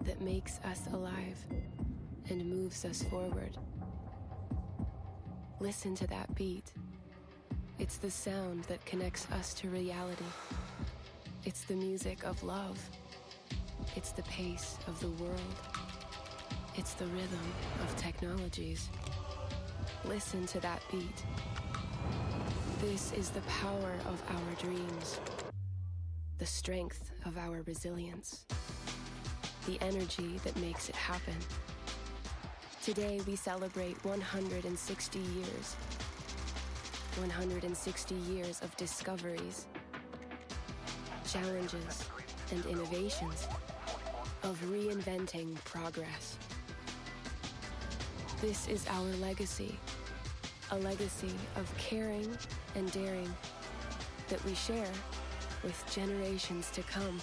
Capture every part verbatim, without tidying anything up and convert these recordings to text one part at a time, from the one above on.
that makes us alive and moves us forward. Listen to that beat. It's the sound that connects us to reality. It's the music of love. It's the pace of the world. It's the rhythm of technologies. Listen to that beat. This is the power of our dreams, the strength of our resilience, the energy that makes it happen. Today we celebrate one hundred sixty years, one hundred sixty years of discoveries, challenges, and innovations, of reinventing progress. This is our legacy, a legacy of caring and daring that we share with generations to come.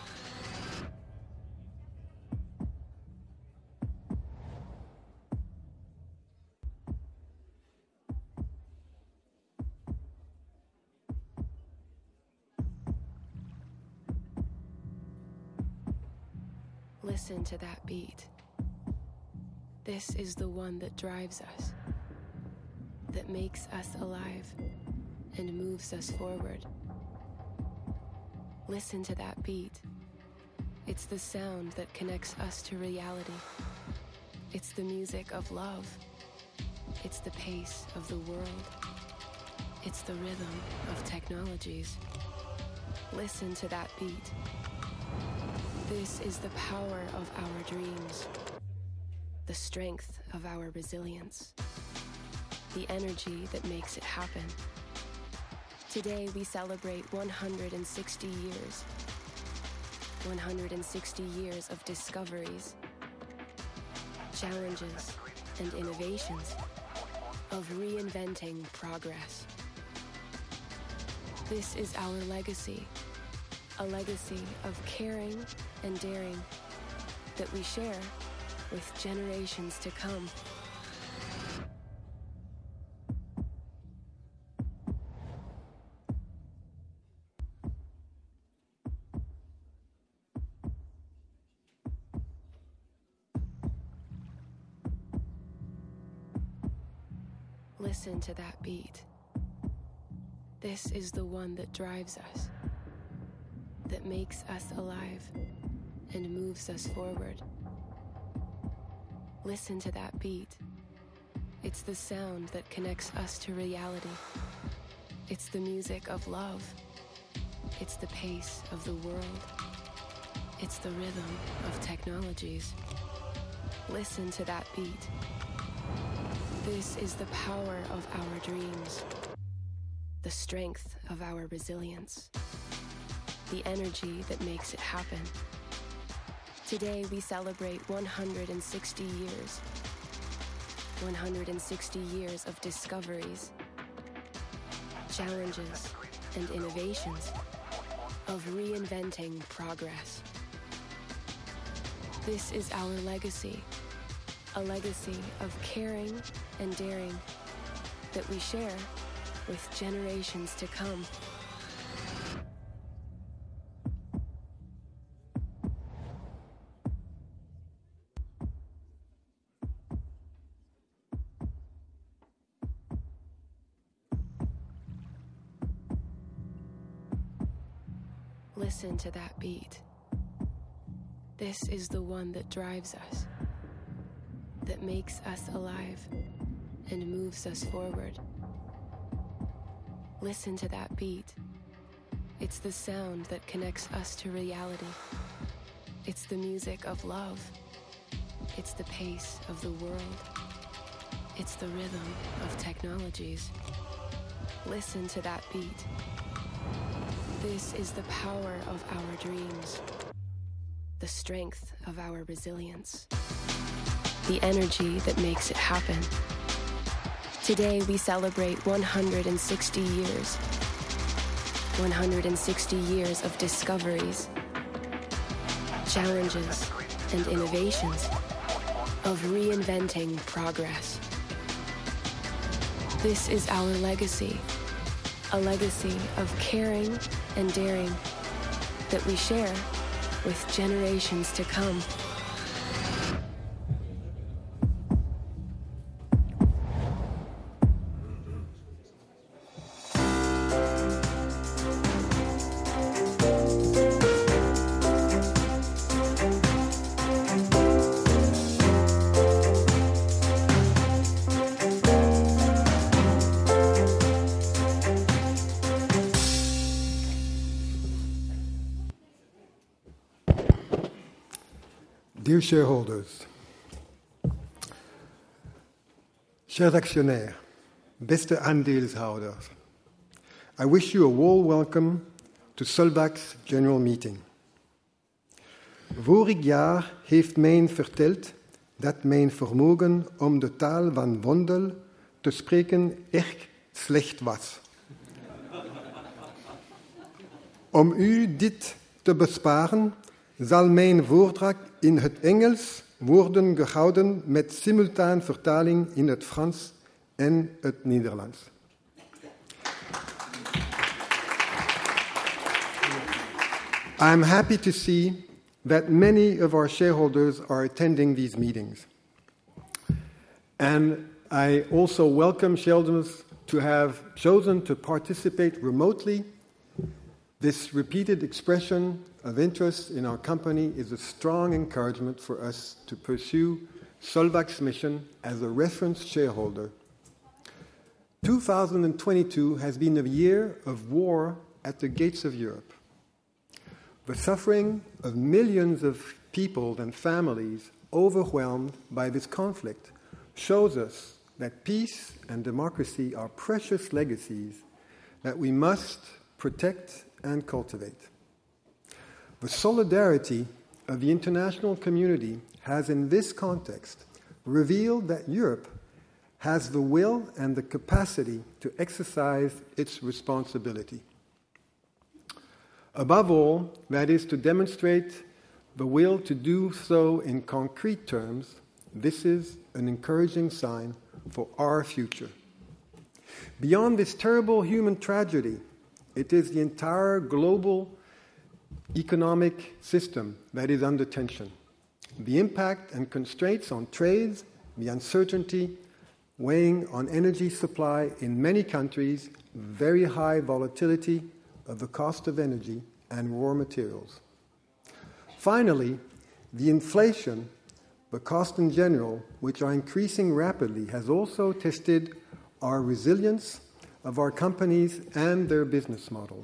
Listen to that beat. This is the one that drives us, that makes us alive and moves us forward. Listen to that beat. It's the sound that connects us to reality. It's the music of love. It's the pace of the world. It's the rhythm of technologies. Listen to that beat. This is the power of our dreams, the strength of our resilience, the energy that makes it happen. Today we celebrate one hundred sixty years, one hundred sixty years of discoveries, challenges, and innovations, of reinventing progress. This is our legacy, a legacy of caring and daring that we share with generations to come. Listen to that beat. This is the one that drives us, that makes us alive and moves us forward. Listen to that beat. It's the sound that connects us to reality. It's the music of love. It's the pace of the world. It's the rhythm of technologies. Listen to that beat. This is the power of our dreams, the strength of our resilience, the energy that makes it happen. Today we celebrate one hundred sixty years, one hundred sixty years of discoveries, challenges, and innovations, of reinventing progress. This is our legacy, a legacy of caring and daring that we share with generations to come. Listen to that beat. This is the one that drives us, that makes us alive and moves us forward. Listen to that beat. It's the sound that connects us to reality. It's the music of love. It's the pace of the world. It's the rhythm of technologies. Listen to that beat. This is the power of our dreams, the strength of our resilience, the energy that makes it happen. Today we celebrate one hundred sixty years, one hundred sixty years of discoveries, challenges, and innovations, of reinventing progress. This is our legacy, a legacy of caring and daring that we share with generations to come. Dear shareholders, chers actionnaires, beste aandeelhouders, I wish you a warm welcome to Solvac's general meeting. Vorig jaar heeft men verteld dat mijn vermogen om de taal van wandel te spreken echt slecht was. Om u dit te besparen, zal mijn voordracht in het Engels worden gehouden met simultaan vertaling in het Frans en het Nederlands. I'm happy to see that many of our shareholders are attending these meetings. And I also welcome shareholders to have chosen to participate remotely. This repeated expression of interest in our company is a strong encouragement for us to pursue Solvac's mission as a reference shareholder. two thousand twenty-two has been a year of war at the gates of Europe. The suffering of millions of people and families overwhelmed by this conflict shows us that peace and democracy are precious legacies that we must protect and cultivate. The solidarity of the international community has, in this context, revealed that Europe has the will and the capacity to exercise its responsibility. Above all, that is to demonstrate the will to do so in concrete terms. This is an encouraging sign for our future. Beyond this terrible human tragedy, it is the entire global economic system that is under tension. The impact and constraints on trade, the uncertainty weighing on energy supply in many countries, very high volatility of the cost of energy and raw materials. Finally, the inflation, the cost in general, which are increasing rapidly, has also tested our resilience of our companies and their business models.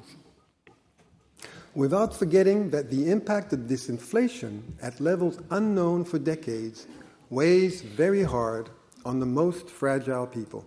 Without forgetting that the impact of this inflation at levels unknown for decades weighs very hard on the most fragile people.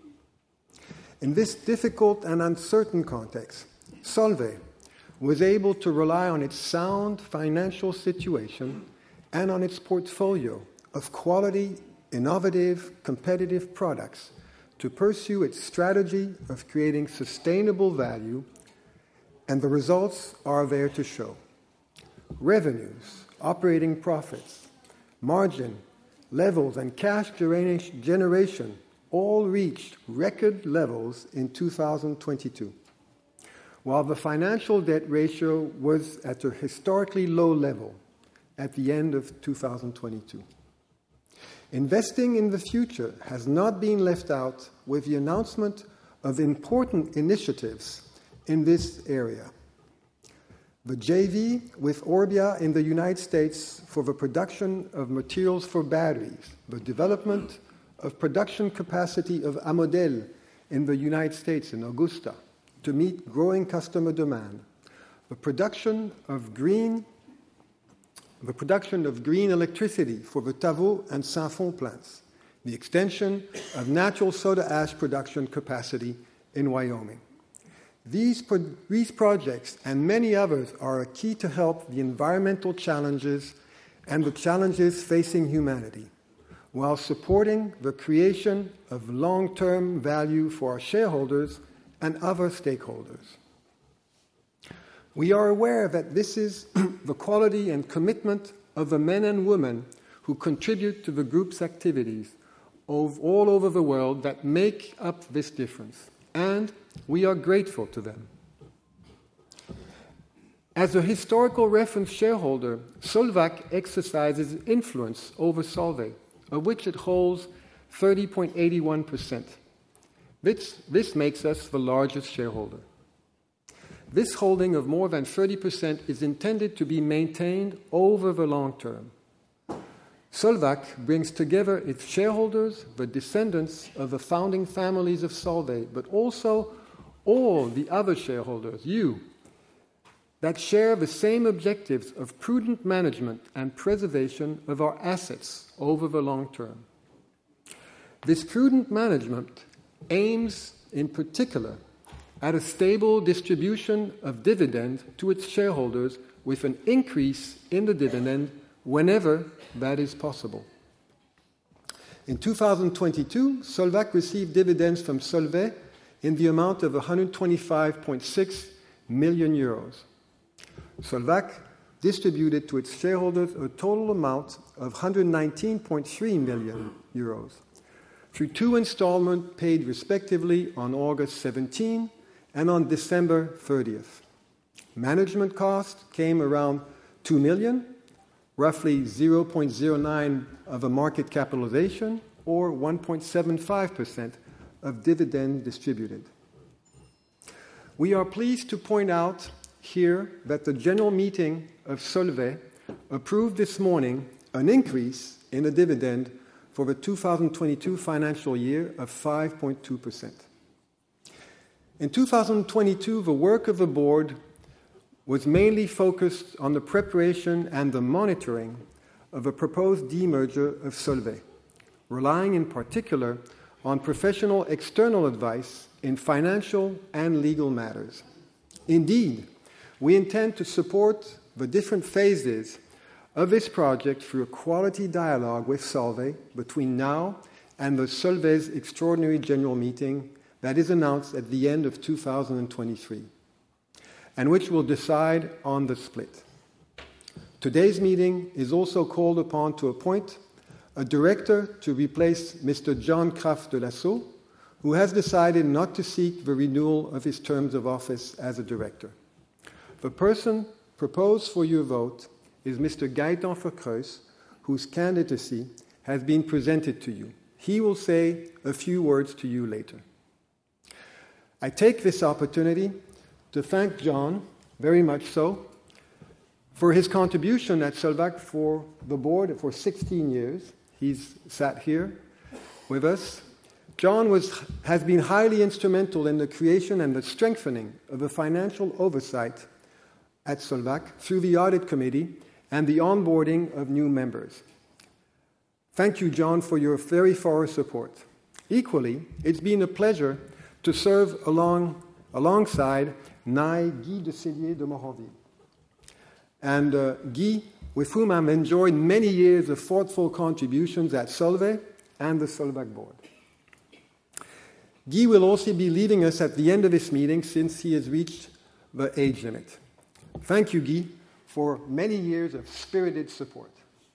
In this difficult and uncertain context, Solvay was able to rely on its sound financial situation and on its portfolio of quality, innovative, competitive products to pursue its strategy of creating sustainable value, and the results are there to show. Revenues, operating profits, margin, levels, and cash generation all reached record levels in two thousand twenty-two, while the financial debt ratio was at a historically low level at the end of two thousand twenty-two. Investing in the future has not been left out with the announcement of important initiatives in this area. The J V with Orbia in the United States for the production of materials for batteries, the development of production capacity of Amodel in the United States in Augusta to meet growing customer demand, the production of green the production of green electricity for the Tavaux and Saint-Fond plants, the extension of natural soda ash production capacity in Wyoming. These, pro- these projects and many others are a key to help the environmental challenges and the challenges facing humanity, while supporting the creation of long-term value for our shareholders and other stakeholders. We are aware that this is the quality and commitment of the men and women who contribute to the group's activities of all over the world that make up this difference, and we are grateful to them. As a historical reference shareholder, Solvac exercises influence over Solvay, of which it holds thirty point eight one percent. This, this makes us the largest shareholder. This holding of more than thirty percent is intended to be maintained over the long term. Solvac brings together its shareholders, the descendants of the founding families of Solvay, but also all the other shareholders, you, that share the same objectives of prudent management and preservation of our assets over the long term. This prudent management aims, in particular, at a stable distribution of dividend to its shareholders with an increase in the dividend whenever that is possible. In two thousand twenty-two, Solvac received dividends from Solvay in the amount of one hundred twenty-five point six million euros. Solvac distributed to its shareholders a total amount of one hundred nineteen point three million euros through two installments paid respectively on August seventeenth and on December thirtieth. Management costs came around two million, roughly zero point zero nine of a market capitalization, or one point seven five percent of dividend distributed. We are pleased to point out here that the general meeting of Solvay approved this morning an increase in the dividend for the two thousand twenty-two financial year of five point two percent. In two thousand twenty-two, the work of the board was mainly focused on the preparation and the monitoring of a proposed demerger of Solvay, relying in particular on professional external advice in financial and legal matters. Indeed, we intend to support the different phases of this project through a quality dialogue with Solvay between now and the Solvay's extraordinary general meeting that is announced at the end of two thousand twenty-three, and which will decide on the split. Today's meeting is also called upon to appoint a director to replace Mister John Kraft de Lasso, who has decided not to seek the renewal of his terms of office as a director. The person proposed for your vote is Mister Gaëtan Verkreus, whose candidacy has been presented to you. He will say a few words to you later. I take this opportunity to thank John, very much so, for his contribution at Solvac for the board for sixteen years. He's sat here with us. John was, has been highly instrumental in the creation and the strengthening of the financial oversight at Solvac through the audit committee and the onboarding of new members. Thank you, John, for your very thorough support. Equally, it's been a pleasure to serve along, alongside Naï Guy de Cellier de Moranville. And uh, Guy, with whom I've enjoyed many years of thoughtful contributions at Solvay and the Solvac board. Guy will also be leaving us at the end of this meeting since he has reached the age limit. Thank you, Guy, for many years of spirited support.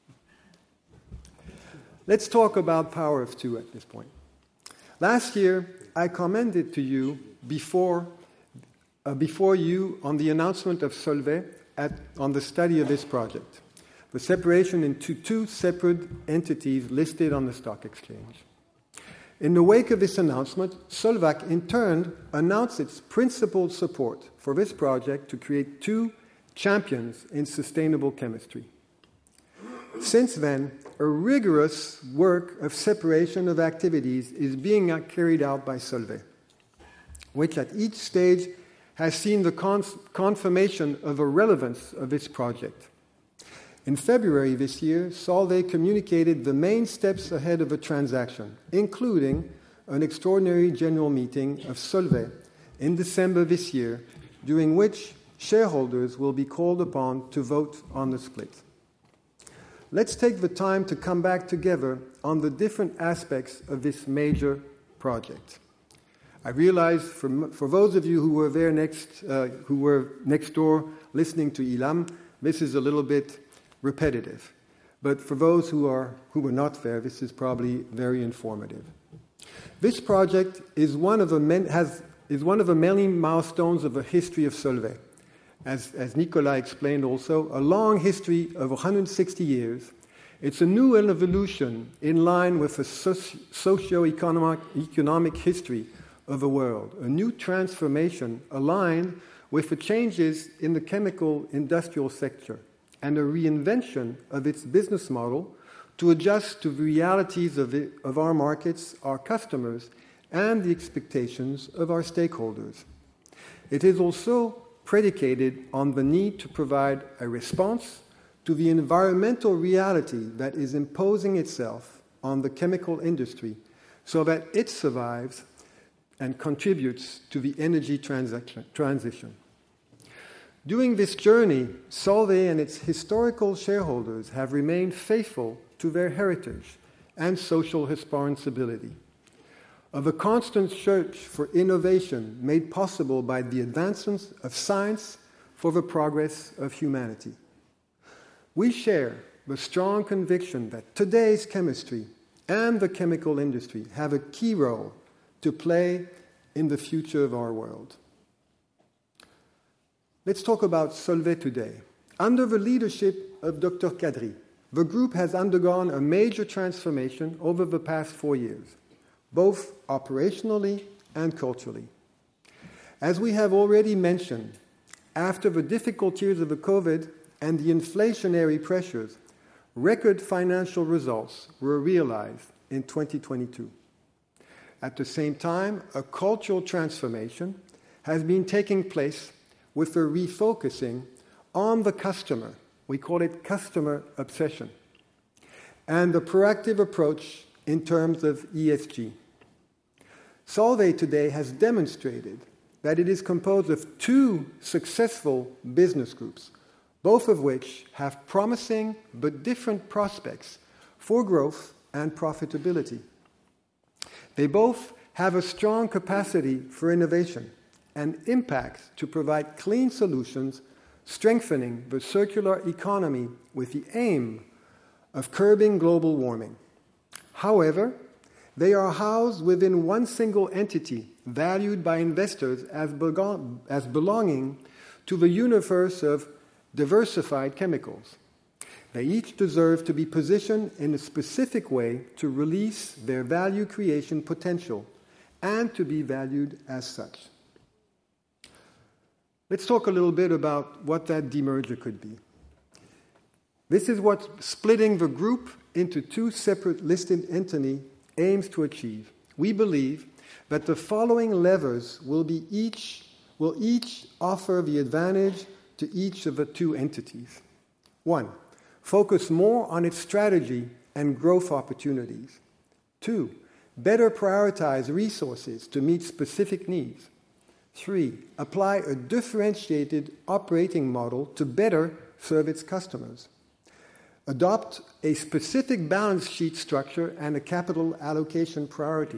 Let's talk about Power of Two at this point. Last year, I commented to you before, uh, before you on the announcement of Solvay at, on the study of this project, the separation into two separate entities listed on the stock exchange. In the wake of this announcement, Solvac in turn announced its principled support for this project to create two champions in sustainable chemistry. Since then, a rigorous work of separation of activities is being carried out by Solvay, which at each stage has seen the cons- confirmation of the relevance of its project. In February this year, Solvay communicated the main steps ahead of the transaction, including an extraordinary general meeting of Solvay in December this year, during which shareholders will be called upon to vote on the split. Let's take the time to come back together on the different aspects of this major project. I realize for, for those of you who were there next, uh, who were next door listening to Ilham, this is a little bit repetitive. But for those who are who were not there, this is probably very informative. This project is one of the men, has is one of the many milestones of the history of Solvay. As, as Nicolas explained also, a long history of one hundred sixty years. It's a new evolution in line with the socio-economic economic history of the world, a new transformation aligned with the changes in the chemical industrial sector and a reinvention of its business model to adjust to the realities of, it, of our markets, our customers, and the expectations of our stakeholders. It is also predicated on the need to provide a response to the environmental reality that is imposing itself on the chemical industry so that it survives and contributes to the energy transition. During this journey, Solvay and its historical shareholders have remained faithful to their heritage and social responsibility, of a constant search for innovation made possible by the advancements of science for the progress of humanity. We share the strong conviction that today's chemistry and the chemical industry have a key role to play in the future of our world. Let's talk about Solvay today. Under the leadership of Doctor Kadri, the group has undergone a major transformation over the past four years, both operationally and culturally. As we have already mentioned, after the difficult years of the COVID and the inflationary pressures, record financial results were realized in twenty twenty-two. At the same time, a cultural transformation has been taking place with a refocusing on the customer. We call it customer obsession, and a proactive approach in terms of E S G. Solvay today has demonstrated that it is composed of two successful business groups, both of which have promising but different prospects for growth and profitability. They both have a strong capacity for innovation and impact to provide clean solutions, strengthening the circular economy with the aim of curbing global warming. However, they are housed within one single entity, valued by investors as, belong, as belonging to the universe of diversified chemicals. They each deserve to be positioned in a specific way to release their value creation potential and to be valued as such. Let's talk a little bit about what that demerger could be. This is what splitting the group into two separate listed entities aims to achieve. We believe that the following levers will be each will each offer the advantage to each of the two entities. One, focus more on its strategy and growth opportunities. Two, better prioritize resources to meet specific needs. Three, apply a differentiated operating model to better serve its customers. Adopt a specific balance sheet structure and a capital allocation priority.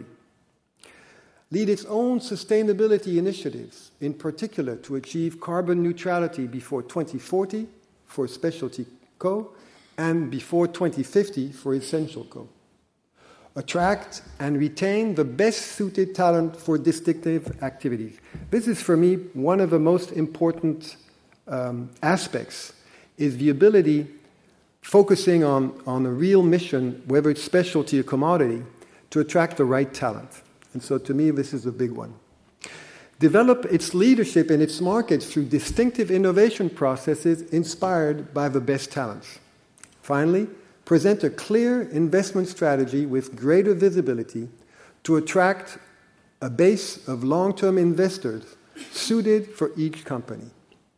Lead its own sustainability initiatives, in particular to achieve carbon neutrality before twenty forty for Specialty Co. and before twenty fifty for Essential Co. Attract and retain the best-suited talent for distinctive activities. This is, for me, one of the most important um, aspects, is the ability, focusing on, on a real mission, whether it's specialty or commodity, to attract the right talent. And so to me, this is a big one. Develop its leadership in its markets through distinctive innovation processes inspired by the best talents. Finally, present a clear investment strategy with greater visibility to attract a base of long-term investors suited for each company.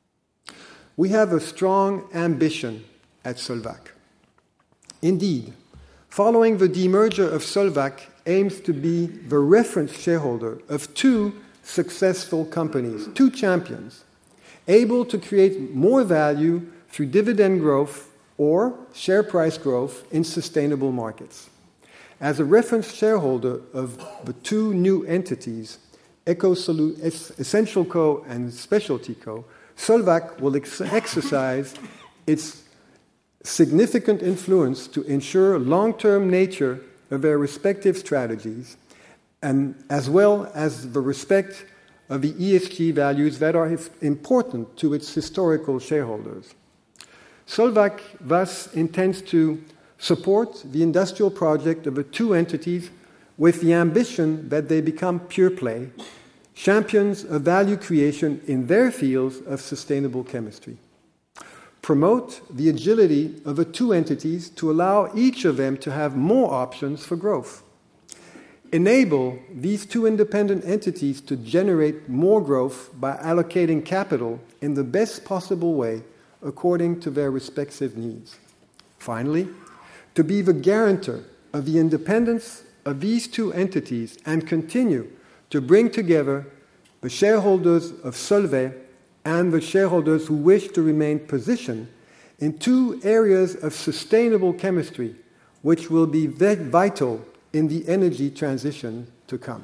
We have a strong ambition at Solvac. Indeed, following the demerger of Solvac aims to be the reference shareholder of two successful companies, two champions, able to create more value through dividend growth or share price growth in sustainable markets. As a reference shareholder of the two new entities, EcoSolu- Essential Co. and Specialty Co., Solvac will ex- exercise its significant influence to ensure long-term nature of their respective strategies, and as well as the respect of the E S G values that are important to its historical shareholders. Solvac thus intends to support the industrial project of the two entities with the ambition that they become pure-play, champions of value creation in their fields of sustainable chemistry. Promote the agility of the two entities to allow each of them to have more options for growth. enable these two independent entities to generate more growth by allocating capital in the best possible way according to their respective needs. Finally, to be the guarantor of the independence of these two entities and continue to bring together the shareholders of Solvay and the shareholders who wish to remain positioned in two areas of sustainable chemistry, which will be vital in the energy transition to come.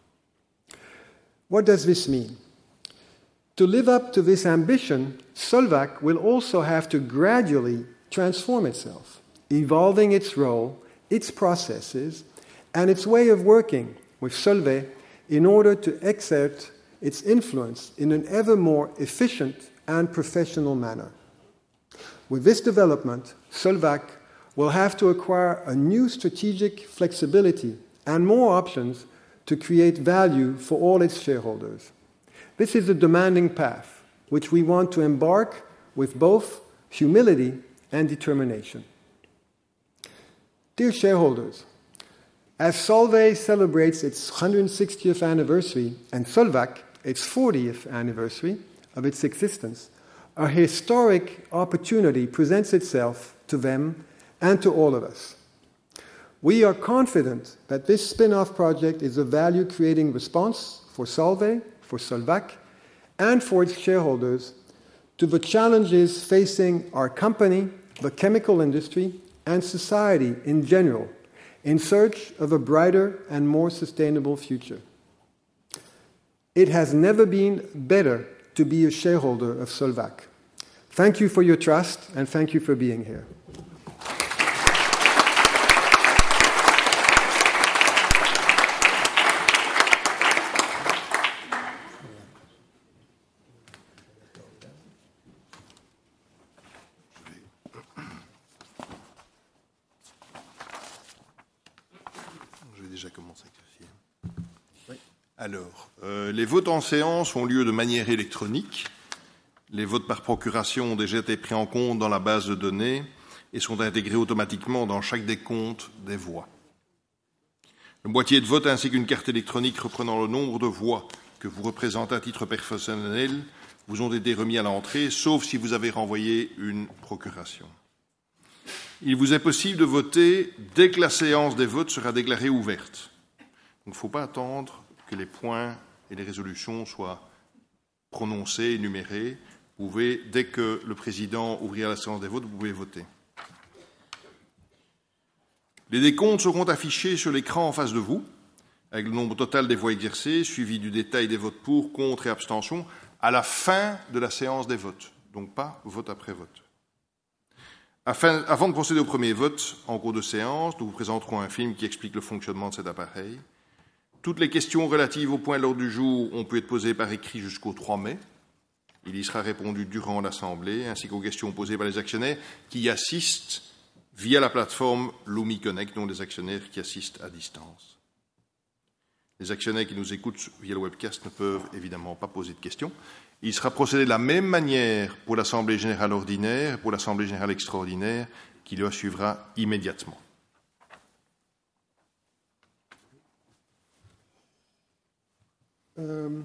What does this mean? To live up to this ambition, Solvac will also have to gradually transform itself, evolving its role, its processes, and its way of working with Solvay in order to exert its influence in an ever more efficient and professional manner. With this development, Solvac will have to acquire a new strategic flexibility and more options to create value for all its shareholders. This is a demanding path, which we want to embark with both humility and determination. Dear shareholders, as Solvay celebrates its one hundred sixtieth anniversary and Solvac its fortieth anniversary of its existence, a historic opportunity presents itself to them and to all of us. We are confident that this spin-off project is a value-creating response for Solvay, for Solvac, and for its shareholders to the challenges facing our company, the chemical industry, and society in general, in search of a brighter and more sustainable future. It has never been better to be a shareholder of Solvac. Thank you for your trust, and thank you for being here. Alors, euh, les votes en séance ont lieu de manière électronique. Les votes par procuration ont déjà été pris en compte dans la base de données et sont intégrés automatiquement dans chaque décompte des voix. Le boîtier de vote ainsi qu'une carte électronique reprenant le nombre de voix que vous représentez à titre personnel vous ont été remis à l'entrée, sauf si vous avez renvoyé une procuration. Il vous est possible de voter dès que la séance des votes sera déclarée ouverte. Donc, il ne faut pas attendre que les points et les résolutions soient prononcés, énumérés. Vous pouvez, dès que le président ouvrira la séance des votes, vous pouvez voter. Les décomptes seront affichés sur l'écran en face de vous, avec le nombre total des voix exercées, suivi du détail des votes pour, contre et abstention, à la fin de la séance des votes. Donc pas vote après vote. Afin, avant de procéder au premier vote en cours de séance, nous vous présenterons un film qui explique le fonctionnement de cet appareil. Toutes les questions relatives au point de l'ordre du jour ont pu être posées par écrit jusqu'au trois mai. Il y sera répondu durant l'Assemblée, ainsi qu'aux questions posées par les actionnaires qui y assistent via la plateforme Lumi Connect, dont les actionnaires qui assistent à distance. Les actionnaires qui nous écoutent via le webcast ne peuvent évidemment pas poser de questions. Il sera procédé de la même manière pour l'Assemblée générale ordinaire et pour l'Assemblée générale extraordinaire, qui la suivra immédiatement. Euh,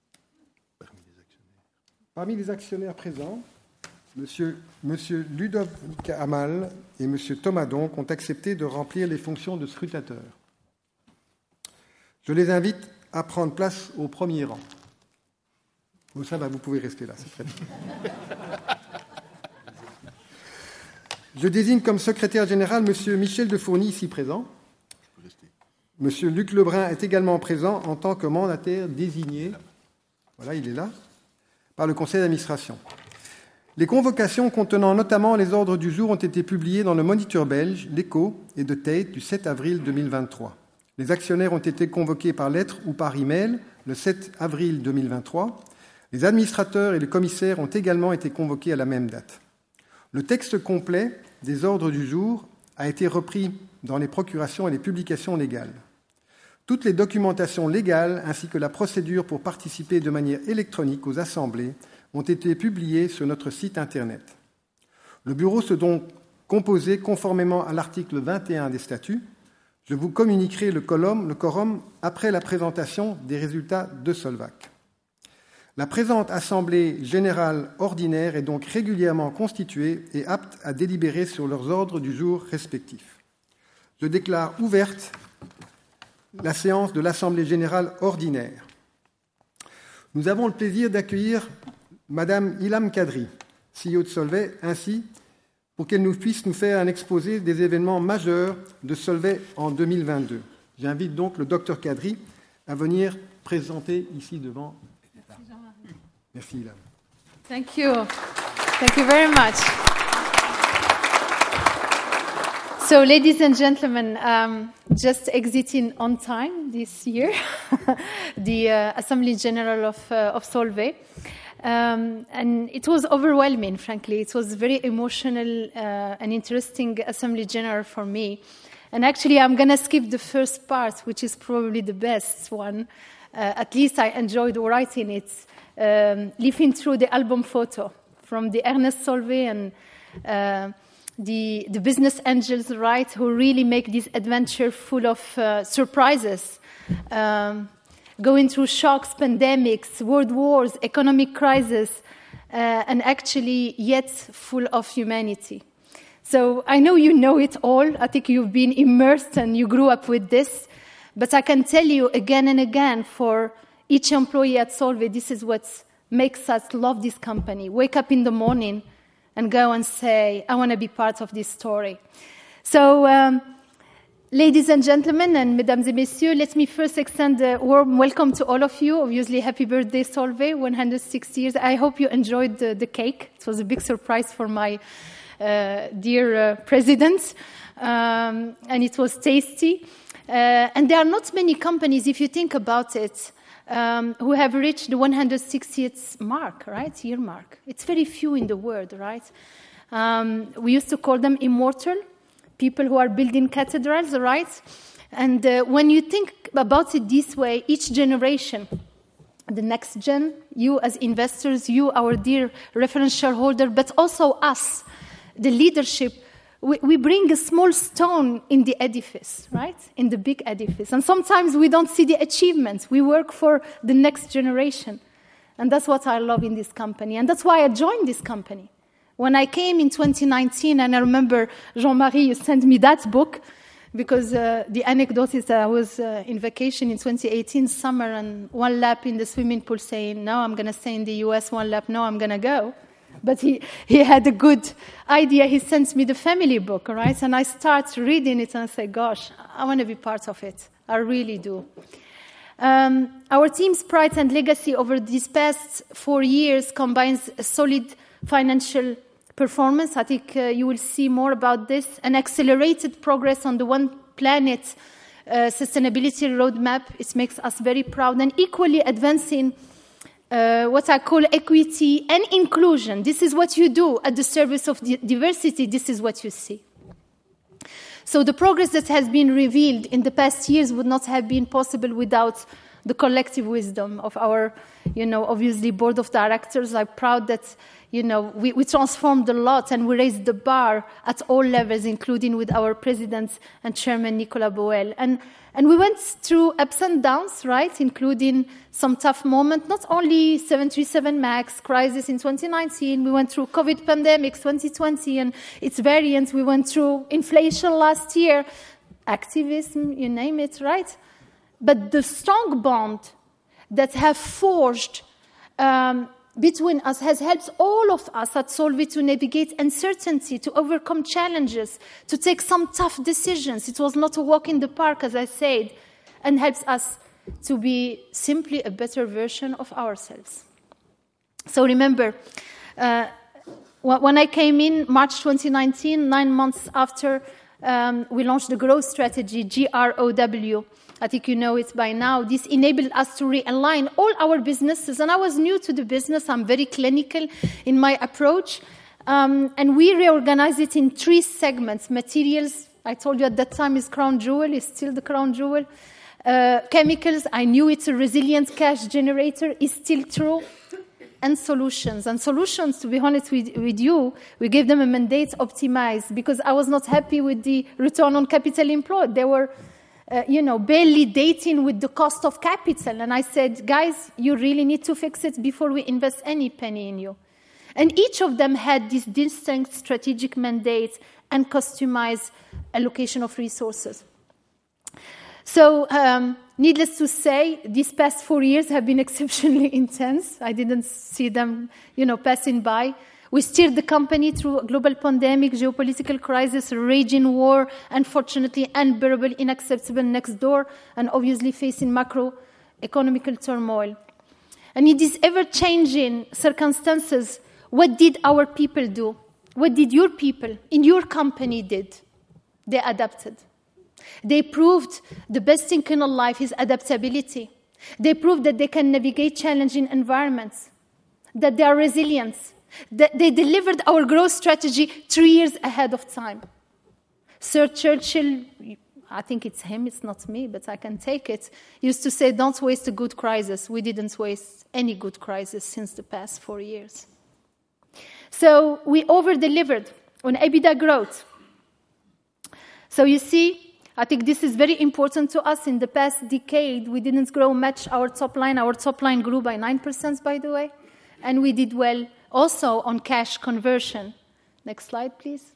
parmi les actionnaires présents, Monsieur, Monsieur Ludovic Amal et Monsieur Thomas Donc ont accepté de remplir les fonctions de scrutateurs. Je les invite à prendre place au premier rang. Bon, ça va, vous pouvez rester là, c'est très bien. Je désigne comme secrétaire général Monsieur Michel Defourny, ici présent. Monsieur Luc Lebrun est également présent en tant que mandataire désigné, voilà, il est là, par le conseil d'administration. Les convocations contenant notamment les ordres du jour ont été publiées dans le Moniteur belge, l'Echo et de Tate du sept avril deux mille vingt-trois. Les actionnaires ont été convoqués par lettre ou par email le sept avril deux mille vingt-trois. Les administrateurs et les commissaires ont également été convoqués à la même date. Le texte complet des ordres du jour a été repris dans les procurations et les publications légales. Toutes les documentations légales ainsi que la procédure pour participer de manière électronique aux assemblées ont été publiées sur notre site Internet. Le bureau s'est donc composé conformément à l'article vingt et un des statuts Je vous communiquerai le quorum, le quorum après la présentation des résultats de Solvac. La présente Assemblée générale ordinaire est donc régulièrement constituée et apte à délibérer sur leurs ordres du jour respectifs. Je déclare ouverte la séance de l'Assemblée générale ordinaire. Nous avons le plaisir d'accueillir Madame Ilham Kadri, C E O de Solvay, ainsi pour qu'elle nous puisse nous faire un exposé des événements majeurs de Solvay en deux mille vingt-deux. J'invite donc le docteur Kadri à venir présenter ici devant. Merci, Ilham. Thank you. Thank you very much. So, ladies and gentlemen, um, just exiting on time this year, the uh, Assembly General of, uh, of Solvay. Um, and it was overwhelming, frankly. It was very emotional uh, and interesting Assembly General for me. And actually, I'm going to skip the first part, which is probably the best one. Uh, at least I enjoyed writing it. Um, leafing through the album photo from the Ernest Solvay and uh, the, the business angels, right, who really make this adventure full of uh, surprises, um, going through shocks, pandemics, world wars, economic crisis, uh, and actually yet full of humanity. So I know you know it all. I think you've been immersed and you grew up with this. But I can tell you again and again, for each employee at Solvay, this is what makes us love this company. Wake up in the morning and go and say, I want to be part of this story. So, um, ladies and gentlemen, and mesdames et messieurs, let me first extend a warm welcome to all of you. Obviously, happy birthday, Solvay, one hundred six years. I hope you enjoyed the, the cake. It was a big surprise for my uh, dear uh, president, um, and it was tasty. Uh, and there are not many companies, if you think about it, Um, who have reached the one hundred sixtieth mark, right, year mark. It's very few in the world, right? Um, we used to call them immortal, people who are building cathedrals, right? And uh, when you think about it this way, each generation, the next gen, you as investors, you, our dear reference shareholder, but also us, the leadership, We, we bring a small stone in the edifice, right? In the big edifice. And sometimes we don't see the achievements. We work for the next generation. And that's what I love in this company. And that's why I joined this company. When I came in twenty nineteen, and I remember, Jean-Marie, you sent me that book, because uh, the anecdote is that I was uh, in vacation in twenty eighteen, summer, and one lap in the swimming pool saying, no, I'm going to stay in the U S, one lap, no, I'm going to go. But he, he had a good idea. He sends me the family book, right? And I start reading it and I say, gosh, I want to be part of it. I really do. Um, our team's pride and legacy over these past four years combines a solid financial performance. I think uh, you will see more about this. An accelerated progress on the One Planet uh, sustainability roadmap. It makes us very proud. And equally advancing Uh, what I call equity and inclusion. This is what you do at the service of di- diversity. This is what you see. So the progress that has been revealed in the past years would not have been possible without the collective wisdom of our, you know, obviously board of directors. I'm proud that, you know, we, we transformed a lot and we raised the bar at all levels, including with our president and chairman, Nicolas Boel. And And we went through ups and downs, right, including some tough moments, not only seven thirty-seven MAX crisis in twenty nineteen, we went through COVID pandemics twenty twenty and its variants, we went through inflation last year, activism, you name it, right? But the strong bond that have forged um, between us has helped all of us at Solvay to navigate uncertainty, to overcome challenges, to take some tough decisions. It was not a walk in the park, as I said, and helps us to be simply a better version of ourselves. So remember, uh, when I came in March twenty nineteen, nine months after um, we launched the growth strategy, G R O W, I think you know it by now. This enabled us to realign all our businesses. And I was new to the business. I'm very clinical in my approach. Um, and we reorganized it in three segments. Materials, I told you at that time, is crown jewel, is still the crown jewel. Uh, chemicals, I knew it's a resilient cash generator, is still true. and solutions. And solutions, to be honest with, with you, we gave them a mandate optimized because I was not happy with the return on capital employed. They were, uh, you know, barely dating with the cost of capital. And I said, guys, you really need to fix it before we invest any penny in you. And each of them had this distinct strategic mandate and customized allocation of resources. So, um, needless to say, these past four years have been exceptionally intense. I didn't see them, you know, passing by. We steered the company through a global pandemic, geopolitical crisis, raging war, unfortunately unbearable, unacceptable next door, and obviously facing macroeconomical turmoil. And in these ever-changing circumstances, what did our people do? What did your people in your company did? They adapted. They proved the best thing in life is adaptability. They proved that they can navigate challenging environments, that they are resilient, that they delivered our growth strategy three years ahead of time. Sir Churchill, I think it's him, it's not me, but I can take it, used to say, don't waste a good crisis. We didn't waste any good crisis since the past four years. So we over-delivered on EBITDA growth. So you see, I think this is very important to us. In the past decade, we didn't grow much our top line. Our top line grew by nine percent, by the way. And we did well also on cash conversion. Next slide, please.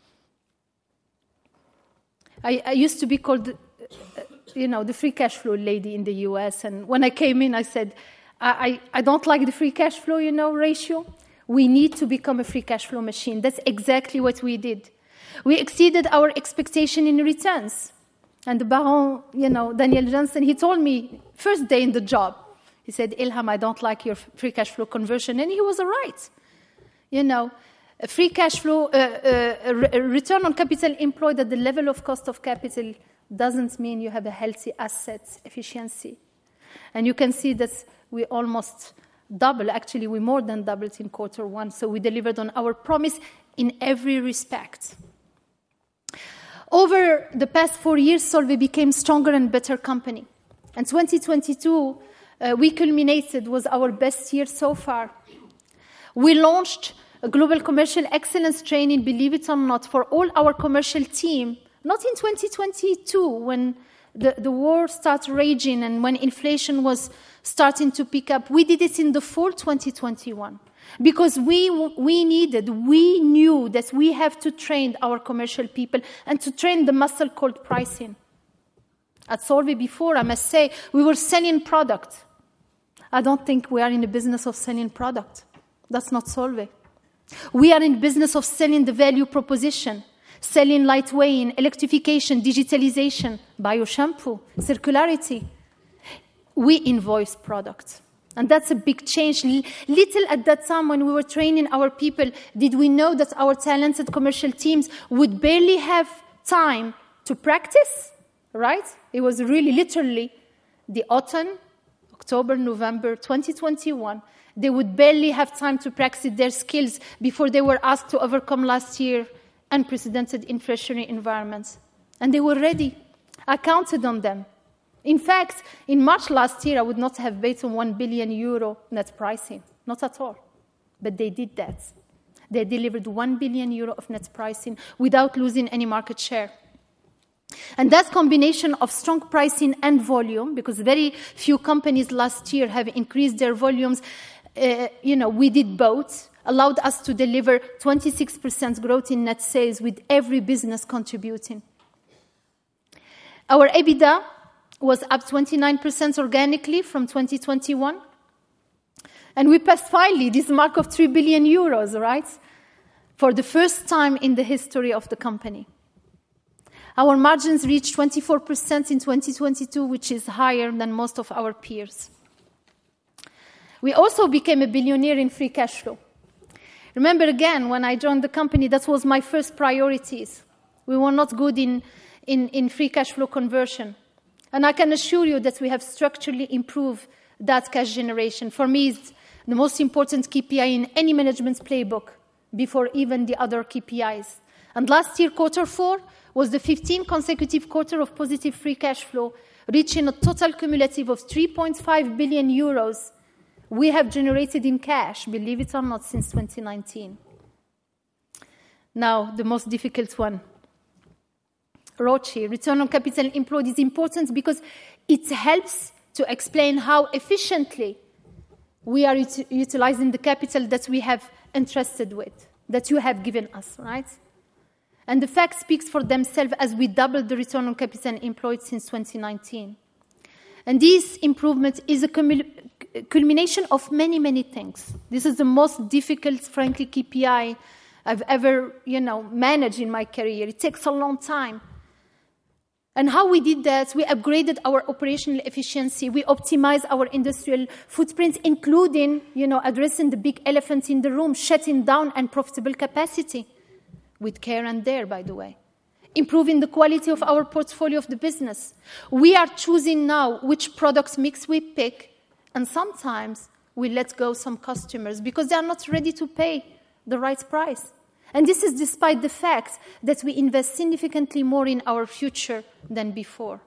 I, I used to be called, uh, you know, the free cash flow lady in the U S. And when I came in, I said, I, I, I don't like the free cash flow, you know, ratio. We need to become a free cash flow machine. That's exactly what we did. We exceeded our expectation in returns. And the Baron, you know, Daniel Johnson, he told me, first day in the job, he said, Ilham, I don't like your free cash flow conversion. And he was right. You know, a free cash flow, uh, uh, a return on capital employed at the level of cost of capital doesn't mean you have a healthy asset efficiency. And you can see that we almost double, actually we more than doubled in quarter one. So we delivered on our promise in every respect. Over the past four years, Solvay became stronger and better company. And twenty twenty-two, uh, we culminated, was our best year so far. We launched a global commercial excellence training, believe it or not, for all our commercial team, not in twenty twenty-two when the, the war started raging and when inflation was starting to pick up. We did it in the fall twenty twenty-one. Because we we needed, we knew that we have to train our commercial people and to train the muscle called pricing. At Solvay before, I must say, we were selling product. I don't think we are in the business of selling product. That's not Solvay. We are in the business of selling the value proposition, selling lightweighting, electrification, digitalization, bio-shampoo, circularity. We invoice products. And that's a big change. Little at that time when we were training our people, did we know that our talented commercial teams would barely have time to practice, right? It was really literally the autumn, October, November twenty twenty-one. They would barely have time to practice their skills before they were asked to overcome last year unprecedented inflationary environments. And they were ready. I counted on them. In fact, in March last year, I would not have bet on one billion euro net pricing. Not at all. But they did that. They delivered one billion euro of net pricing without losing any market share. And that combination of strong pricing and volume, because very few companies last year have increased their volumes, uh, you know, we did both, allowed us to deliver twenty-six percent growth in net sales with every business contributing. Our EBITDA was up twenty-nine percent organically from twenty twenty-one. And we passed finally this mark of three billion euros, right? For the first time in the history of the company. Our margins reached twenty-four percent in twenty twenty-two, which is higher than most of our peers. We also became a billionaire in free cash flow. Remember again, when I joined the company, that was my first priorities. We were not good in, in, in free cash flow conversion. And I can assure you that we have structurally improved that cash generation. For me, it's the most important K P I in any management's playbook before even the other K P Is. And last year, quarter four, was the fifteenth consecutive quarter of positive free cash flow, reaching a total cumulative of three point five billion euros, we have generated in cash, believe it or not, since twenty nineteen. Now, the most difficult one. R O C E, return on capital employed, is important because it helps to explain how efficiently we are ut- utilizing the capital that we have entrusted with, that you have given us, right? And the fact speaks for themselves as we doubled the return on capital employed since twenty nineteen. And this improvement is a cumul- culmination of many, many things. This is the most difficult, frankly, K P I I've ever, you know, managed in my career. It takes a long time. And how we did that, we upgraded our operational efficiency. We optimized our industrial footprint, including, you know, addressing the big elephant in the room, shutting down unprofitable capacity, with care and dare, by the way. Improving the quality of our portfolio of the business. We are choosing now which product mix we pick, and sometimes we let go some customers because they are not ready to pay the right price. And this is despite the fact that we invest significantly more in our future than before.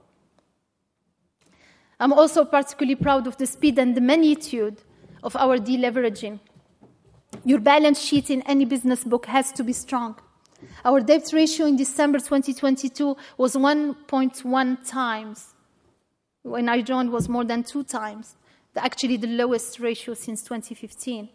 I'm also particularly proud of the speed and the magnitude of our deleveraging. Your balance sheet in any business book has to be strong. Our debt ratio in December twenty twenty-two was one point one times. When I joined, it was more than two times. Actually, the lowest ratio since twenty fifteen.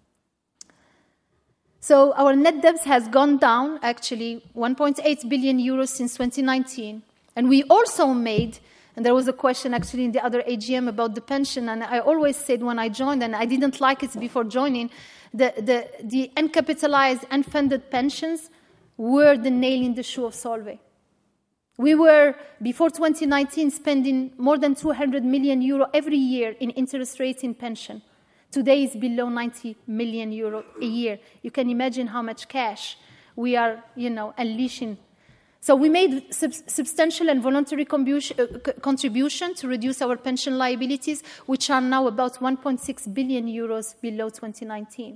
So our net debt has gone down, actually, one point eight billion euros since twenty nineteen. And we also made, and there was a question actually in the other A G M about the pension, and I always said when I joined, and I didn't like it before joining, the, the, the uncapitalized, unfunded pensions were the nail in the shoe of Solvay. We were, before twenty nineteen, spending more than two hundred million euro every year in interest rates in pension. Today is below ninety million euro a year. You can imagine how much cash we are, you know, unleashing. So we made sub- substantial and voluntary contribution, uh, contribution to reduce our pension liabilities, which are now about one point six billion euros below twenty nineteen.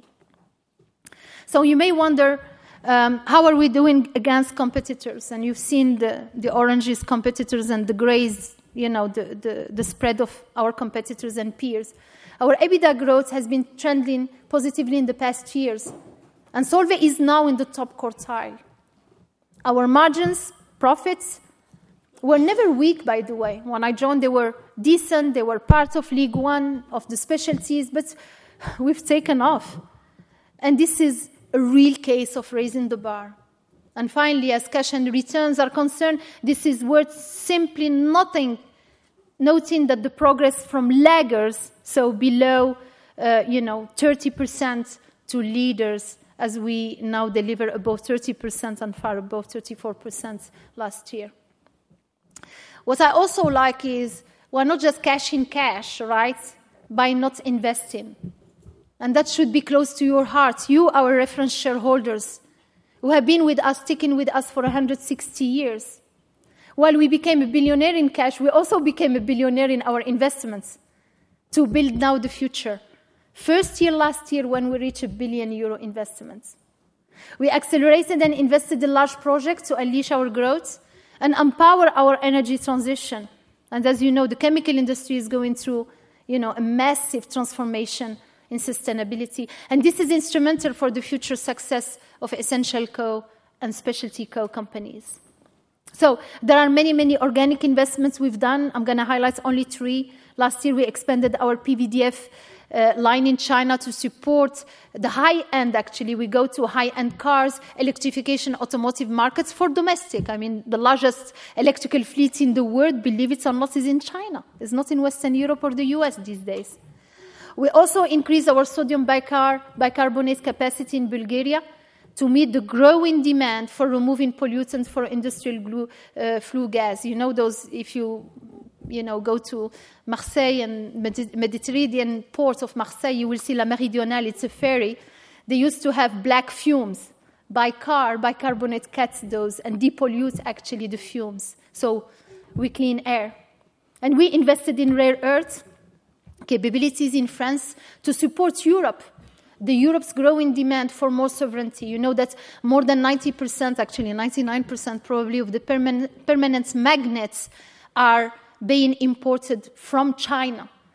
So you may wonder, um, how are we doing against competitors? And you've seen the, the oranges competitors and the grays, you know, the, the, the spread of our competitors and peers. Our EBITDA growth has been trending positively in the past years, and Solvay is now in the top quartile. Our margins, profits, were never weak, by the way. When I joined, they were decent, they were part of League One, of the specialties, but we've taken off. And this is a real case of raising the bar. And finally, as cash and returns are concerned, this is worth simply nothing, noting that the progress from laggers, so below, uh, you know, thirty percent, to leaders, as we now deliver above thirty percent and far above thirty-four percent last year. What I also like is we're not just cash in cash, right, by not investing. And that should be close to your heart. You, our reference shareholders, who have been with us, sticking with us for one hundred sixty years. While we became a billionaire in cash, we also became a billionaire in our investments to build now the future. First year last year when we reached a billion euro investments. We accelerated and invested in large projects to unleash our growth and empower our energy transition. And as you know, the chemical industry is going through, you know, a massive transformation in sustainability. And this is instrumental for the future success of Essential Co. and Specialty Co. companies. So there are many, many organic investments we've done. I'm going to highlight only three. Last year, we expanded our P V D F uh, line in China to support the high-end, actually. We go to high-end cars, electrification, automotive markets for domestic. I mean, the largest electrical fleet in the world, believe it or not, is in China. It's not in Western Europe or the U S these days. We also increased our sodium bicar- bicarbonate capacity in Bulgaria to meet the growing demand for removing pollutants for industrial glue, uh, flue gas. You know those, if you, you know, go to Marseille and Medi- Mediterranean port of Marseille, you will see La Méridionale, it's a ferry. They used to have black fumes. By car, bicarbonate cuts those and depollutes actually the fumes. So we clean air. And we invested in rare earths capabilities in France to support Europe. The Europe's growing demand for more sovereignty. You know that more than ninety percent, actually ninety-nine percent probably, of the permanent, permanent magnets are being imported from China.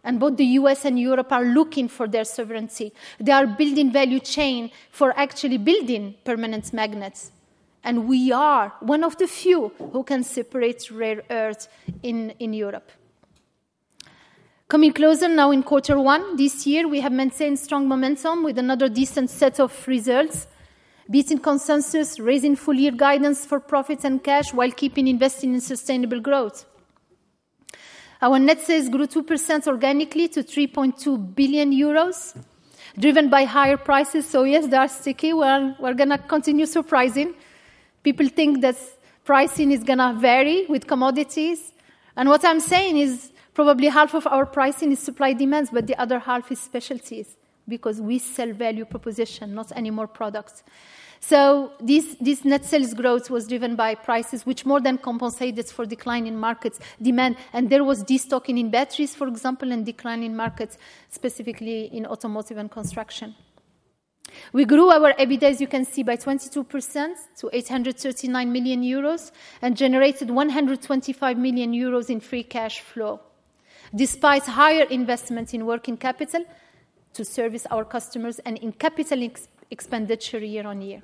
And both the U S and Europe are looking for their sovereignty. They are building value chain for actually building permanent magnets. And we are one of the few who can separate rare earth in, in Europe. Coming closer now in quarter one this year, we have maintained strong momentum with another decent set of results, beating consensus, raising full-year guidance for profits and cash while keeping investing in sustainable growth. Our net sales grew two percent organically to three point two billion euros, driven by higher prices. So yes, they are sticky. We're, we're going to continue surprising. People think that pricing is going to vary with commodities. And what I'm saying is probably half of our pricing is supply demands, but the other half is specialties, because we sell value proposition, not any more products. So this, this net sales growth was driven by prices which more than compensated for decline in markets demand. And there was destocking in batteries, for example, and decline in markets, specifically in automotive and construction. We grew our EBITDA, as you can see, by twenty-two percent to eight hundred thirty-nine million euros and generated one hundred twenty-five million euros in free cash flow, despite higher investment in working capital to service our customers and in capital ex- expenditure year on year.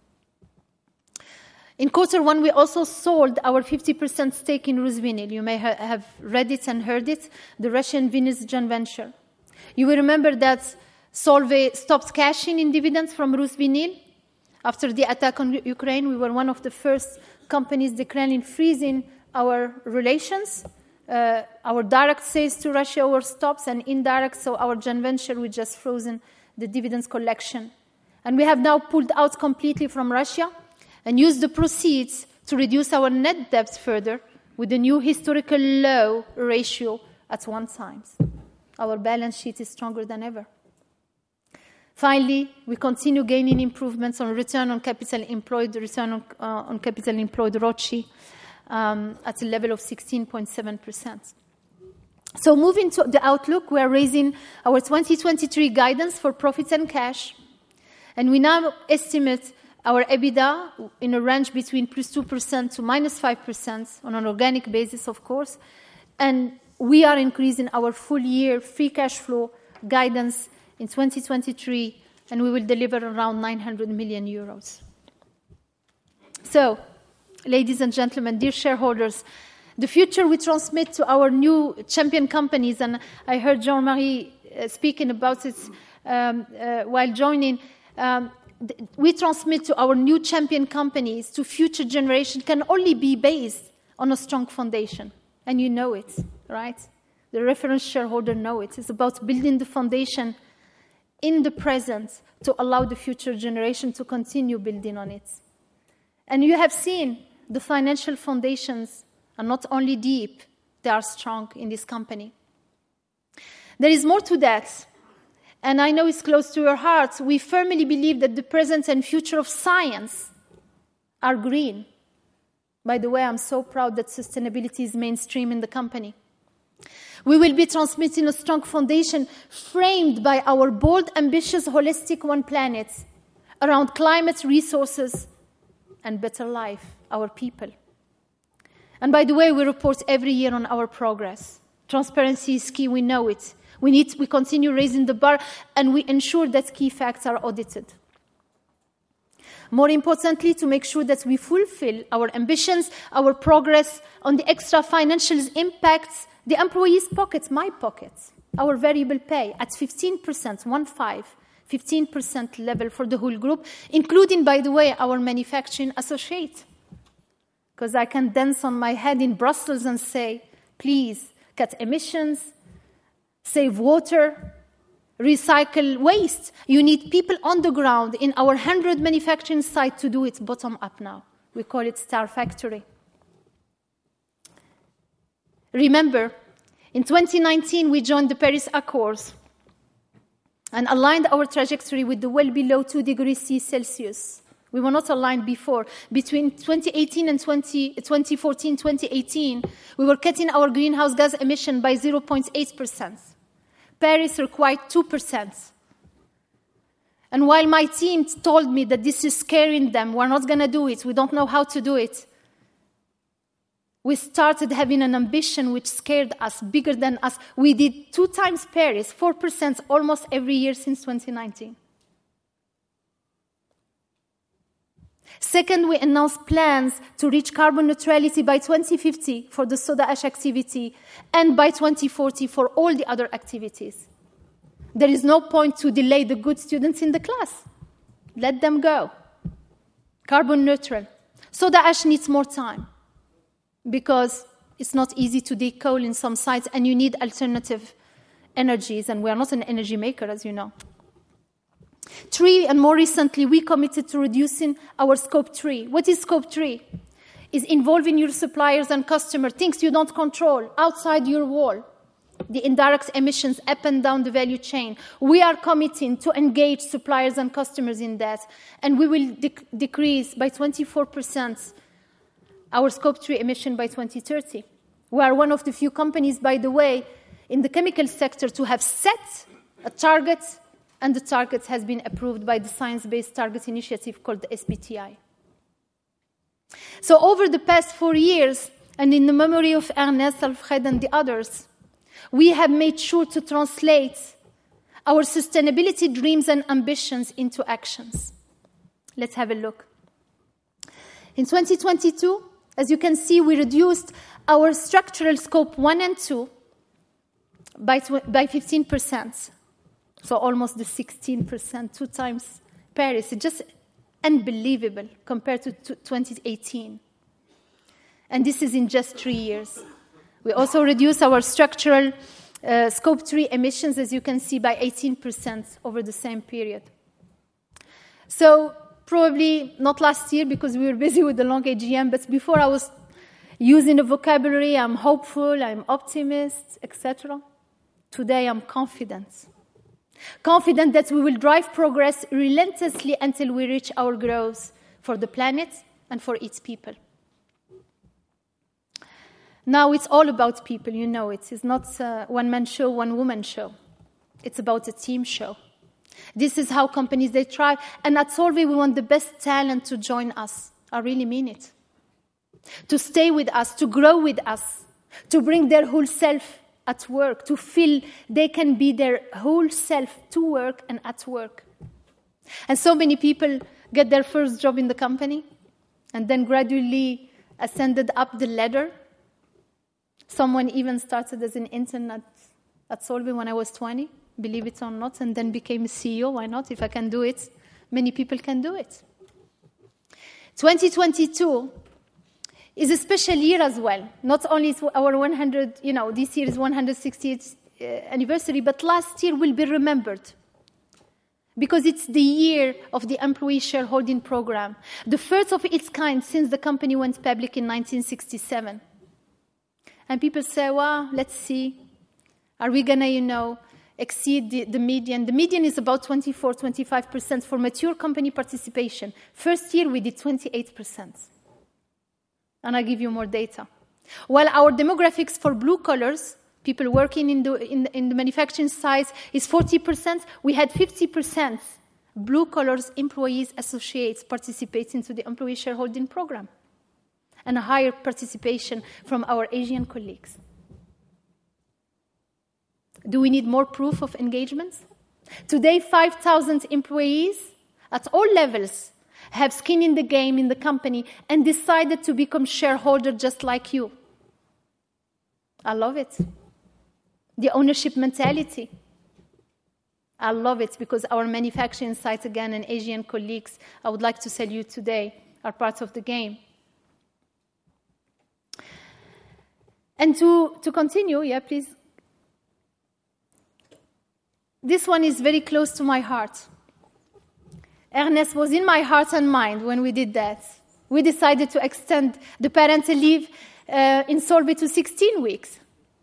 In quarter one, we also sold our fifty percent stake in RusVinyl. You may ha- have read it and heard it, the Russian Vinyls joint venture. You will remember that Solvay stopped cashing in dividends from RusVinyl. After the attack on Ukraine, we were one of the first companies declaring freezing our relations. Uh, our direct sales to Russia were stopped, and indirect, so our joint venture, we just frozen the dividends collection. And we have now pulled out completely from Russia and used the proceeds to reduce our net debt further with a new historical low ratio at one times. Our balance sheet is stronger than ever. Finally, we continue gaining improvements on return on capital employed, return on, uh, on capital employed, R O C E, um, at a level of sixteen point seven percent. So moving to the outlook, we are raising our twenty twenty-three guidance for profits and cash. And we now estimate our EBITDA in a range between plus two percent to minus five percent on an organic basis, of course. And we are increasing our full-year free cash flow guidance in twenty twenty-three, and we will deliver around nine hundred million euros. So, ladies and gentlemen, dear shareholders, the future we transmit to our new champion companies, and I heard Jean-Marie uh, speaking about it um, uh, while joining, um, th- we transmit to our new champion companies, to future generations, can only be based on a strong foundation. And you know it, right? The reference shareholder know it. It's about building the foundation in the present to allow the future generation to continue building on it. And you have seen the financial foundations are not only deep, they are strong in this company. There is more to that, and I know it's close to your heart. We firmly believe that the present and future of science are green. By the way, I'm so proud that sustainability is mainstream in the company. We will be transmitting a strong foundation framed by our bold, ambitious, holistic One Planet around climate, resources, and better life, our people. And by the way, we report every year on our progress. Transparency is key, we know it. We need, we continue raising the bar, and we ensure that key facts are audited. More importantly, to make sure that we fulfill our ambitions, our progress on the extra financial impacts, the employees' pockets, my pockets, our variable pay at fifteen percent, one five, fifteen percent level for the whole group, including, by the way, our manufacturing associate. Because I can dance on my head in Brussels and say, please, cut emissions, save water, recycle waste. You need people on the ground in our one hundred manufacturing sites to do it bottom up now. We call it Star Factory. Remember, in twenty nineteen, we joined the Paris Accords and aligned our trajectory with the well below two degrees Celsius. We were not aligned before. Between twenty eighteen and twenty fourteen, twenty eighteen, we were cutting our greenhouse gas emission by zero point eight percent. Paris required two percent. And while my team told me that this is scaring them, we're not going to do it, we don't know how to do it, We started having an ambition which scared us, bigger than us. We did two times Paris, four percent almost every year since twenty nineteen. Second, we announced plans to reach carbon neutrality by twenty fifty for the soda ash activity and by twenty forty for all the other activities. There is no point to delay the good students in the class. Let them go. Carbon neutral. Soda ash needs more time because it's not easy to dig coal in some sites and you need alternative energies, and we are not an energy maker, as you know. Three, and more recently, we committed to reducing our scope three. What is scope three? Is involving your suppliers and customers, things you don't control, outside your wall. The indirect emissions up and down the value chain. We are committing to engage suppliers and customers in that, and we will dec- decrease by twenty-four percent our scope three emission by twenty thirty. We are one of the few companies, by the way, in the chemical sector to have set a target, and the target has been approved by the Science Based Targets Initiative called the S B T I. So over the past four years, and in the memory of Ernest, Alfred, and the others, we have made sure to translate our sustainability dreams and ambitions into actions. Let's have a look. In twenty twenty-two, as you can see, we reduced our structural scope one and two by, tw- by fifteen percent. So almost the sixteen percent, two times Paris. It's just unbelievable compared to t- twenty eighteen. And this is in just three years. We also reduced our structural uh, scope three emissions, as you can see, by eighteen percent over the same period. So probably not last year because we were busy with the long A G M, but before I was using the vocabulary, I'm hopeful, I'm optimist, et cetera. Today I'm confident. Confident that we will drive progress relentlessly until we reach our goals for the planet and for its people. Now it's all about people, you know it. It's not a one-man show, one-woman show. It's about a team show. This is how companies, they try. And at Solvay, we want the best talent to join us. I really mean it. To stay with us, to grow with us, to bring their whole self at work, to feel they can be their whole self to work and at work. And so many people get their first job in the company and then gradually ascended up the ladder. Someone even started as an intern at, at Solvay when I was twenty, believe it or not, and then became a C E O. Why not? If I can do it, many people can do it. twenty twenty-two is a special year as well. Not only is our one hundred, you know, this year is one hundred sixtieth uh, anniversary, but last year will be remembered because it's the year of the employee shareholding program, the first of its kind since the company went public in nineteen sixty-seven. And people say, well, let's see. Are we going to, you know, exceed the, the median? The median is about twenty-four, twenty-five percent for mature company participation. First year, we did twenty-eight percent. And I'll give you more data. While our demographics for blue collars, people working in the, in, in the manufacturing sites, is forty percent, we had fifty percent blue collars employees, associates participating to the employee shareholding program, and a higher participation from our Asian colleagues. Do we need more proof of engagement? Today, five thousand employees at all levels have skin in the game in the company and decided to become shareholders just like you. I love it. The ownership mentality. I love it because our manufacturing sites, again, and Asian colleagues, I would like to salute today, are part of the game. And to, to continue, yeah, please. This one is very close to my heart. Ernest was in my heart and mind when we did that. We decided to extend the parental leave uh, in Solvay to sixteen weeks.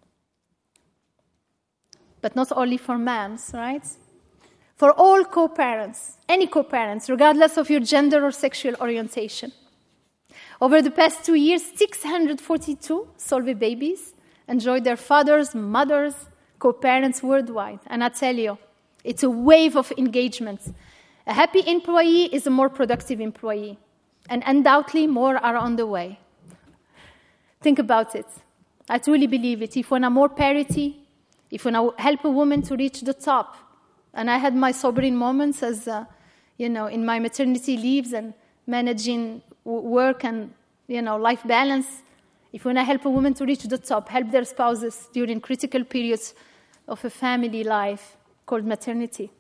But not only for moms, right? For all co-parents, any co-parents, regardless of your gender or sexual orientation. Over the past two years, six hundred forty-two Solvay babies enjoyed their fathers, mothers, co-parents worldwide. And I tell you, it's a wave of engagement. A happy employee is a more productive employee. And undoubtedly, more are on the way. Think about it. I truly believe it. If we have more parity, if we help a woman to reach the top, and I had my sobering moments as, uh, you know, in my maternity leaves and managing w- work and, you know, life balance. If we want to help a woman to reach the top, help their spouses during critical periods of a family life called maternity.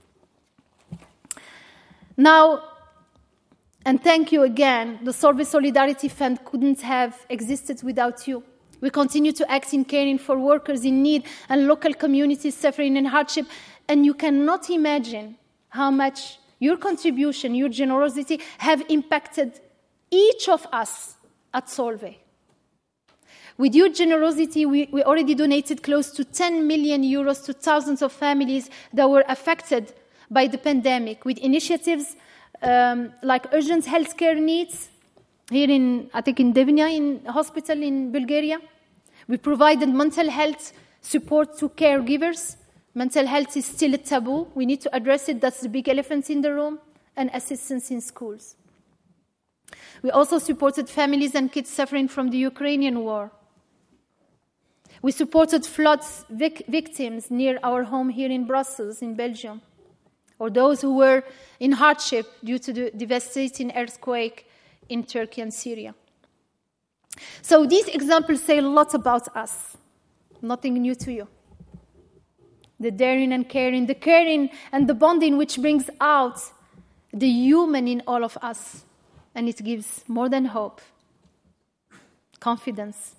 Now, and thank you again, the Solvay Solidarity Fund couldn't have existed without you. We continue to act in caring for workers in need and local communities suffering in hardship, and you cannot imagine how much your contribution, your generosity have impacted each of us at Solvay. With your generosity, we, we already donated close to ten million euros to thousands of families that were affected by the pandemic, with initiatives um, like urgent healthcare needs here in, I think, in Devnya, in hospital in Bulgaria. We provided mental health support to caregivers. Mental health is still a taboo. We need to address it. That's the big elephant in the room. And assistance in schools. We also supported families and kids suffering from the Ukrainian war. We supported floods vic- victims near our home here in Brussels, in Belgium, or those who were in hardship due to the devastating earthquake in Turkey and Syria. So these examples say a lot about us. Nothing new to you. The daring and caring, the caring and the bonding which brings out the human in all of us. And it gives more than hope, confidence.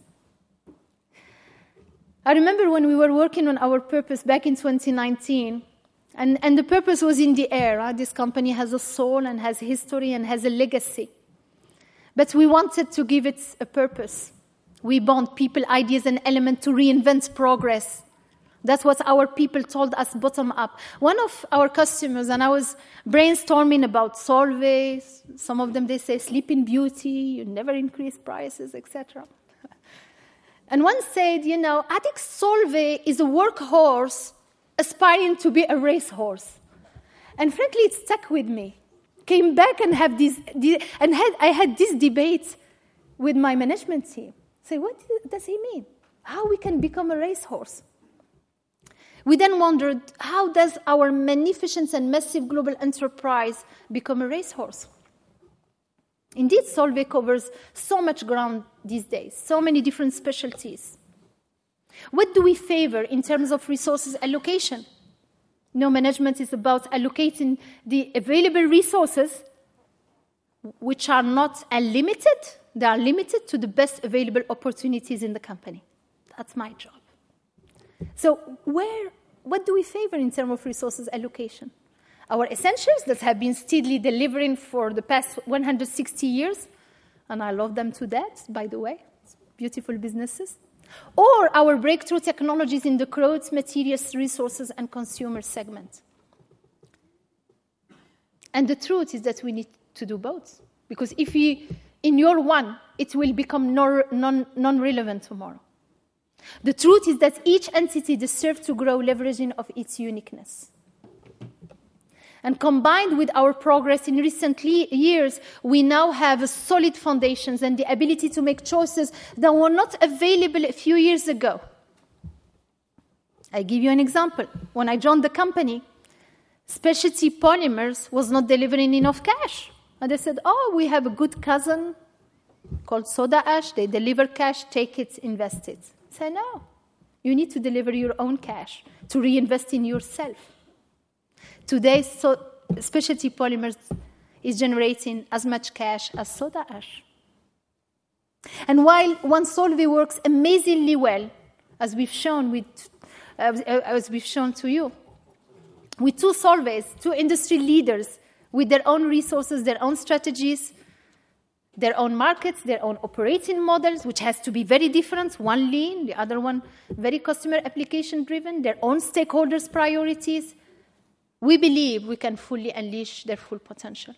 I remember when we were working on our purpose back in twenty nineteen, and, and the purpose was in the air. Right? This company has a soul and has history and has a legacy. But we wanted to give it a purpose. We bond people, ideas, and elements to reinvent progress. That's what our people told us bottom up. One of our customers, and I was brainstorming about Solvay, some of them, they say, Sleeping Beauty, you never increase prices, et cetera. And one said, you know, I think Solvay is a workhorse aspiring to be a racehorse. And frankly, it stuck with me. Came back and have this, and had, I had this debate with my management team. Say, what does he mean? How we can become a racehorse? We then wondered, how does our magnificent and massive global enterprise become a racehorse? Indeed, Solvay covers so much ground these days, so many different specialties. What do we favor in terms of resources allocation? No, management is about allocating the available resources, which are not unlimited. They are limited to the best available opportunities in the company. That's my job. So where, what do we favor in terms of resources allocation? Our essentials that have been steadily delivering for the past one hundred sixty years, and I love them to death, by the way. It's beautiful businesses. Or our breakthrough technologies in the growth, materials, resources, and consumer segment. And the truth is that we need to do both. Because if we ignore one, it will become non, non-relevant tomorrow. The truth is that each entity deserves to grow leveraging of its uniqueness. And combined with our progress in recent years, we now have solid foundations and the ability to make choices that were not available a few years ago. I give you an example. When I joined the company, Specialty Polymers was not delivering enough cash. And they said, oh, we have a good cousin called Soda Ash. They deliver cash, take it, invest it. I said, no. You need to deliver your own cash to reinvest in yourself. Today, so Specialty Polymers is generating as much cash as Soda Ash. And while one Solvay works amazingly well, as we've shown with, uh, as we've shown to you, with two Solvays, two industry leaders, with their own resources, their own strategies, their own markets, their own operating models, which has to be very different, one lean, the other one very customer application driven, their own stakeholders' priorities, we believe we can fully unleash their full potential.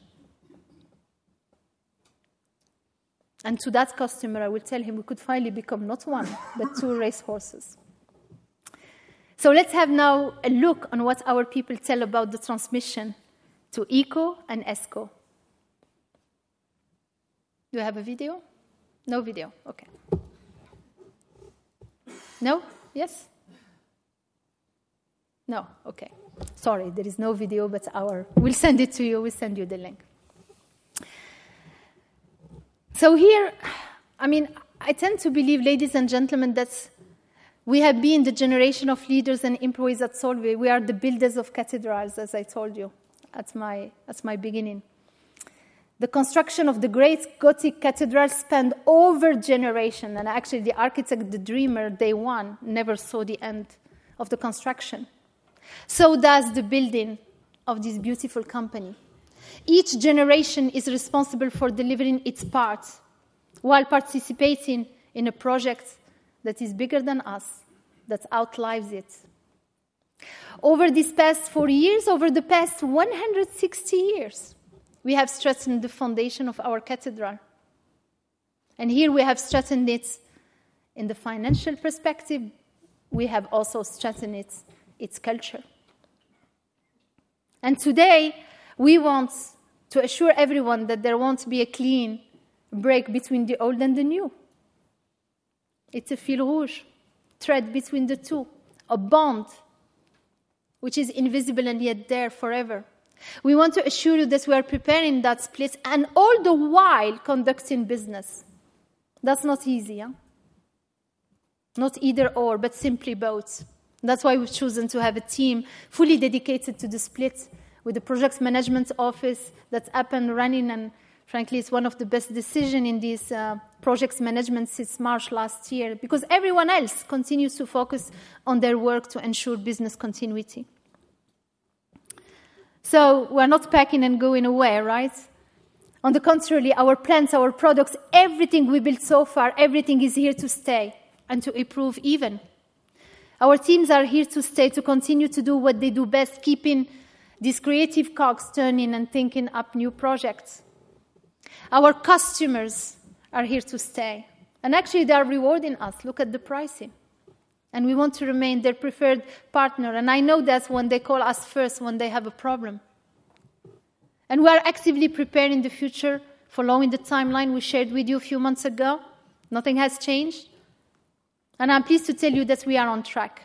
And to that customer, I will tell him we could finally become not one, but two racehorses. So let's have now a look on what our people tell about the transmission to ECO and ESCO. Do you have a video? No video, okay. No? Yes? No? Okay. Sorry, there is no video, but our we'll send it to you. We'll send you the link. So here, I mean, I tend to believe, ladies and gentlemen, that we have been the generation of leaders and employees at Solvay. We are the builders of cathedrals, as I told you at my, at my beginning. The construction of the great Gothic cathedral spanned over generations, and actually the architect, the dreamer, day one, never saw the end of the construction. So does the building of this beautiful company. Each generation is responsible for delivering its part while participating in a project that is bigger than us, that outlives it. Over these past four years, over the past one hundred sixty years, we have strengthened the foundation of our cathedral. And here we have strengthened it in the financial perspective. We have also strengthened it, its culture. And today, we want to assure everyone that there won't be a clean break between the old and the new. It's a fil rouge, thread between the two, a bond which is invisible and yet there forever. We want to assure you that we are preparing that split and all the while conducting business. That's not easy, huh? Not either or, but simply both. That's why we've chosen to have a team fully dedicated to the split with the project management office that's up and running, and frankly, it's one of the best decisions in this uh, projects management since March last year, because everyone else continues to focus on their work to ensure business continuity. So we're not packing and going away, right? On the contrary, our plants, our products, everything we built so far, everything is here to stay and to improve even. Our teams are here to stay, to continue to do what they do best, keeping these creative cogs turning and thinking up new projects. Our customers are here to stay. And actually, they are rewarding us. Look at the pricing. And we want to remain their preferred partner. And I know that's when they call us first when they have a problem. And we are actively preparing the future, following the timeline we shared with you a few months ago. Nothing has changed. And I'm pleased to tell you that we are on track.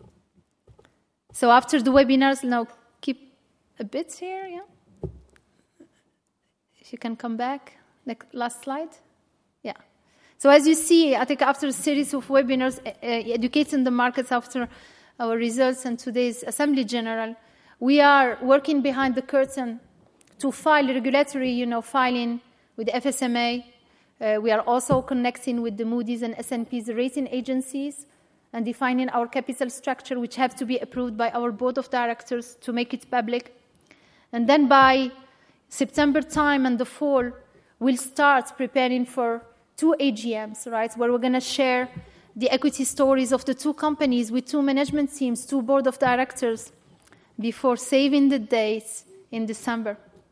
So after the webinars, now keep a bit here, yeah? If you can come back. Next, last slide. Yeah. So as you see, I think after a series of webinars, uh, educating the markets after our results and today's Assembly General, we are working behind the curtain to file regulatory, you know, filing with the F S M A. Uh, we are also connecting with the Moody's and S and P's rating agencies and defining our capital structure, which have to be approved by our board of directors to make it public. And then by September time and the fall, we'll start preparing for two A G Ms, right, where we're going to share the equity stories of the two companies with two management teams, two board of directors, before saving the dates in December.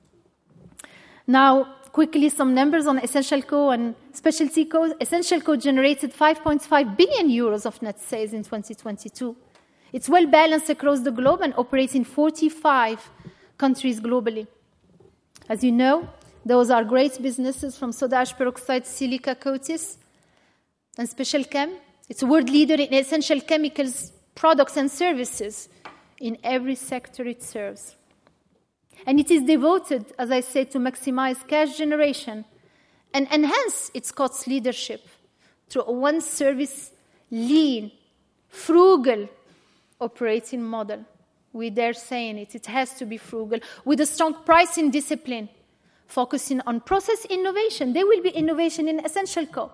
Now, quickly, some numbers on EssentialCo and Specialty Co. EssentialCo generated five point five billion euros of net sales in twenty twenty-two. It's well balanced across the globe and operates in forty-five countries globally. As you know, those are great businesses, from soda ash peroxide, silica, Coatis, and Special Chem. It's a world leader in essential chemicals, products, and services in every sector it serves. And it is devoted, as I said, to maximize cash generation and enhance its cost leadership through a one-service, lean, frugal operating model. We dare saying it. It has to be frugal, with a strong pricing discipline, focusing on process innovation. There will be innovation in EssentialCo.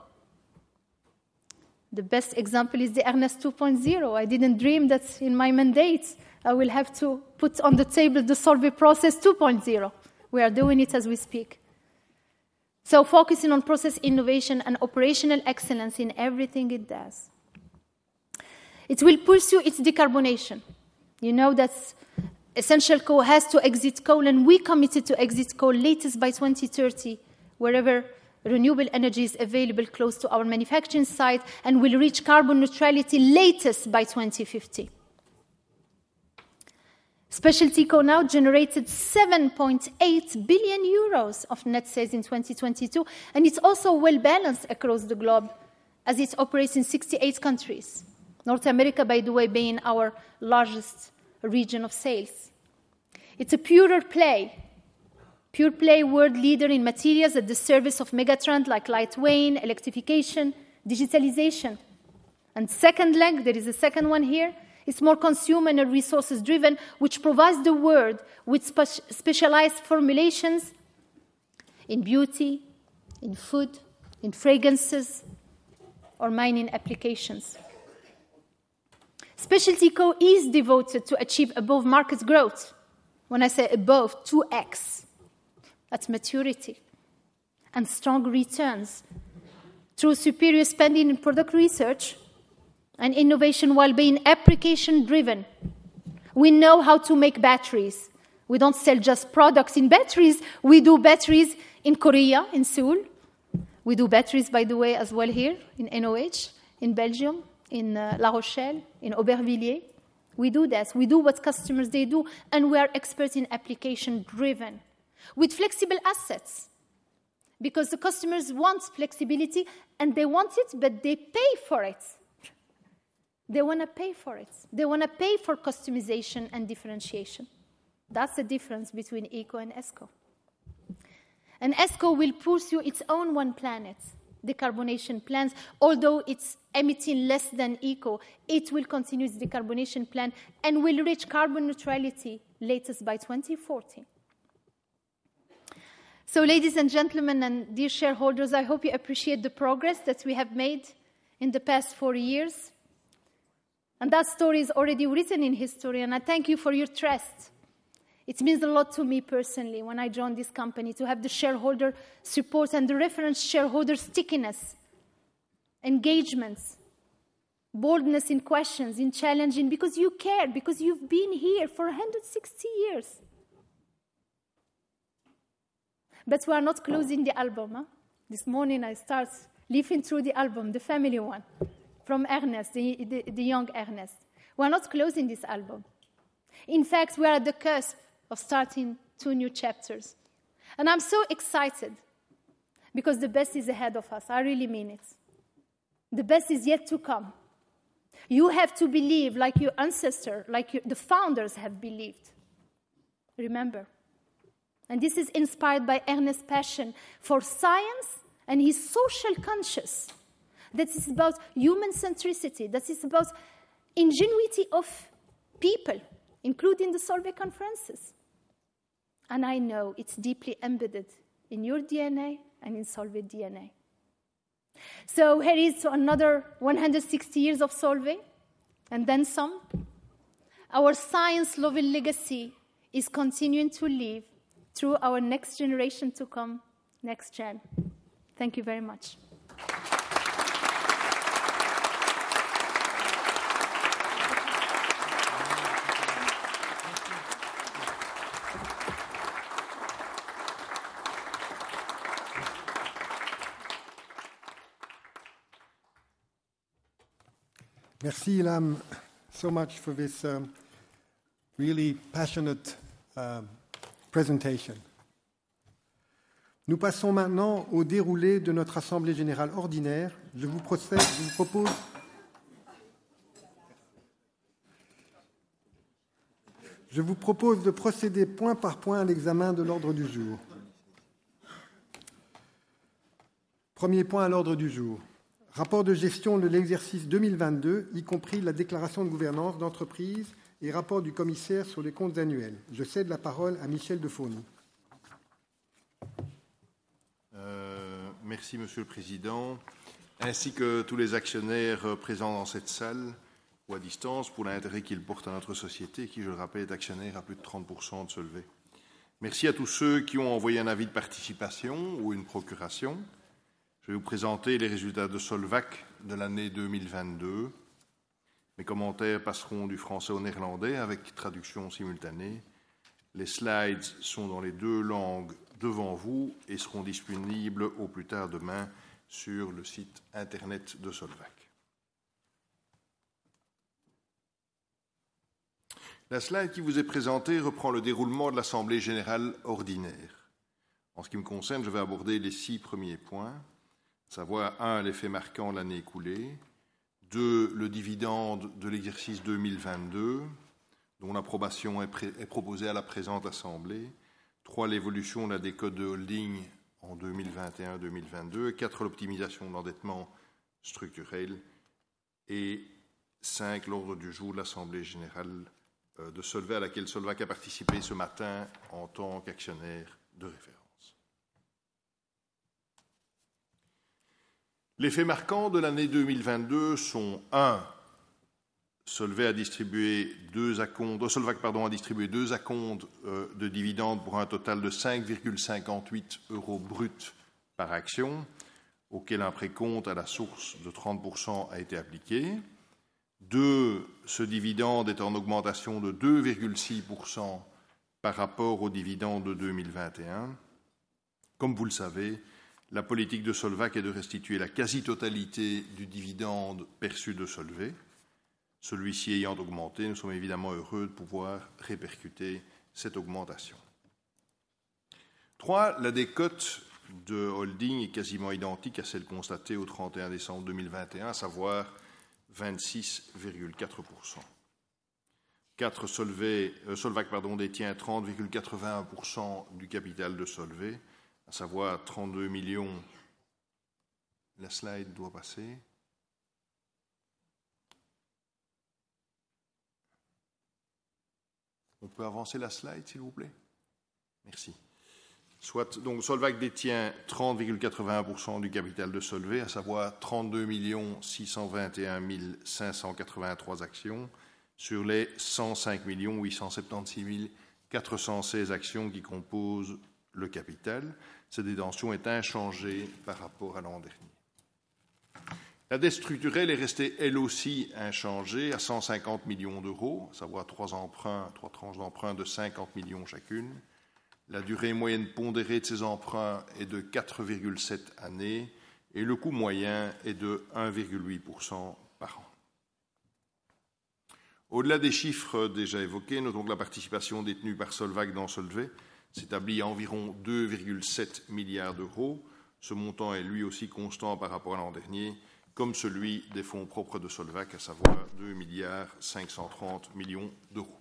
The best example is the Ernest two point oh. I didn't dream that in my mandate I will have to put on the table the Solvay Process two point oh. We are doing it as we speak. So focusing on process innovation and operational excellence in everything it does. It will pursue its decarbonation. You know that EssentialCo has to exit coal, and we committed to exit coal latest by twenty thirty, wherever renewable energy is available close to our manufacturing site, and will reach carbon neutrality latest by twenty fifty. Specialty Co now generated seven point eight billion euros of net sales in twenty twenty-two, and it's also well balanced across the globe as it operates in sixty-eight countries. North America, by the way, being our largest region of sales. It's a purer play, pure play world leader in materials at the service of megatrends like lightweight, electrification, digitalization. And second leg, there is a second one here, it's more consumer and resources driven, which provides the world with spe- specialized formulations in beauty, in food, in fragrances, or mining applications. Specialty Co is devoted to achieve above market growth. When I say above, two x. That's maturity. And strong returns through superior spending in product research and innovation while being application-driven. We know how to make batteries. We don't sell just products in batteries. We do batteries in Korea, in Seoul. We do batteries, by the way, as well here in N O H, in Belgium, in uh, La Rochelle, in Aubervilliers. We do that. We do what customers, they do, and we are experts in application-driven with flexible assets because the customers want flexibility and they want it, but they pay for it. They want to pay for it. They want to pay for customization and differentiation. That's the difference between ECO and ESCO. And ESCO will pursue its own one planet decarbonation plans. Although it's emitting less than ECO, it will continue its decarbonation plan and will reach carbon neutrality latest by twenty forty. So, ladies and gentlemen and dear shareholders, I hope you appreciate the progress that we have made in the past four years. And that story is already written in history, and I thank you for your trust. It means a lot to me personally when I joined this company to have the shareholder support and the reference shareholder stickiness, engagements, boldness in questions, in challenging, because you care, because you've been here for one hundred sixty years. But we are not closing the album. Huh? This morning I start leafing through the album, the family one, from Ernest, the, the, the young Ernest. We are not closing this album. In fact, we are at the cusp of starting two new chapters. And I'm so excited because the best is ahead of us. I really mean it. The best is yet to come. You have to believe like your ancestors, like your, the founders have believed. Remember. And this is inspired by Ernest's passion for science and his social conscience. That is about human centricity. That is about ingenuity of people, including the Solvay conferences. And I know it's deeply embedded in your D N A and in Solvay D N A. So here is to another one hundred sixty years of Solvay, and then some. Our science-loving legacy is continuing to live through our next generation to come, next gen. Thank you very much. Merci, Ilham, so much for this um, really passionate uh, presentation. Nous passons maintenant au déroulé de notre Assemblée générale ordinaire. Je vous, procède, je vous propose... Je vous propose de procéder point par point à l'examen de l'ordre du jour. Premier point à l'ordre du jour. Rapport de gestion de l'exercice deux mille vingt-deux, y compris la déclaration de gouvernance d'entreprise et rapport du commissaire sur les comptes annuels. Je cède la parole à Michel Defourny. Euh, merci, Monsieur le Président, ainsi que tous les actionnaires présents dans cette salle ou à distance pour l'intérêt qu'ils portent à notre société, qui, je le rappelle, est actionnaire à plus de trente pour cent de Solvay. Merci à tous ceux qui ont envoyé un avis de participation ou une procuration. Je vais vous présenter les résultats de Solvac de l'année deux mille vingt-deux. Mes commentaires passeront du français au néerlandais avec traduction simultanée. Les slides sont dans les deux langues devant vous et seront disponibles au plus tard demain sur le site internet de Solvac. La slide qui vous est présentée reprend le déroulement de l'Assemblée générale ordinaire. En ce qui me concerne, je vais aborder les six premiers points. Savoir un, l'effet marquant de l'année écoulée, Deux, le dividende de l'exercice deux mille vingt-deux, dont l'approbation est, pré- est proposée à la présente Assemblée. Trois, l'évolution de la décote de holding en deux mille vingt et un deux mille vingt-deux. Quatre, l'optimisation de l'endettement structurel. Et cinq, l'ordre du jour de l'Assemblée générale de Solvay, à laquelle Solvac a participé ce matin en tant qu'actionnaire de référence. Les faits marquants de l'année deux mille vingt-deux sont un. Solvay a distribué deux acomptes, Solvac pardon, a distribué deux acomptes euh, de dividendes pour un total de cinq virgule cinquante-huit euros bruts par action, auquel un précompte à la source de trente pour cent a été appliqué. Deux, ce dividende est en augmentation de deux virgule six pour cent par rapport au dividende de deux mille vingt et un. Comme vous le savez, la politique de Solvac est de restituer la quasi-totalité du dividende perçu de Solvay. Celui-ci ayant augmenté, nous sommes évidemment heureux de pouvoir répercuter cette augmentation. Trois, la décote de holding est quasiment identique à celle constatée au trente et un décembre deux mille vingt et un, à savoir vingt-six virgule quatre pour cent. Quatre, Solvay, euh, Solvac pardon, détient trente virgule quatre-vingt-un pour cent du capital de Solvay, à savoir trente-deux millions. La slide doit passer. On peut avancer la slide, s'il vous plaît? Merci. Soit, donc, Solvac détient trente virgule quatre-vingt-un pour cent du capital de Solvay, à savoir trente-deux millions six cent vingt et un mille cinq cent quatre-vingt-trois actions sur les cent cinq millions huit cent soixante-seize mille quatre cent seize actions qui composent le capital. Cette détention est inchangée par rapport à l'an dernier. La dette structurelle est restée, elle aussi, inchangée à cent cinquante millions d'euros, à savoir trois emprunts, trois tranches d'emprunts de cinquante millions chacune. La durée moyenne pondérée de ces emprunts est de quatre virgule sept années et le coût moyen est de un virgule huit pour cent par an. Au-delà des chiffres déjà évoqués, notons que la participation détenue par Solvac dans Solvay s'établit à environ deux virgule sept milliards d'euros. Ce montant est lui aussi constant par rapport à l'an dernier, comme celui des fonds propres de Solvac, à savoir deux milliards cinq cent trente millions d'euros.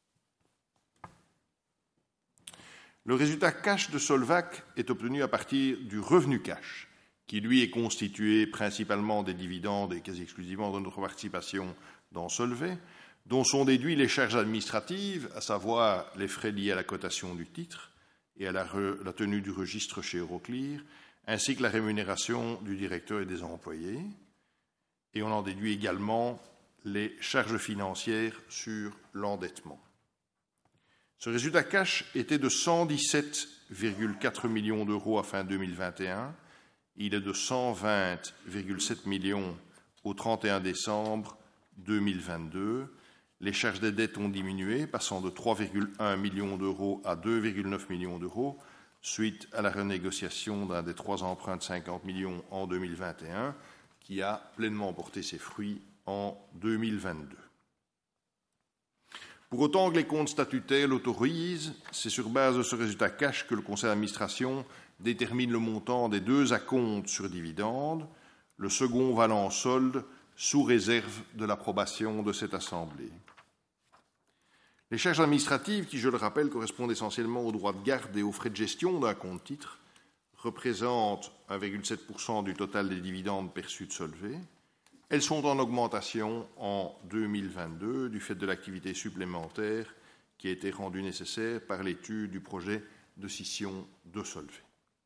Le résultat cash de Solvac est obtenu à partir du revenu cash, qui lui est constitué principalement des dividendes et quasi exclusivement de notre participation dans Solvay, dont sont déduits les charges administratives, à savoir les frais liés à la cotation du titre et à la, re, la tenue du registre chez Euroclear, ainsi que la rémunération du directeur et des employés. Et on en déduit également les charges financières sur l'endettement. Ce résultat cash était de cent dix-sept virgule quatre millions d'euros à fin deux mille vingt et un. Il est de cent vingt virgule sept millions au trente et un décembre deux mille vingt-deux. Les charges des dettes ont diminué, passant de trois virgule un millions d'euros à deux virgule neuf millions d'euros, suite à la renégociation d'un des trois emprunts de cinquante millions en deux mille vingt et un, qui a pleinement porté ses fruits en deux mille vingt-deux. Pour autant que les comptes statutaires l'autorisent, c'est sur base de ce résultat cash que le conseil d'administration détermine le montant des deux acomptes sur dividendes, le second valant solde sous réserve de l'approbation de cette Assemblée. Les charges administratives, qui, je le rappelle, correspondent essentiellement aux droits de garde et aux frais de gestion d'un compte titre, représentent un virgule sept pour cent du total des dividendes perçus de Solvay. Elles sont en augmentation en deux mille vingt-deux du fait de l'activité supplémentaire qui a été rendue nécessaire par l'étude du projet de scission de Solvay.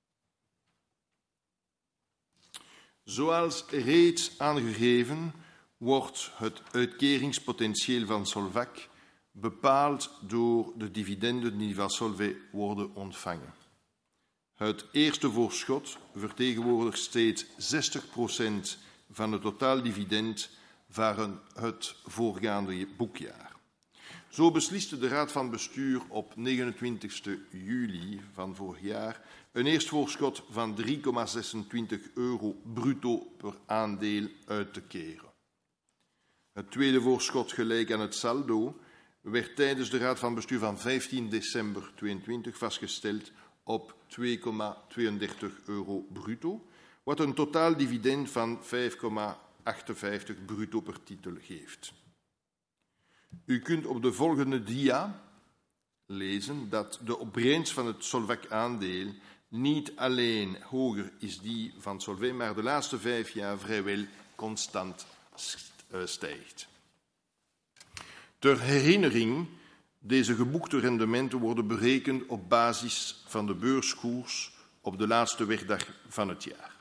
Zoals reeds aangegeven wordt het uitkeringspotentieel van Solvac bepaald door de dividenden die van Solvay worden ontvangen. Het eerste voorschot vertegenwoordigt steeds zestig procent van het totaaldividend van het voorgaande boekjaar. Zo besliste de Raad van Bestuur op negenentwintigste juli van vorig jaar een eerst voorschot van drie komma zesentwintig euro bruto per aandeel uit te keren. Het tweede voorschot gelijk aan het saldo werd tijdens de Raad van Bestuur van vijftien december tweeëntwintig vastgesteld op twee komma tweeëndertig euro bruto, wat een totaaldividend van vijf komma achtenvijftig bruto per titel geeft. U kunt op de volgende dia lezen dat de opbrengst van het Solvac-aandeel niet alleen hoger is die van Solvay, maar de laatste vijf jaar vrijwel constant stijgt. Ter herinnering, deze geboekte rendementen worden berekend op basis van de beurskoers op de laatste werkdag van het jaar.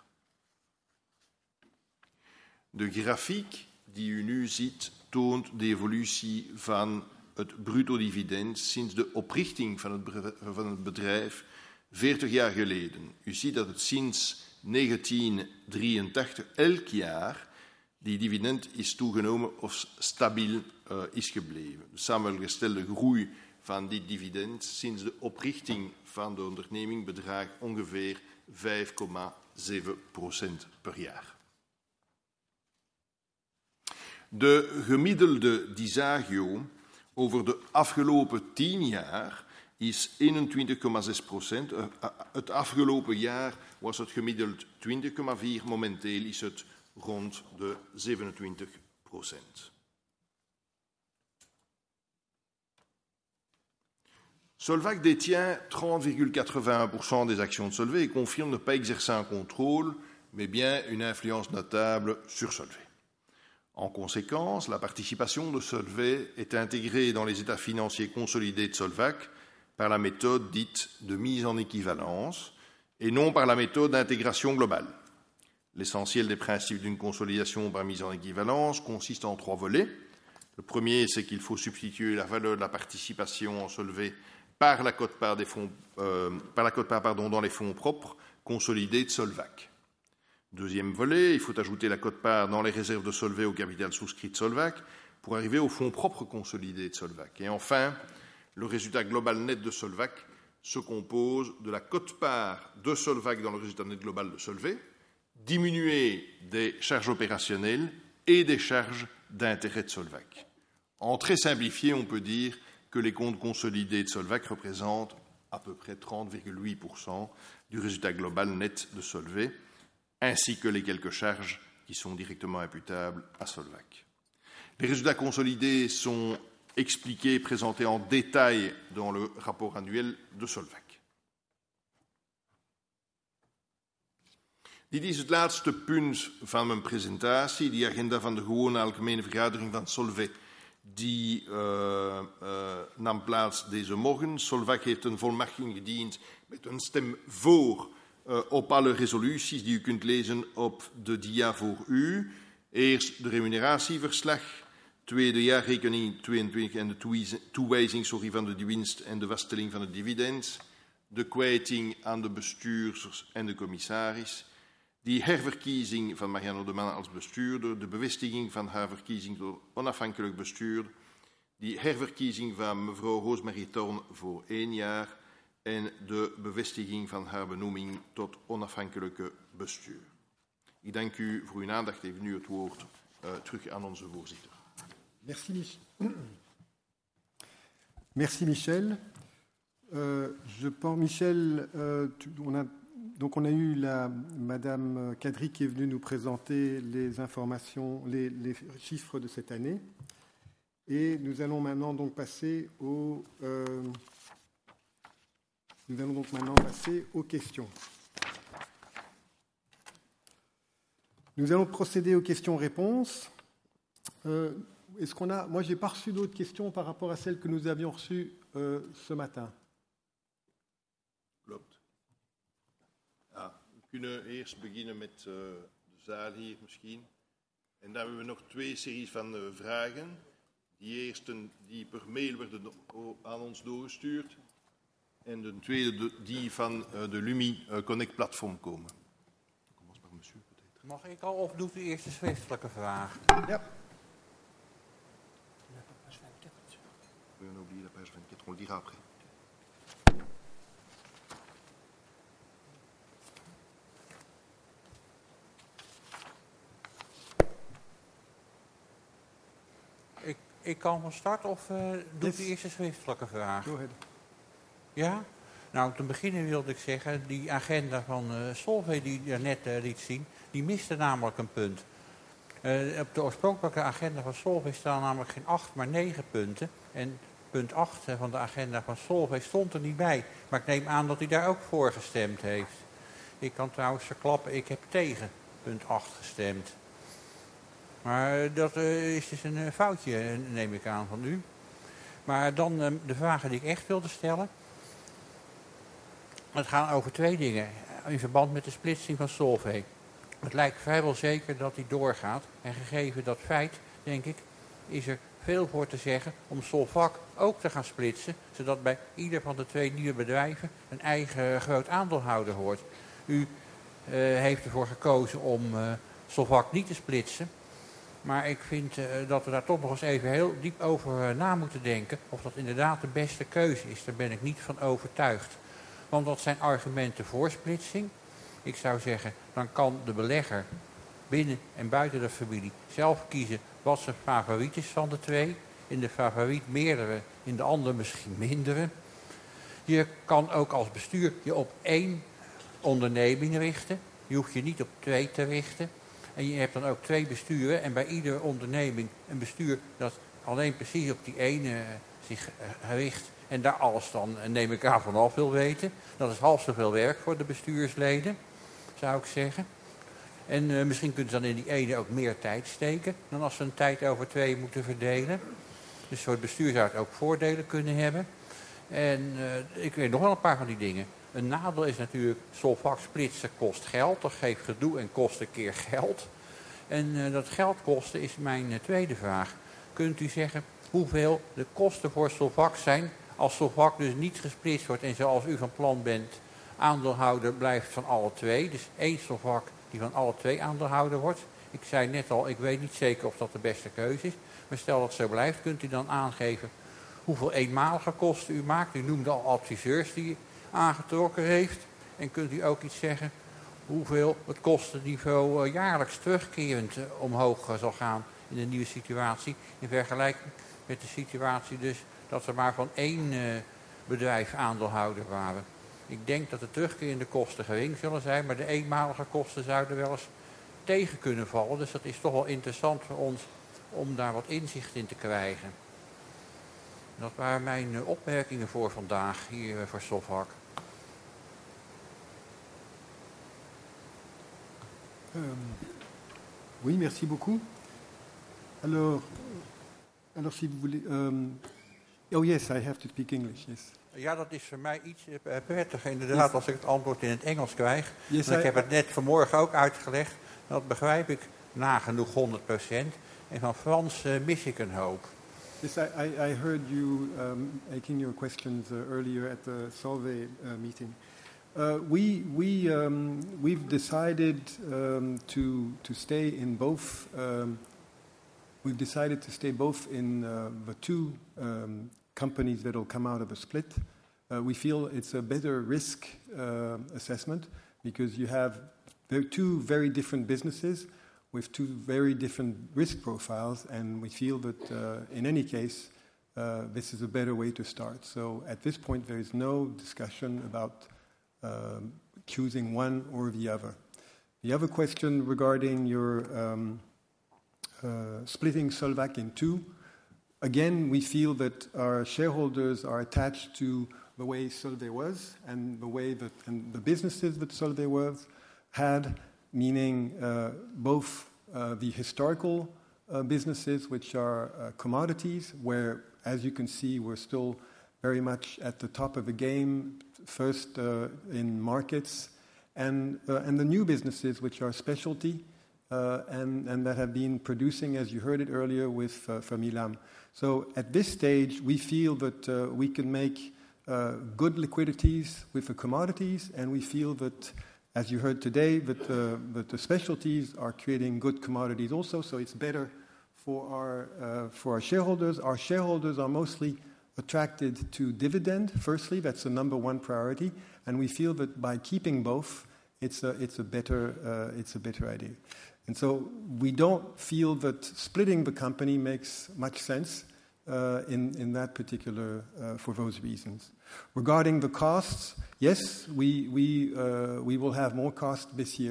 De grafiek die u nu ziet toont de evolutie van het bruto dividend sinds de oprichting van het, van het bedrijf veertig jaar geleden. U ziet dat het sinds negentien drieëntachtig elk jaar die dividend is toegenomen of stabiel uh, is gebleven. De samengestelde groei van dit dividend sinds de oprichting van de onderneming bedraagt ongeveer vijf komma zeven procent per jaar. De gemiddelde disagio over de afgelopen tien jaar is eenentwintig komma zes procent. Het afgelopen jaar was het gemiddeld twintig komma vier, momenteel is het rond de zevenentwintig procent. Solvac détient trente virgule quatre-vingt-un pour cent des actions de Solvay et confirme ne pas exercer un contrôle, mais bien une influence notable sur Solvay. En conséquence, la participation de Solvay est intégrée dans les états financiers consolidés de Solvac par la méthode dite de mise en équivalence et non par la méthode d'intégration globale. L'essentiel des principes d'une consolidation par mise en équivalence consiste en trois volets. Le premier, c'est qu'il faut substituer la valeur de la participation en Solvay par la quote-part des fonds, euh, par la quote-part, pardon, dans les fonds propres consolidés de Solvac. Deuxième volet, il faut ajouter la quote-part dans les réserves de Solvay au capital souscrit de Solvac pour arriver aux fonds propres consolidés de Solvac. Et enfin, le résultat global net de Solvac se compose de la quote-part de Solvac dans le résultat net global de Solvay, diminué des charges opérationnelles et des charges d'intérêt de Solvac. En très simplifié, on peut dire que les comptes consolidés de Solvac représentent à peu près trente virgule huit pour cent du résultat global net de Solvay, ainsi que les quelques charges qui sont directement imputables à Solvac. Les résultats consolidés sont expliqués et présentés en détail dans le rapport annuel de Solvac. Dit is het laatste punt van mijn presentatie, die agenda van de gewone algemene vergadering van Solvay. Die uh, uh, nam plaats deze morgen. Solvac heeft een volmachtiging gediend met een stem voor uh, op alle resoluties die u kunt lezen op de dia voor u. Eerst de remuneratieverslag, tweede jaarrekening tweeëntwintig en de toewijzing sorry, van de winst en de vaststelling van het dividend, de kwijting aan de bestuurders en de commissaris, die herverkiezing van Marianne de Man als bestuurder, de bevestiging van haar verkiezing door onafhankelijk bestuurder, die herverkiezing van mevrouw Roosmarie Thorn voor één jaar en de bevestiging van haar benoeming tot onafhankelijke bestuur. Ik dank u voor uw aandacht. Even nu het woord uh, terug aan onze voorzitter. Merci, Mich- Merci Michel. Euh, je pense, Michel, euh, tu, on a Donc on a eu la, Madame Kadri qui est venue nous présenter les informations, les, les chiffres de cette année. Et nous allons maintenant donc passer aux, euh, nous allons donc maintenant passer aux questions. Nous allons procéder aux questions-réponses. Euh, est-ce qu'on a, moi, j'ai pas reçu d'autres questions par rapport à celles que nous avions reçues euh, ce matin. We kunnen eerst beginnen met uh, de zaal hier misschien. En dan hebben we nog twee series van uh, vragen. Die eerste die per mail werden do- aan ons doorgestuurd. En de tweede de, die van uh, de Lumi uh, Connect platform komen. Mag ik al of doet u eerst de schriftelijke vraag? Ja. On a oublié la page vingt-quatre, on le dira après. Ik, ik kan van start of uh, doet Yes. u eerst de schriftelijke vraag? Go ahead. Ja? Nou, te beginnen wilde ik zeggen, die agenda van uh, Solvay die je net uh, liet zien, die miste namelijk een punt. Uh, op de oorspronkelijke agenda van Solvay staan namelijk geen acht, maar negen punten. En punt acht van de agenda van Solvay stond er niet bij. Maar ik neem aan dat hij daar ook voor gestemd heeft. Ik kan trouwens verklappen, ik heb tegen punt acht gestemd. Maar dat uh, is dus een uh, foutje, neem ik aan, van u. Maar dan uh, de vragen die ik echt wilde stellen. Het gaat over twee dingen in verband met de splitsing van Solvay. Het lijkt vrijwel zeker dat die doorgaat. En gegeven dat feit, denk ik, is er veel voor te zeggen om Solvac ook te gaan splitsen, zodat bij ieder van de twee nieuwe bedrijven een eigen groot aandeelhouder hoort. U uh, heeft ervoor gekozen om uh, Solvac niet te splitsen. Maar ik vind uh, dat we daar toch nog eens even heel diep over uh, na moeten denken. Of dat inderdaad de beste keuze is. Daar ben ik niet van overtuigd. Want dat zijn argumenten voor splitsing. Ik zou zeggen, dan kan de belegger binnen en buiten de familie zelf kiezen wat zijn favoriet is van de twee. In de favoriet meerdere, in de andere misschien mindere. Je kan ook als bestuur je op één onderneming richten. Je hoeft je niet op twee te richten. En je hebt dan ook twee besturen. En bij iedere onderneming een bestuur dat alleen precies op die ene zich richt. En daar alles dan, neem ik aan, vanaf wil weten. Dat is half zoveel werk voor de bestuursleden, zou ik zeggen. En uh, misschien kunnen ze dan in die ene ook meer tijd steken dan als ze een tijd over twee moeten verdelen. Dus voor het bestuur zou het ook voordelen kunnen hebben. En uh, ik weet nog wel een paar van die dingen. Een nadeel is natuurlijk, Solvac splitsen kost geld. Dat geeft gedoe en kost een keer geld. En uh, dat geld kosten is mijn uh, tweede vraag. Kunt u zeggen hoeveel de kosten voor Solvac zijn als Solvac dus niet gesplitst wordt en zoals u van plan bent, aandeelhouder blijft van alle twee. Dus één Solvac die van alle twee aandeelhouder wordt. Ik zei net al, ik weet niet zeker of dat de beste keuze is. Maar stel dat het zo blijft, kunt u dan aangeven hoeveel eenmalige kosten u maakt. U noemde al adviseurs die u aangetrokken heeft. En kunt u ook iets zeggen hoeveel het kostenniveau uh, jaarlijks terugkerend uh, omhoog uh, zal gaan in de nieuwe situatie. In vergelijking met de situatie dus dat er maar van één uh, bedrijf aandeelhouder waren. Ik denk dat de terugkerende kosten gering zullen zijn, maar de eenmalige kosten zouden wel eens tegen kunnen vallen. Dus dat is toch wel interessant voor ons om daar wat inzicht in te krijgen. Dat waren mijn uh, opmerkingen voor vandaag hier uh, voor Solvac. Euh, oui, merci beaucoup. Alors, alors si vous voulez... Um, oh yes, I have to speak English, yes. Ja, dat is voor mij iets uh, prettiger inderdaad yes. Als ik het antwoord in het Engels krijg. Yes, ik I, heb het net vanmorgen ook uitgelegd. Dat begrijp ik nagenoeg honderd procent. En van Frans uh, mis ik een hoop. Yes, I, I, I heard you um, making your questions uh, earlier at the Solvay uh, meeting. Uh, we we um, we've decided um, to to stay in both. Um, we've decided to stay both in uh, the two um, companies that will come out of a split. Uh, we feel it's a better risk uh, assessment because you have two very different businesses with two very different risk profiles, and we feel that uh, in any case uh, this is a better way to start. So at this point there is no discussion about Uh, choosing one or the other. The other question regarding your um, uh, splitting Solvac in two, again, we feel that our shareholders are attached to the way Solvay was and the way that and the businesses that Solvay was had, meaning uh, both uh, the historical uh, businesses, which are uh, commodities, where, as you can see, we're still very much at the top of the game, first uh, in markets, and uh, and the new businesses which are specialty uh, and and that have been producing, as you heard it earlier, with uh, Familam. So at this stage, we feel that uh, we can make uh, good liquidities with the commodities, and we feel that, as you heard today, that uh, that the specialties are creating good commodities also. So it's better for our uh, for our shareholders. Our shareholders are mostly attracted to dividend. Firstly, that's the number one priority, and we feel that by keeping both, it's a it's a better uh, it's a better idea. And so we don't feel that splitting the company makes much sense uh, in in that particular uh, for those reasons. Regarding the costs, yes, we we uh, we will have more costs this year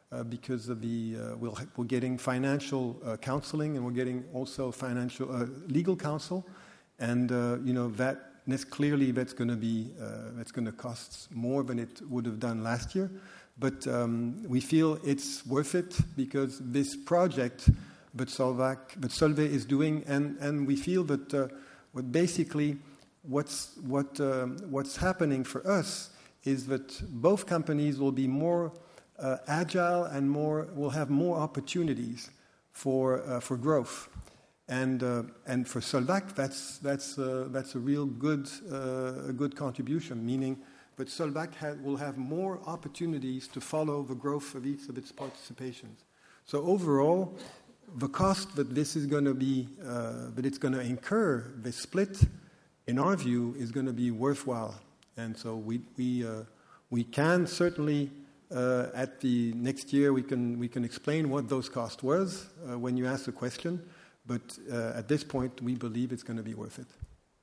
uh, because of the uh, we'll, we're getting financial uh, counseling, and we're getting also financial uh, legal counsel, and uh, you know that that's clearly that's going to be uh, that's going to cost more than it would have done last year, but um, we feel it's worth it because this project that Solvac, that Solvay is doing, and and we feel that uh, what basically what's what um, what's happening for us is that both companies will be more uh, agile and more will have more opportunities for uh, for growth, and uh, and for Solvac that's that's uh, that's a real good uh, a good contribution. Meaning that Solvac ha- will have more opportunities to follow the growth of each of its participations. So overall, the cost that this is going to be uh, that it's going to incur, the split, in our view, is going to be worthwhile. And so we we uh, we can certainly uh, at the next year we can we can explain what those costs was uh, when you ask the question. But uh, at this point, we believe it's going to be worth it.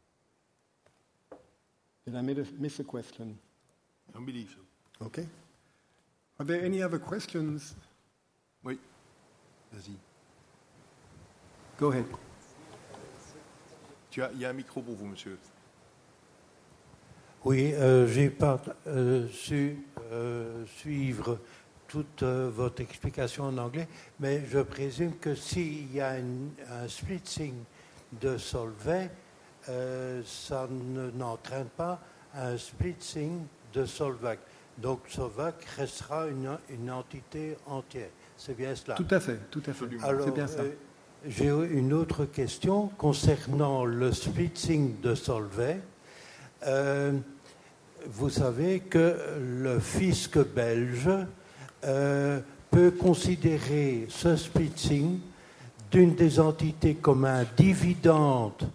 Did I miss a question? I don't believe so. Okay. Are there any other questions? Oui. Vas-y. Go ahead. Tu as, il y a un micro pour vous, monsieur. Oui, euh, j'ai pas euh, su euh, suivre toute euh, votre explication en anglais, mais je présume que s'il y a une, un splitting de Solvay, euh, ça ne, n'entraîne pas un splitting de Solvac. Donc Solvac restera une, une entité entière. C'est bien cela? Tout à fait, tout à fait. Alors, c'est bien ça. Euh, j'ai une autre question concernant le splitting de Solvay. Euh, vous savez que le fisc belge euh, peut considérer ce splitting d'une des entités comme un dividende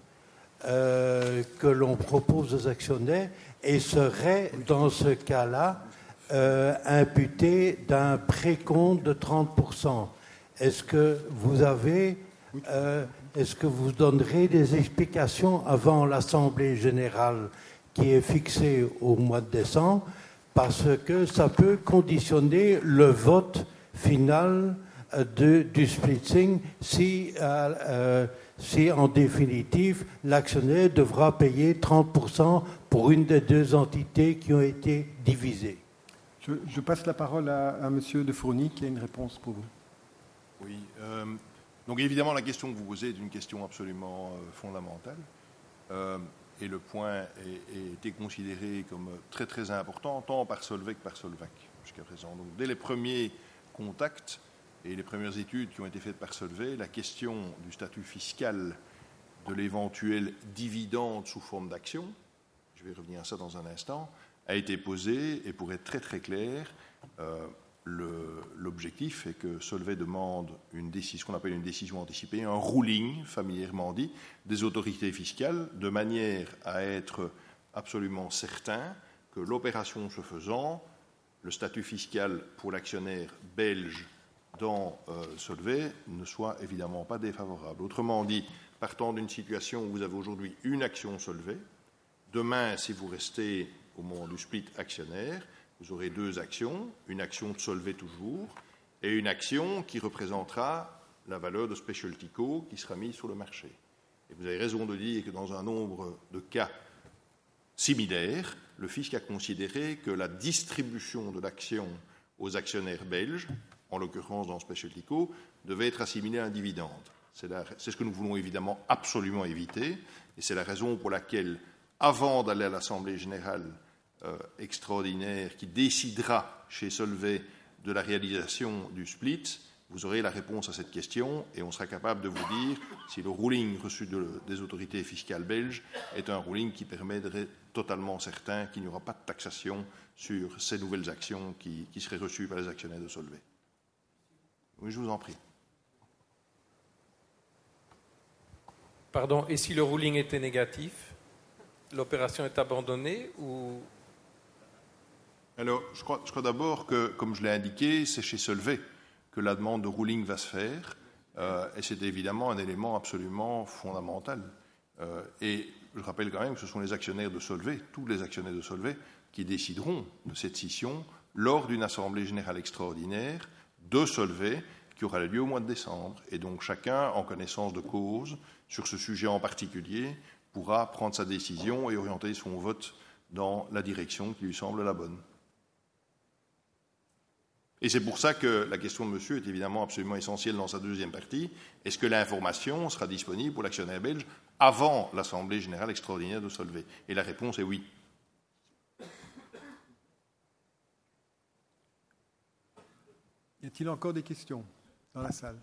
euh, que l'on propose aux actionnaires et serait dans ce cas-là euh, imputé d'un précompte de trente pour cent. Est-ce que vous avez, euh, est-ce que vous donnerez des explications avant l'Assemblée générale qui est fixée au mois de décembre, parce que ça peut conditionner le vote final de, du splitting si, euh, euh, si en définitive l'actionnaire devra payer trente pour cent pour une des deux entités qui ont été divisées. Je, je passe la parole à, à M. De Fourny qui a une réponse pour vous. Oui. Euh, donc évidemment, la question que vous posez est une question absolument euh, fondamentale. Euh, et le point est, est été considéré comme très très important, tant par Solvay que par Solvac jusqu'à présent. Donc dès les premiers contacts et les premières études qui ont été faites par Solvay, la question du statut fiscal de l'éventuel dividende sous forme d'action, je vais revenir à ça dans un instant, a été posée, et pour être très très clair, euh, le, l'objectif est que Solvay demande une décision, ce qu'on appelle une décision anticipée, un ruling, familièrement dit, des autorités fiscales, de manière à être absolument certain que l'opération se faisant, le statut fiscal pour l'actionnaire belge dans euh, Solvay ne soit évidemment pas défavorable. Autrement dit, partant d'une situation où vous avez aujourd'hui une action Solvay, demain, si vous restez au moment du split actionnaire, vous aurez deux actions, une action de Solvay toujours, et une action qui représentera la valeur de Specialty Co qui sera mise sur le marché. Et vous avez raison de dire que dans un nombre de cas similaires, le fisc a considéré que la distribution de l'action aux actionnaires belges, en l'occurrence dans Specialty Co, devait être assimilée à un dividende. C'est, la, c'est ce que nous voulons évidemment absolument éviter, et c'est la raison pour laquelle, avant d'aller à l'Assemblée générale Euh, extraordinaire qui décidera chez Solvay de la réalisation du split, vous aurez la réponse à cette question et on sera capable de vous dire si le ruling reçu de, des autorités fiscales belges est un ruling qui permet d'être totalement certain qu'il n'y aura pas de taxation sur ces nouvelles actions qui, qui seraient reçues par les actionnaires de Solvay. Oui, je vous en prie. Pardon, et si le ruling était négatif, l'opération est abandonnée ou... Alors, je crois, je crois d'abord que, comme je l'ai indiqué, c'est chez Solvay que la demande de ruling va se faire, euh, et c'est évidemment un élément absolument fondamental. Euh, et je rappelle quand même que ce sont les actionnaires de Solvay, tous les actionnaires de Solvay, qui décideront de cette scission lors d'une assemblée générale extraordinaire de Solvay qui aura lieu au mois de décembre. Et donc chacun, en connaissance de cause, sur ce sujet en particulier, pourra prendre sa décision et orienter son vote dans la direction qui lui semble la bonne. Et c'est pour ça que la question de monsieur est évidemment absolument essentielle dans sa deuxième partie. Est-ce que l'information sera disponible pour l'actionnaire belge avant l'Assemblée générale extraordinaire de Solvay? Et la réponse est oui. Y a-t-il encore des questions dans la salle?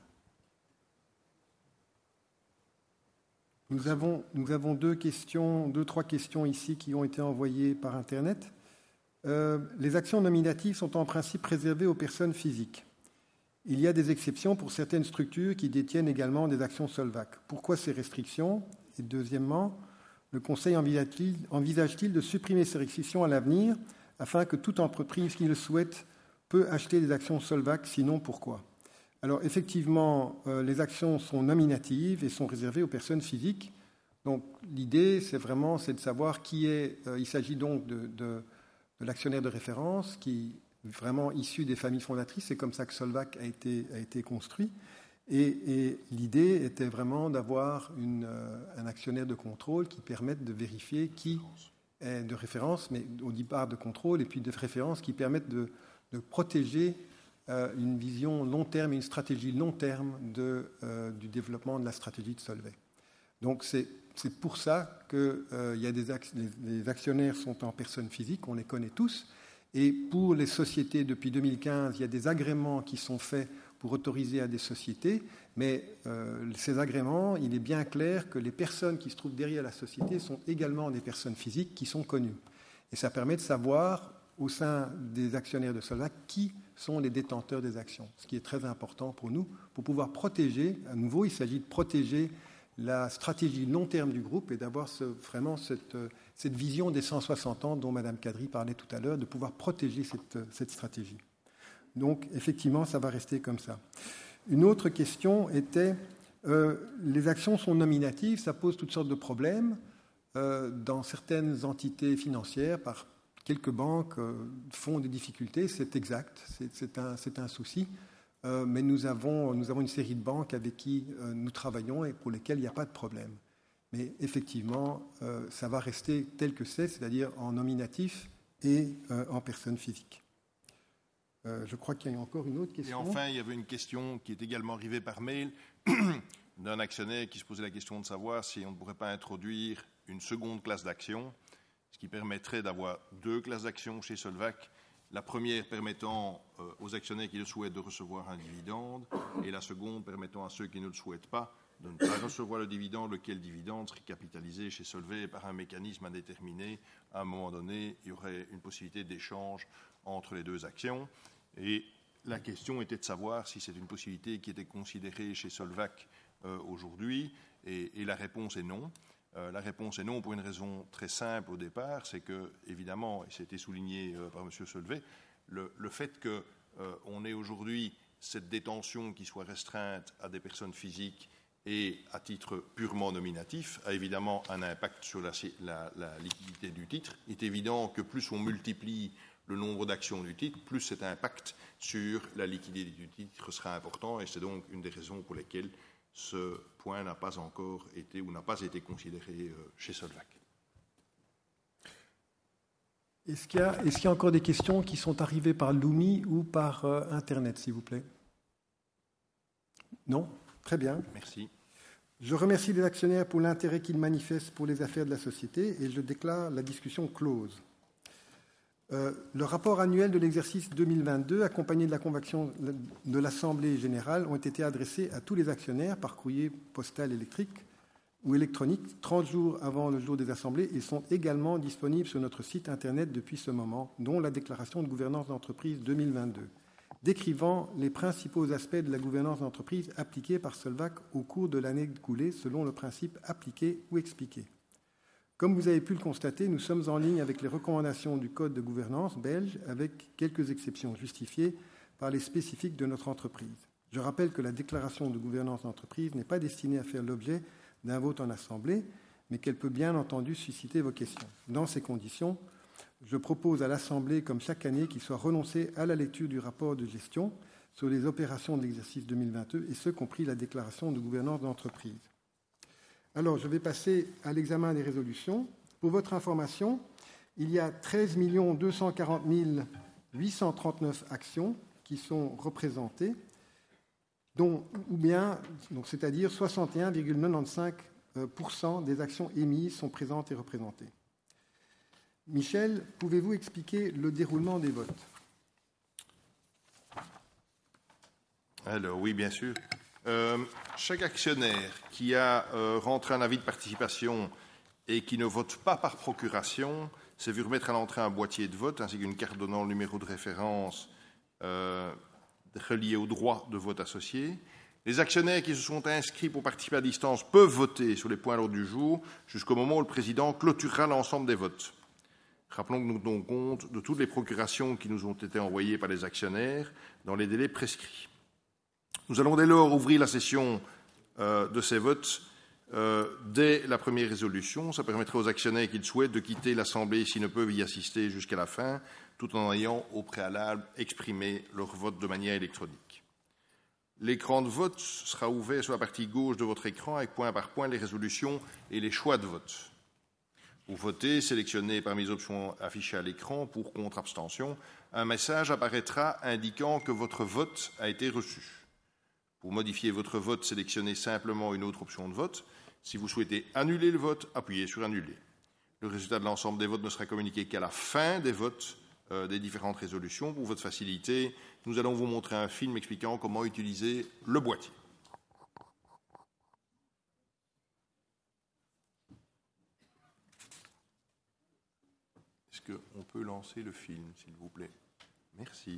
Nous avons, nous avons deux questions, deux, trois questions ici qui ont été envoyées par Internet. Euh, les actions nominatives sont en principe réservées aux personnes physiques. Il y a des exceptions pour certaines structures qui détiennent également des actions Solvac. Pourquoi ces restrictions? Et deuxièmement, le Conseil envisage-t-il, envisage-t-il de supprimer ces restrictions à l'avenir afin que toute entreprise qui le souhaite peut acheter des actions Solvac, sinon pourquoi? Alors effectivement, euh, les actions sont nominatives et sont réservées aux personnes physiques. Donc l'idée, c'est vraiment c'est de savoir qui est. Euh, il s'agit donc de, de, de l'actionnaire de référence qui est vraiment issu des familles fondatrices. C'est comme ça que Solvac a été, a été construit. Et, et l'idée était vraiment d'avoir une, euh, un actionnaire de contrôle qui permette de vérifier qui est de référence, mais au départ de contrôle, et puis de référence qui permettent de, de protéger euh, une vision long terme et une stratégie long terme de, euh, du développement de la stratégie de Solvay. Donc c'est, c'est pour ça que euh, y a des ac- les, les actionnaires sont en personne physique, on les connaît tous, et pour les sociétés, depuis deux mille quinze, il y a des agréments qui sont faits pour autoriser à des sociétés, mais euh, ces agréments, il est bien clair que les personnes qui se trouvent derrière la société sont également des personnes physiques qui sont connues. Et ça permet de savoir, au sein des actionnaires de Solvac, qui sont les détenteurs des actions, ce qui est très important pour nous, pour pouvoir protéger, à nouveau, il s'agit de protéger la stratégie long terme du groupe et d'avoir ce, vraiment cette, cette vision des cent soixante ans dont Mme Kadri parlait tout à l'heure, de pouvoir protéger cette, cette stratégie. Donc, effectivement, ça va rester comme ça. Une autre question était, euh, les actions sont nominatives, ça pose toutes sortes de problèmes. Euh, dans certaines entités financières, par quelques banques, euh, font des difficultés, c'est exact, c'est, c'est, un, c'est un souci. Euh, mais nous avons, nous avons une série de banques avec qui euh, nous travaillons et pour lesquelles il n'y a pas de problème. Mais effectivement, euh, ça va rester tel que c'est, c'est-à-dire en nominatif et euh, en personne physique. Euh, je crois qu'il y a encore une autre question. Et enfin, il y avait une question qui est également arrivée par mail d'un actionnaire qui se posait la question de savoir si on ne pourrait pas introduire une seconde classe d'actions, ce qui permettrait d'avoir deux classes d'actions chez Solvac. La première permettant euh, aux actionnaires qui le souhaitent de recevoir un dividende et la seconde permettant à ceux qui ne le souhaitent pas de ne pas recevoir le dividende, lequel dividende serait capitalisé chez Solvay par un mécanisme indéterminé. À un moment donné, il y aurait une possibilité d'échange entre les deux actions. Et la question était de savoir si c'est une possibilité qui était considérée chez Solvac euh, aujourd'hui, et, et la réponse est non. Euh, la réponse est non pour une raison très simple au départ, c'est que, évidemment, et c'était souligné euh, par M. Solvay, le, le fait qu'on euh, ait aujourd'hui cette détention qui soit restreinte à des personnes physiques et à titre purement nominatif a évidemment un impact sur la, la, la liquidité du titre. Il est évident que plus on multiplie le nombre d'actions du titre, plus cet impact sur la liquidité du titre sera important, et c'est donc une des raisons pour lesquelles ce point n'a pas encore été ou n'a pas été considéré chez Solvac. Est-ce qu'il y a, est-ce qu'il y a encore des questions qui sont arrivées par Lumi ou par euh, Internet, s'il vous plaît? Non? Très bien. Merci. Je remercie les actionnaires pour l'intérêt qu'ils manifestent pour les affaires de la société et je déclare la discussion close. Euh, le rapport annuel de l'exercice deux mille vingt-deux, accompagné de la convocation de l'Assemblée générale, ont été adressés à tous les actionnaires par courrier postal électrique ou électronique trente jours avant le jour des assemblées et sont également disponibles sur notre site Internet depuis ce moment, dont la déclaration de gouvernance d'entreprise deux mille vingt-deux, décrivant les principaux aspects de la gouvernance d'entreprise appliquée par Solvac au cours de l'année écoulée selon le principe appliqué ou expliqué. Comme vous avez pu le constater, nous sommes en ligne avec les recommandations du Code de gouvernance belge, avec quelques exceptions justifiées par les spécifiques de notre entreprise. Je rappelle que la déclaration de gouvernance d'entreprise n'est pas destinée à faire l'objet d'un vote en Assemblée, mais qu'elle peut bien entendu susciter vos questions. Dans ces conditions, je propose à l'Assemblée, comme chaque année, qu'il soit renoncé à la lecture du rapport de gestion, sur les opérations de l'exercice deux mille vingt-deux, et ce, compris la déclaration de gouvernance d'entreprise. Alors, je vais passer à l'examen des résolutions. Pour votre information, il y a treize millions deux cent quarante mille huit cent trente-neuf actions qui sont représentées, dont, ou bien, donc, c'est-à-dire soixante et un virgule quatre-vingt-quinze pour cent des actions émises sont présentes et représentées. Michel, pouvez-vous expliquer le déroulement des votes? Alors, oui, bien sûr. Euh, chaque actionnaire qui a euh, rentré un avis de participation et qui ne vote pas par procuration s'est vu remettre à l'entrée un boîtier de vote ainsi qu'une carte donnant le numéro de référence euh, relié au droit de vote associé. Les actionnaires qui se sont inscrits pour participer à distance peuvent voter sur les points à l'ordre du jour jusqu'au moment où le président clôturera l'ensemble des votes. Rappelons que nous tenons compte de toutes les procurations qui nous ont été envoyées par les actionnaires dans les délais prescrits. Nous allons dès lors ouvrir la session euh, de ces votes euh, dès la première résolution. Ça permettra aux actionnaires qui le souhaitent de quitter l'Assemblée s'ils ne peuvent y assister jusqu'à la fin, tout en ayant au préalable exprimé leur vote de manière électronique. L'écran de vote sera ouvert sur la partie gauche de votre écran avec point par point les résolutions et les choix de vote. Pour voter, sélectionnez parmi les options affichées à l'écran pour contre abstention. Un message apparaîtra indiquant que votre vote a été reçu. Pour modifier votre vote, sélectionnez simplement une autre option de vote. Si vous souhaitez annuler le vote, appuyez sur Annuler. Le résultat de l'ensemble des votes ne sera communiqué qu'à la fin des votes euh, des différentes résolutions. Pour votre facilité, nous allons vous montrer un film expliquant comment utiliser le boîtier. Est-ce qu'on peut lancer le film, s'il vous plaît? Merci.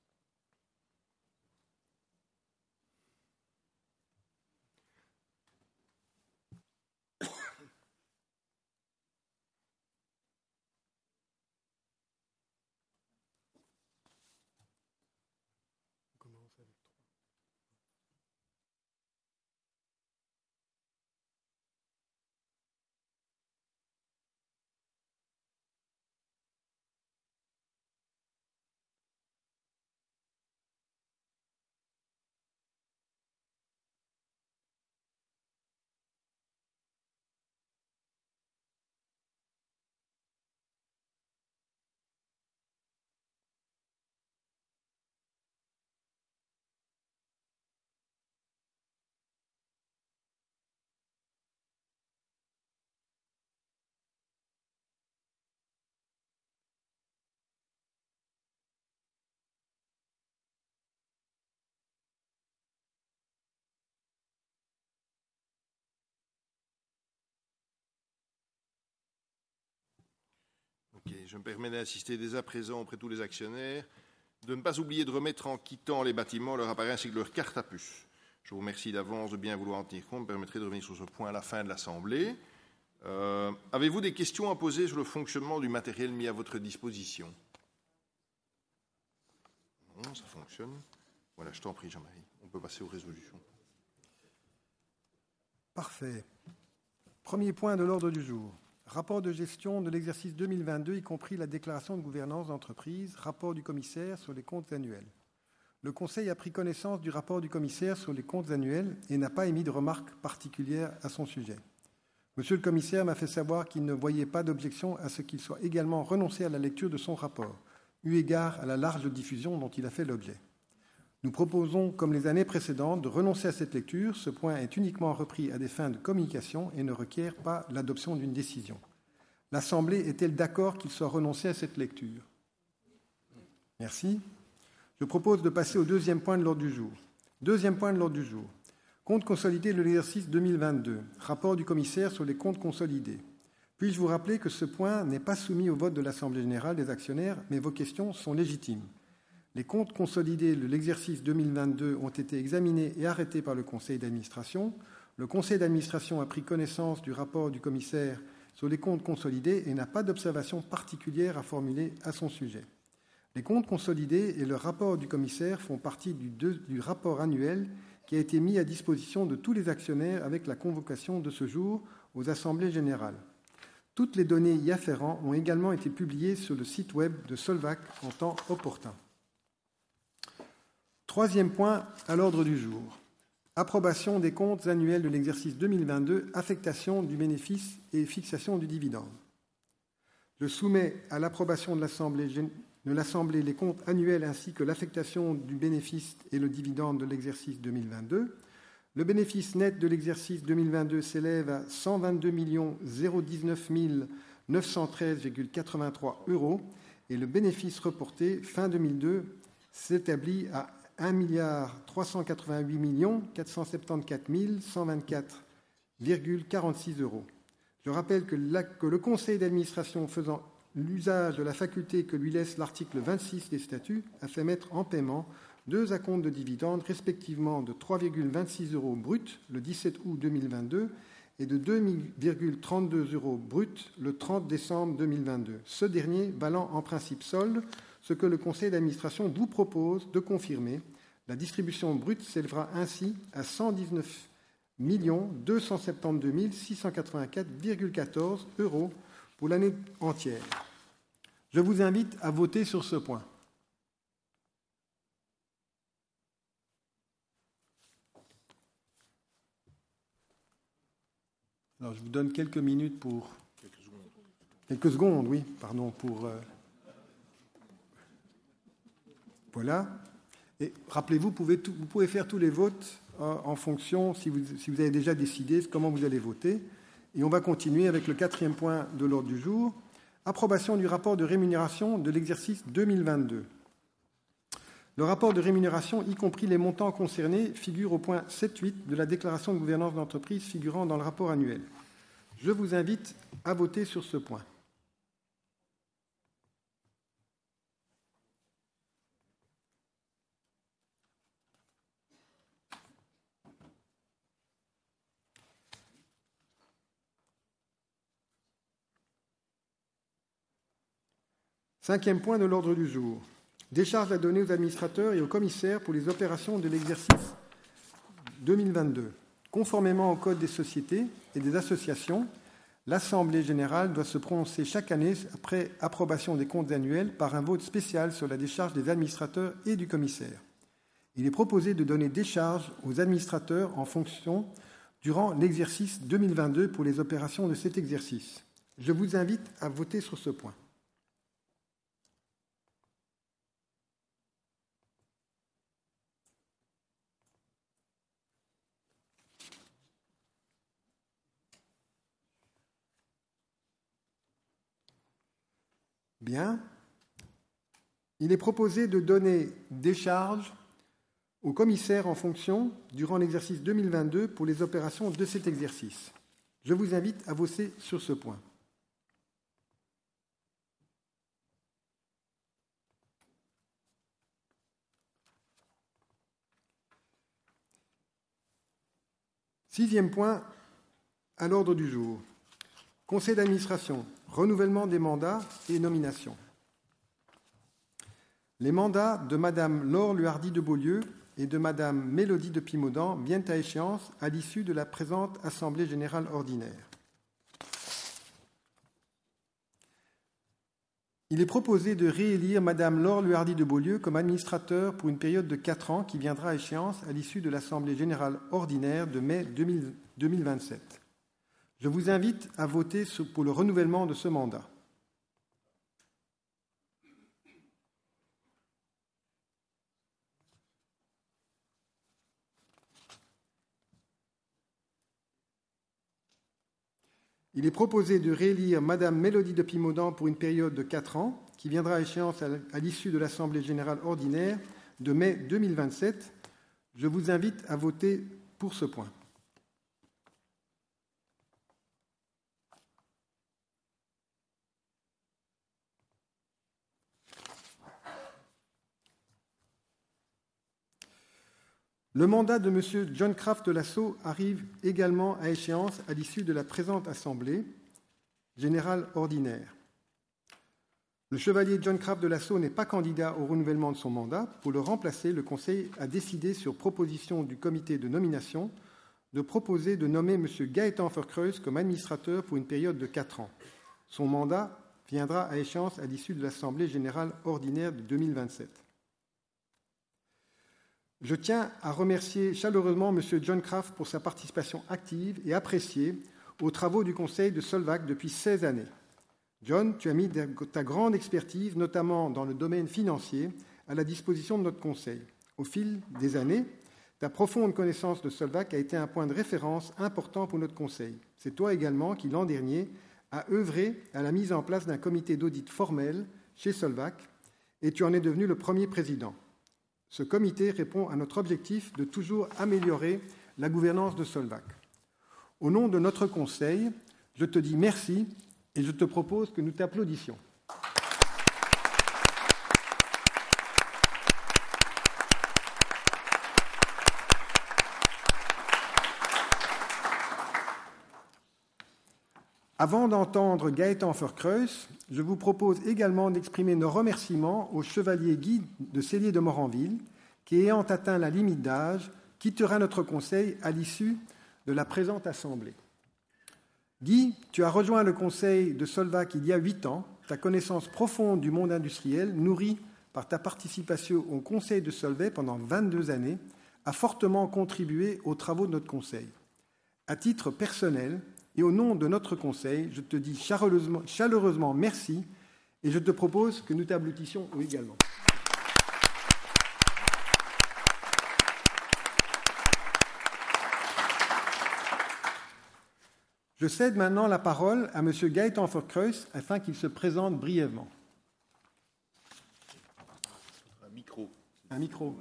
Okay, je me permets d'insister dès à présent auprès de tous les actionnaires de ne pas oublier de remettre en quittant les bâtiments leur appareil ainsi que leur carte à puce. Je vous remercie d'avance de bien vouloir en tenir compte. Me permettrait de revenir sur ce point à la fin de l'Assemblée. Euh, avez-vous des questions à poser sur le fonctionnement du matériel mis à votre disposition? Non, ça fonctionne. Voilà, je t'en prie, Jean-Marie. On peut passer aux résolutions. Parfait. Premier point de l'ordre du jour. Rapport de gestion de l'exercice deux mille vingt-deux, y compris la déclaration de gouvernance d'entreprise, rapport du commissaire sur les comptes annuels. Le Conseil a pris connaissance du rapport du commissaire sur les comptes annuels et n'a pas émis de remarques particulières à son sujet. Monsieur le commissaire m'a fait savoir qu'il ne voyait pas d'objection à ce qu'il soit également renoncé à la lecture de son rapport, eu égard à la large diffusion dont il a fait l'objet. Nous proposons, comme les années précédentes, de renoncer à cette lecture. Ce point est uniquement repris à des fins de communication et ne requiert pas l'adoption d'une décision. L'Assemblée est-elle d'accord qu'il soit renoncé à cette lecture? Merci. Je propose de passer au deuxième point de l'ordre du jour. Deuxième point de l'ordre du jour. Compte consolidé de l'exercice deux mille vingt-deux. Rapport du commissaire sur les comptes consolidés. Puis-je vous rappeler que ce point n'est pas soumis au vote de l'Assemblée générale des actionnaires, mais vos questions sont légitimes. Les comptes consolidés de l'exercice deux mille vingt-deux ont été examinés et arrêtés par le Conseil d'administration. Le Conseil d'administration a pris connaissance du rapport du commissaire sur les comptes consolidés et n'a pas d'observation particulière à formuler à son sujet. Les comptes consolidés et le rapport du commissaire font partie du, deux, du rapport annuel qui a été mis à disposition de tous les actionnaires avec la convocation de ce jour aux assemblées générales. Toutes les données y afférentes ont également été publiées sur le site web de Solvac en temps opportun. Troisième point à l'ordre du jour. Approbation des comptes annuels de l'exercice deux mille vingt-deux, affectation du bénéfice et fixation du dividende. Je soumets à l'approbation de l'Assemblée, de l'Assemblée les comptes annuels ainsi que l'affectation du bénéfice et le dividende de l'exercice deux mille vingt-deux. Le bénéfice net de l'exercice deux mille vingt-deux s'élève à cent vingt-deux millions dix-neuf mille neuf cent treize virgule quatre-vingt-trois euros et le bénéfice reporté fin deux mille deux s'établit à un milliard trois cent quatre-vingt-huit millions quatre cent soixante-quatorze mille cent vingt-quatre virgule quarante-six euros. Je rappelle que, la, que le Conseil d'administration faisant l'usage de la faculté que lui laisse l'article vingt-six des statuts a fait mettre en paiement deux acomptes de dividendes respectivement de trois virgule vingt-six euros bruts le dix-sept août deux mille vingt-deux et de deux virgule trente-deux euros bruts le trente décembre deux mille vingt-deux. Ce dernier valant en principe solde, ce que le Conseil d'administration vous propose de confirmer. La distribution brute s'élèvera ainsi à cent dix-neuf millions deux cent soixante-douze mille six cent quatre-vingt-quatre virgule quatorze euros pour l'année entière. Je vous invite à voter sur ce point. Alors, je vous donne quelques minutes pour... Quelques secondes. Quelques secondes, oui, pardon, pour... Euh... Voilà. Et rappelez-vous, vous pouvez, tout, vous pouvez faire tous les votes euh, en fonction, si vous, si vous avez déjà décidé comment vous allez voter. Et on va continuer avec le quatrième point de l'ordre du jour. Approbation du rapport de rémunération de l'exercice deux mille vingt-deux. Le rapport de rémunération, y compris les montants concernés, figure au point sept huit de la déclaration de gouvernance d'entreprise figurant dans le rapport annuel. Je vous invite à voter sur ce point. Cinquième point de l'ordre du jour. Décharge à donner aux administrateurs et aux commissaires pour les opérations de l'exercice deux mille vingt-deux. Conformément au Code des sociétés et des associations, l'Assemblée générale doit se prononcer chaque année après approbation des comptes annuels par un vote spécial sur la décharge des administrateurs et du commissaire. Il est proposé de donner décharge aux administrateurs en fonction durant l'exercice deux mille vingt-deux pour les opérations de cet exercice. Je vous invite à voter sur ce point. Bien. Il est proposé de donner décharge au commissaire en fonction durant l'exercice deux mille vingt-deux pour les opérations de cet exercice. Je vous invite à voter sur ce point. Sixième point à l'ordre du jour. Conseil d'administration, renouvellement des mandats et nominations. Les mandats de Madame Laure Luardi de Beaulieu et de Madame Mélodie de Pimaudan viennent à échéance à l'issue de la présente Assemblée générale ordinaire. Il est proposé de réélire Madame Laure Luardi de Beaulieu comme administrateur pour une période de quatre ans qui viendra à échéance à l'issue de l'Assemblée générale ordinaire de mai deux mille vingt-sept. Je vous invite à voter pour le renouvellement de ce mandat. Il est proposé de réélire Madame Mélodie de Pimaudan pour une période de quatre ans, qui viendra à échéance à l'issue de l'Assemblée générale ordinaire de mai deux mille vingt-sept. Je vous invite à voter pour ce point. Le mandat de M. John Kraft de Lasso arrive également à échéance à l'issue de la présente Assemblée générale ordinaire. Le chevalier John Kraft de Lasso n'est pas candidat au renouvellement de son mandat. Pour le remplacer, le Conseil a décidé, sur proposition du comité de nomination, de proposer de nommer M. Gaëtan Verkreuz comme administrateur pour une période de quatre ans. Son mandat viendra à échéance à l'issue de l'Assemblée générale ordinaire de deux mille vingt-sept. Je tiens à remercier chaleureusement M. John Kraft pour sa participation active et appréciée aux travaux du Conseil de Solvac depuis seize années. John, tu as mis ta grande expertise, notamment dans le domaine financier, à la disposition de notre Conseil. Au fil des années, ta profonde connaissance de Solvac a été un point de référence important pour notre Conseil. C'est toi également qui, l'an dernier, as œuvré à la mise en place d'un comité d'audit formel chez Solvac et tu en es devenu le premier président. Ce comité répond à notre objectif de toujours améliorer la gouvernance de Solvac. Au nom de notre Conseil, je te dis merci et je te propose que nous t'applaudissions. Avant d'entendre Gaëtan Foerkreuz, je vous propose également d'exprimer nos remerciements au chevalier Guy de Cellier de Moranville, qui, ayant atteint la limite d'âge, quittera notre conseil à l'issue de la présente assemblée. Guy, tu as rejoint le conseil de Solvac il y a huit ans. Ta connaissance profonde du monde industriel, nourrie par ta participation au conseil de Solvay pendant vingt-deux années, a fortement contribué aux travaux de notre conseil. À titre personnel, et au nom de notre Conseil, je te dis chaleureusement, chaleureusement merci et je te propose que nous t'applaudissions également. Je cède maintenant la parole à M. Gaëtan Foerkreuz afin qu'il se présente brièvement. Un micro. Un micro.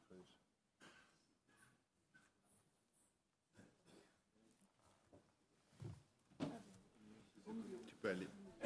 Tu peux aller.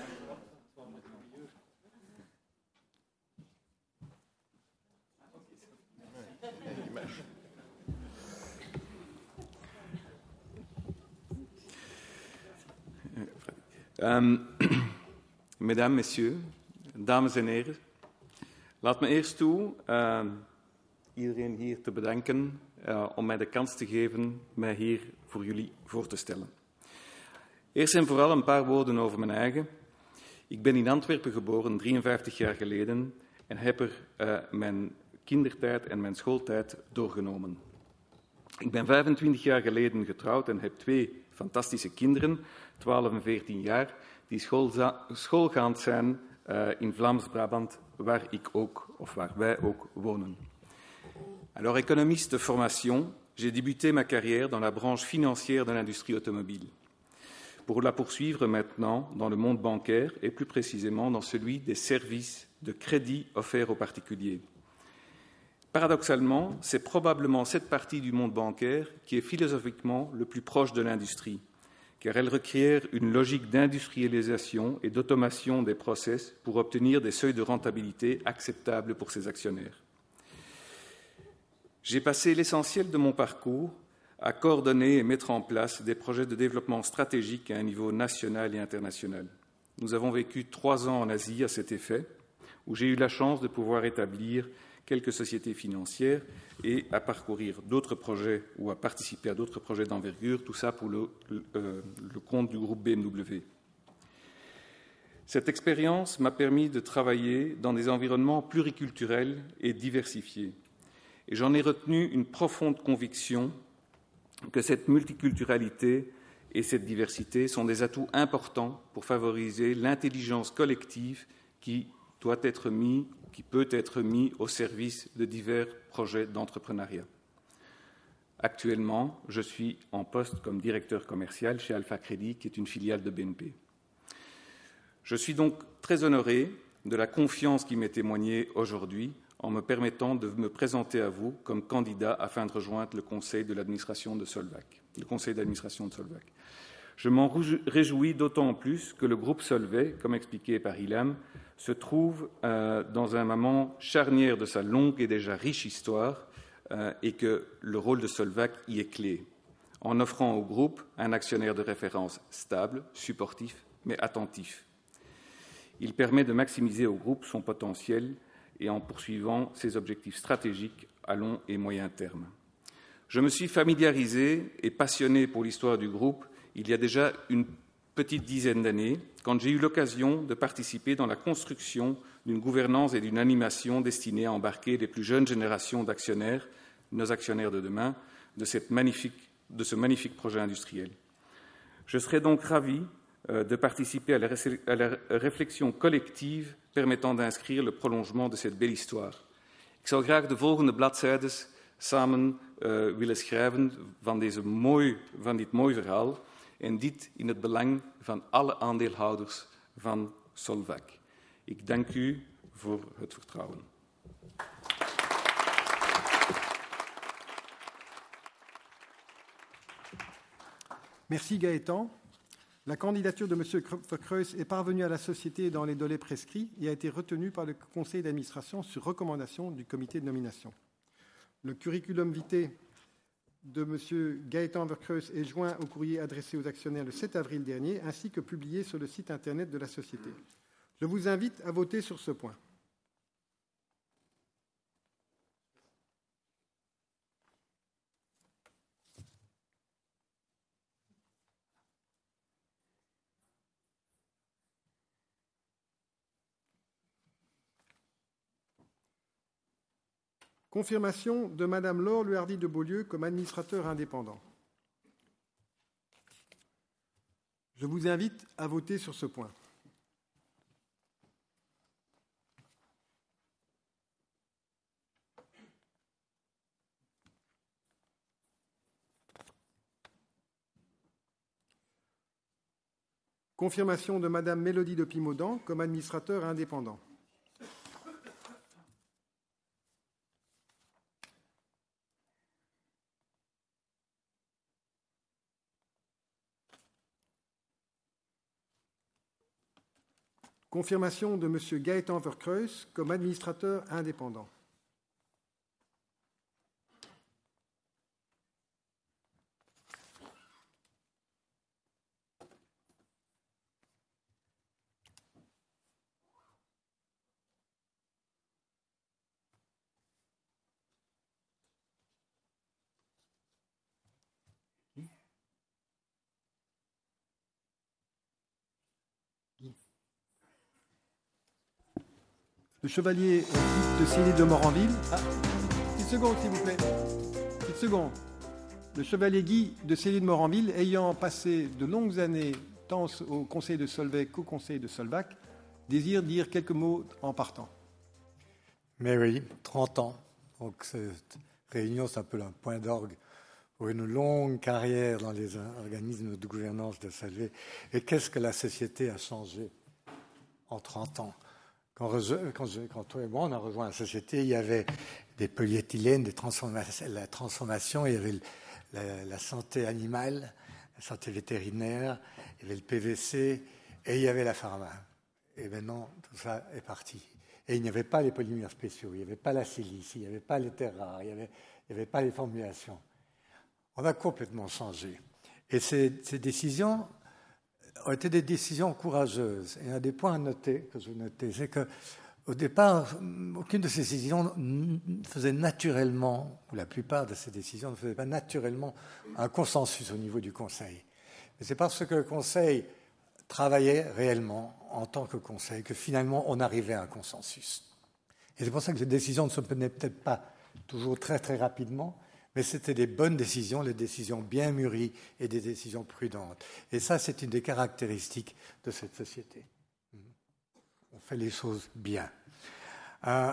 Um, mesdames, messieurs, dames en heren, laat me eerst toe uh, iedereen hier te bedanken uh, om mij de kans te geven mij hier voor jullie voor te stellen. Eerst en vooral een paar woorden over mijn eigen. Ik ben in Antwerpen geboren, drieënvijftig jaar geleden, en heb er uh, mijn kindertijd en mijn schooltijd doorgenomen. Ik ben vijfentwintig jaar geleden getrouwd en heb twee fantastische kinderen, twaalf en veertien jaar, die schoolza- schoolgaand zijn uh, in Vlaams-Brabant, waar ik ook, of waar wij ook wonen. Alors, économiste de formation, j'ai débuté ma carrière dans la branche financière de l'industrie automobile, pour la poursuivre maintenant dans le monde bancaire et plus précisément dans celui des services de crédit offerts aux particuliers. Paradoxalement, c'est probablement cette partie du monde bancaire qui est philosophiquement le plus proche de l'industrie, car elle requiert une logique d'industrialisation et d'automation des process pour obtenir des seuils de rentabilité acceptables pour ses actionnaires. J'ai passé l'essentiel de mon parcours à coordonner et mettre en place des projets de développement stratégique à un niveau national et international. Nous avons vécu trois ans en Asie à cet effet, où j'ai eu la chance de pouvoir établir quelques sociétés financières et à parcourir d'autres projets ou à participer à d'autres projets d'envergure, tout ça pour le, le, euh, le compte du groupe B M W. Cette expérience m'a permis de travailler dans des environnements pluriculturels et diversifiés. Et j'en ai retenu une profonde conviction que cette multiculturalité et cette diversité sont des atouts importants pour favoriser l'intelligence collective qui doit être mis, qui peut être mis au service de divers projets d'entrepreneuriat. Actuellement, je suis en poste comme directeur commercial chez Alpha Crédit, qui est une filiale de B N P. Je suis donc très honoré de la confiance qui m'est témoignée aujourd'hui en me permettant de me présenter à vous comme candidat afin de rejoindre le conseil de l'administration de Solvac, le conseil d'administration de Solvac. Je m'en réjouis d'autant plus que le groupe Solvay, comme expliqué par Ilham, se trouve euh, dans un moment charnière de sa longue et déjà riche histoire euh, et que le rôle de Solvac y est clé, en offrant au groupe un actionnaire de référence stable, supportif, mais attentif. Il permet de maximiser au groupe son potentiel et en poursuivant ses objectifs stratégiques à long et moyen terme. Je me suis familiarisé et passionné pour l'histoire du groupe il y a déjà une petite dizaine d'années, quand j'ai eu l'occasion de participer dans la construction d'une gouvernance et d'une animation destinée à embarquer les plus jeunes générations d'actionnaires, nos actionnaires de demain, de, cette magnifique, de ce magnifique projet industriel. Je serais donc ravi euh, de participer à la, à la réflexion collective permettant d'inscrire le prolongement de cette belle histoire. Ik zou graag de volgende bladzijdes samen uh, willen schrijven van, deze mooi, van dit mooi verhaal en dit in het belang van alle aandeelhouders van Solvac. Ik dank u voor het vertrouwen. Merci Gaëtan. La candidature de M. Verkreuz est parvenue à la société dans les délais prescrits et a été retenue par le conseil d'administration sur recommandation du comité de nomination. Le curriculum vitae de M. Gaëtan Verkreuz est joint au courrier adressé aux actionnaires le sept avril dernier, ainsi que publié sur le site Internet de la société. Je vous invite à voter sur ce point. Confirmation de Madame Laure Luardi de Beaulieu comme administrateur indépendant. Je vous invite à voter sur ce point. Confirmation de Madame Mélodie de Pimaudan comme administrateur indépendant. Confirmation de M. Gaëtan Verkreuz comme administrateur indépendant. Le chevalier de Céline de Moranville. Ah, petite seconde, s'il vous plaît. Petite seconde. Le chevalier Guy de Céline de Moranville, ayant passé de longues années tant au conseil de Solvay qu'au conseil de Solvac, désire dire quelques mots en partant. Mais oui, trente ans. Donc cette réunion, c'est un peu un point d'orgue pour une longue carrière dans les organismes de gouvernance de Solvay. Et qu'est-ce que la société a changé en trente ans? Quand, quand, je, quand toi et moi, on a rejoint la société, il y avait des polyéthylènes, des transformations, la transformation, il y avait la, la santé animale, la santé vétérinaire, il y avait le P V C et il y avait la pharma. Et maintenant, tout ça est parti. Et il n'y avait pas les polymères spéciaux, il n'y avait pas la silice, il n'y avait pas les terres rares, il n'y avait, avait pas les formulations. On a complètement changé. Et ces, ces décisions ont été des décisions courageuses. Et un des points à noter, que je veux noter, c'est qu'au départ, aucune de ces décisions faisait naturellement, ou la plupart de ces décisions ne faisaient pas naturellement un consensus au niveau du Conseil. Mais c'est parce que le Conseil travaillait réellement en tant que Conseil que finalement on arrivait à un consensus. Et c'est pour ça que ces décisions ne se prenaient peut-être pas toujours très très rapidement, mais c'était des bonnes décisions, des décisions bien mûries et des décisions prudentes. Et ça, c'est une des caractéristiques de cette société. On fait les choses bien. Euh,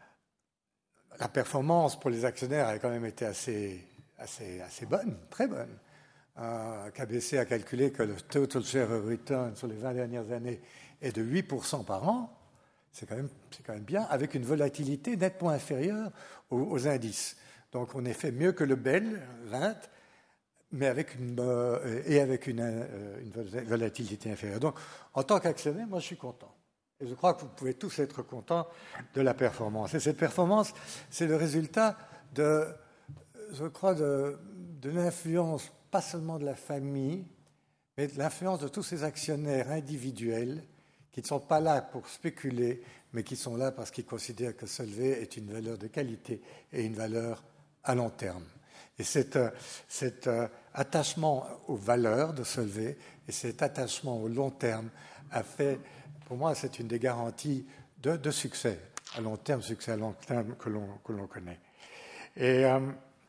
la performance pour les actionnaires a quand même été assez, assez, assez bonne, très bonne. Euh, K B C a calculé que le total share of return sur les vingt dernières années est de huit pour cent par an. C'est quand même, c'est quand même bien, avec une volatilité nettement inférieure aux, aux indices. Donc, on est fait mieux que le B E L vingt, mais avec une, euh, et avec une, euh, une volatilité inférieure. Donc, en tant qu'actionnaire, moi, je suis content. Et je crois que vous pouvez tous être contents de la performance. Et cette performance, c'est le résultat de, je crois, de, de l'influence, pas seulement de la famille, mais de l'influence de tous ces actionnaires individuels qui ne sont pas là pour spéculer, mais qui sont là parce qu'ils considèrent que Solvay est une valeur de qualité et une valeur à long terme. Et cet, cet euh, attachement aux valeurs de Solvay et cet attachement au long terme a fait, pour moi, c'est une des garanties de, de succès à long terme, succès à long terme que l'on, que l'on connaît. Et euh,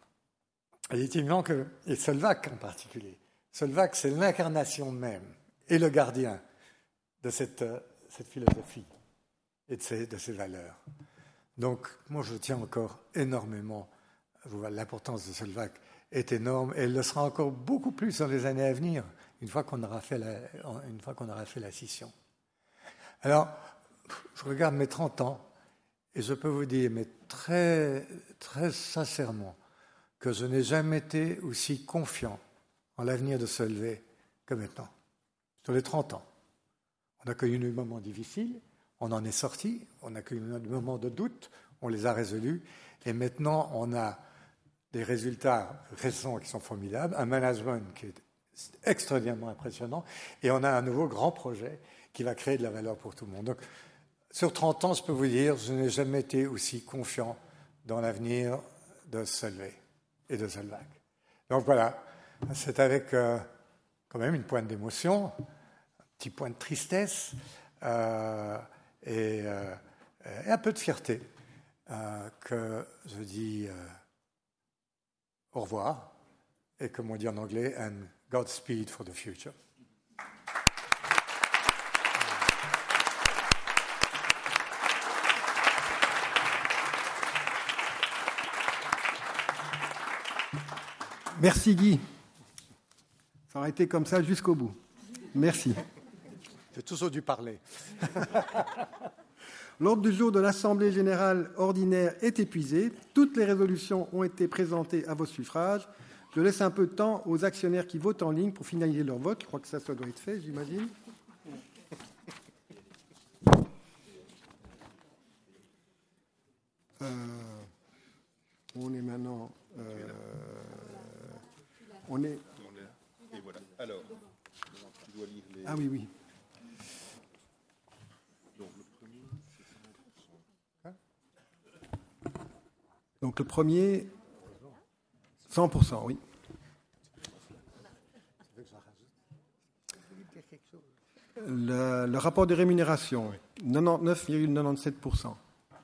il est évident que, et Solvac en particulier, Solvac c'est l'incarnation même et le gardien de cette, cette philosophie et de ces, de ces valeurs. Donc, moi, je tiens encore énormément, l'importance de Solvac est énorme, et elle le sera encore beaucoup plus dans les années à venir, une fois qu'on aura fait la, une fois qu'on aura fait la scission. Alors, je regarde mes trente ans, et je peux vous dire, mais très, très sincèrement, que je n'ai jamais été aussi confiant en l'avenir de Solvay que maintenant, sur les trente ans. On a connu des moments difficiles, on en est sorti, on a connu des moments de doute, on les a résolus, et maintenant on a des résultats récents qui sont formidables, un management qui est extraordinairement impressionnant, et on a un nouveau grand projet qui va créer de la valeur pour tout le monde. Donc, sur trente ans, je peux vous dire, je n'ai jamais été aussi confiant dans l'avenir de Solvay et de Solvac. Donc voilà, c'est avec euh, quand même une pointe d'émotion, un petit point de tristesse euh, et, euh, et un peu de fierté euh, que je dis euh, au revoir et comme on dit en anglais, and Godspeed for the future. Merci Guy. Ça aura été comme ça jusqu'au bout. Merci. J'ai toujours dû parler. L'ordre du jour de l'Assemblée générale ordinaire est épuisé. Toutes les résolutions ont été présentées à vos suffrages. Je laisse un peu de temps aux actionnaires qui votent en ligne pour finaliser leur vote. Je crois que ça, ça doit être fait, j'imagine. Euh, on est maintenant... Euh, on est... Et voilà. Alors, tu dois lire les... Ah oui, oui. Donc le premier, c'est cent pour cent. Donc le premier, cent pour cent, oui. Le, le rapport de rémunération, quatre-vingt-dix-neuf virgule quatre-vingt-dix-sept pour cent.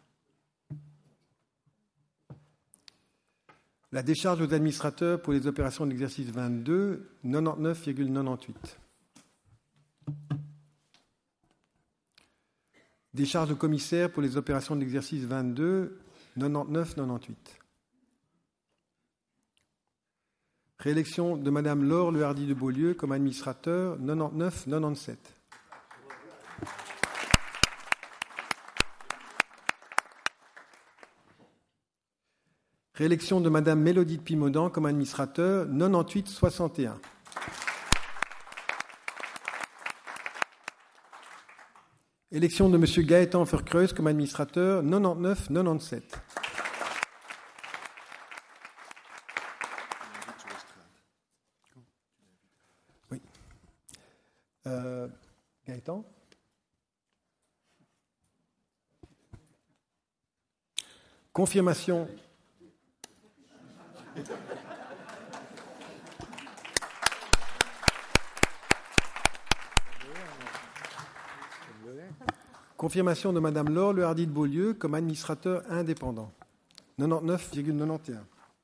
La décharge aux administrateurs pour les opérations de l'exercice vingt-deux, quatre-vingt-dix-neuf virgule quatre-vingt-dix-huit. Décharge aux commissaires pour les opérations de l'exercice vingt-deux, quatre-vingt-dix-neuf virgule quatre-vingt-dix-huit. Réélection de Madame Laure Le Hardy de Beaulieu comme administrateur, quatre-vingt-dix-neuf virgule quatre-vingt-dix-sept. Réélection de Madame Mélodie de Pimaudan comme administrateur, quatre-vingt-huit virgule soixante et un. Élection de Monsieur Gaëtan Vercreuz comme administrateur, quatre-vingt-dix-neuf virgule quatre-vingt-dix-sept. Oui. Euh, Gaëtan. Confirmation. Confirmation de Madame Laure Le Hardy de Beaulieu comme administrateur indépendant, quatre-vingt-dix-neuf virgule quatre-vingt-onze.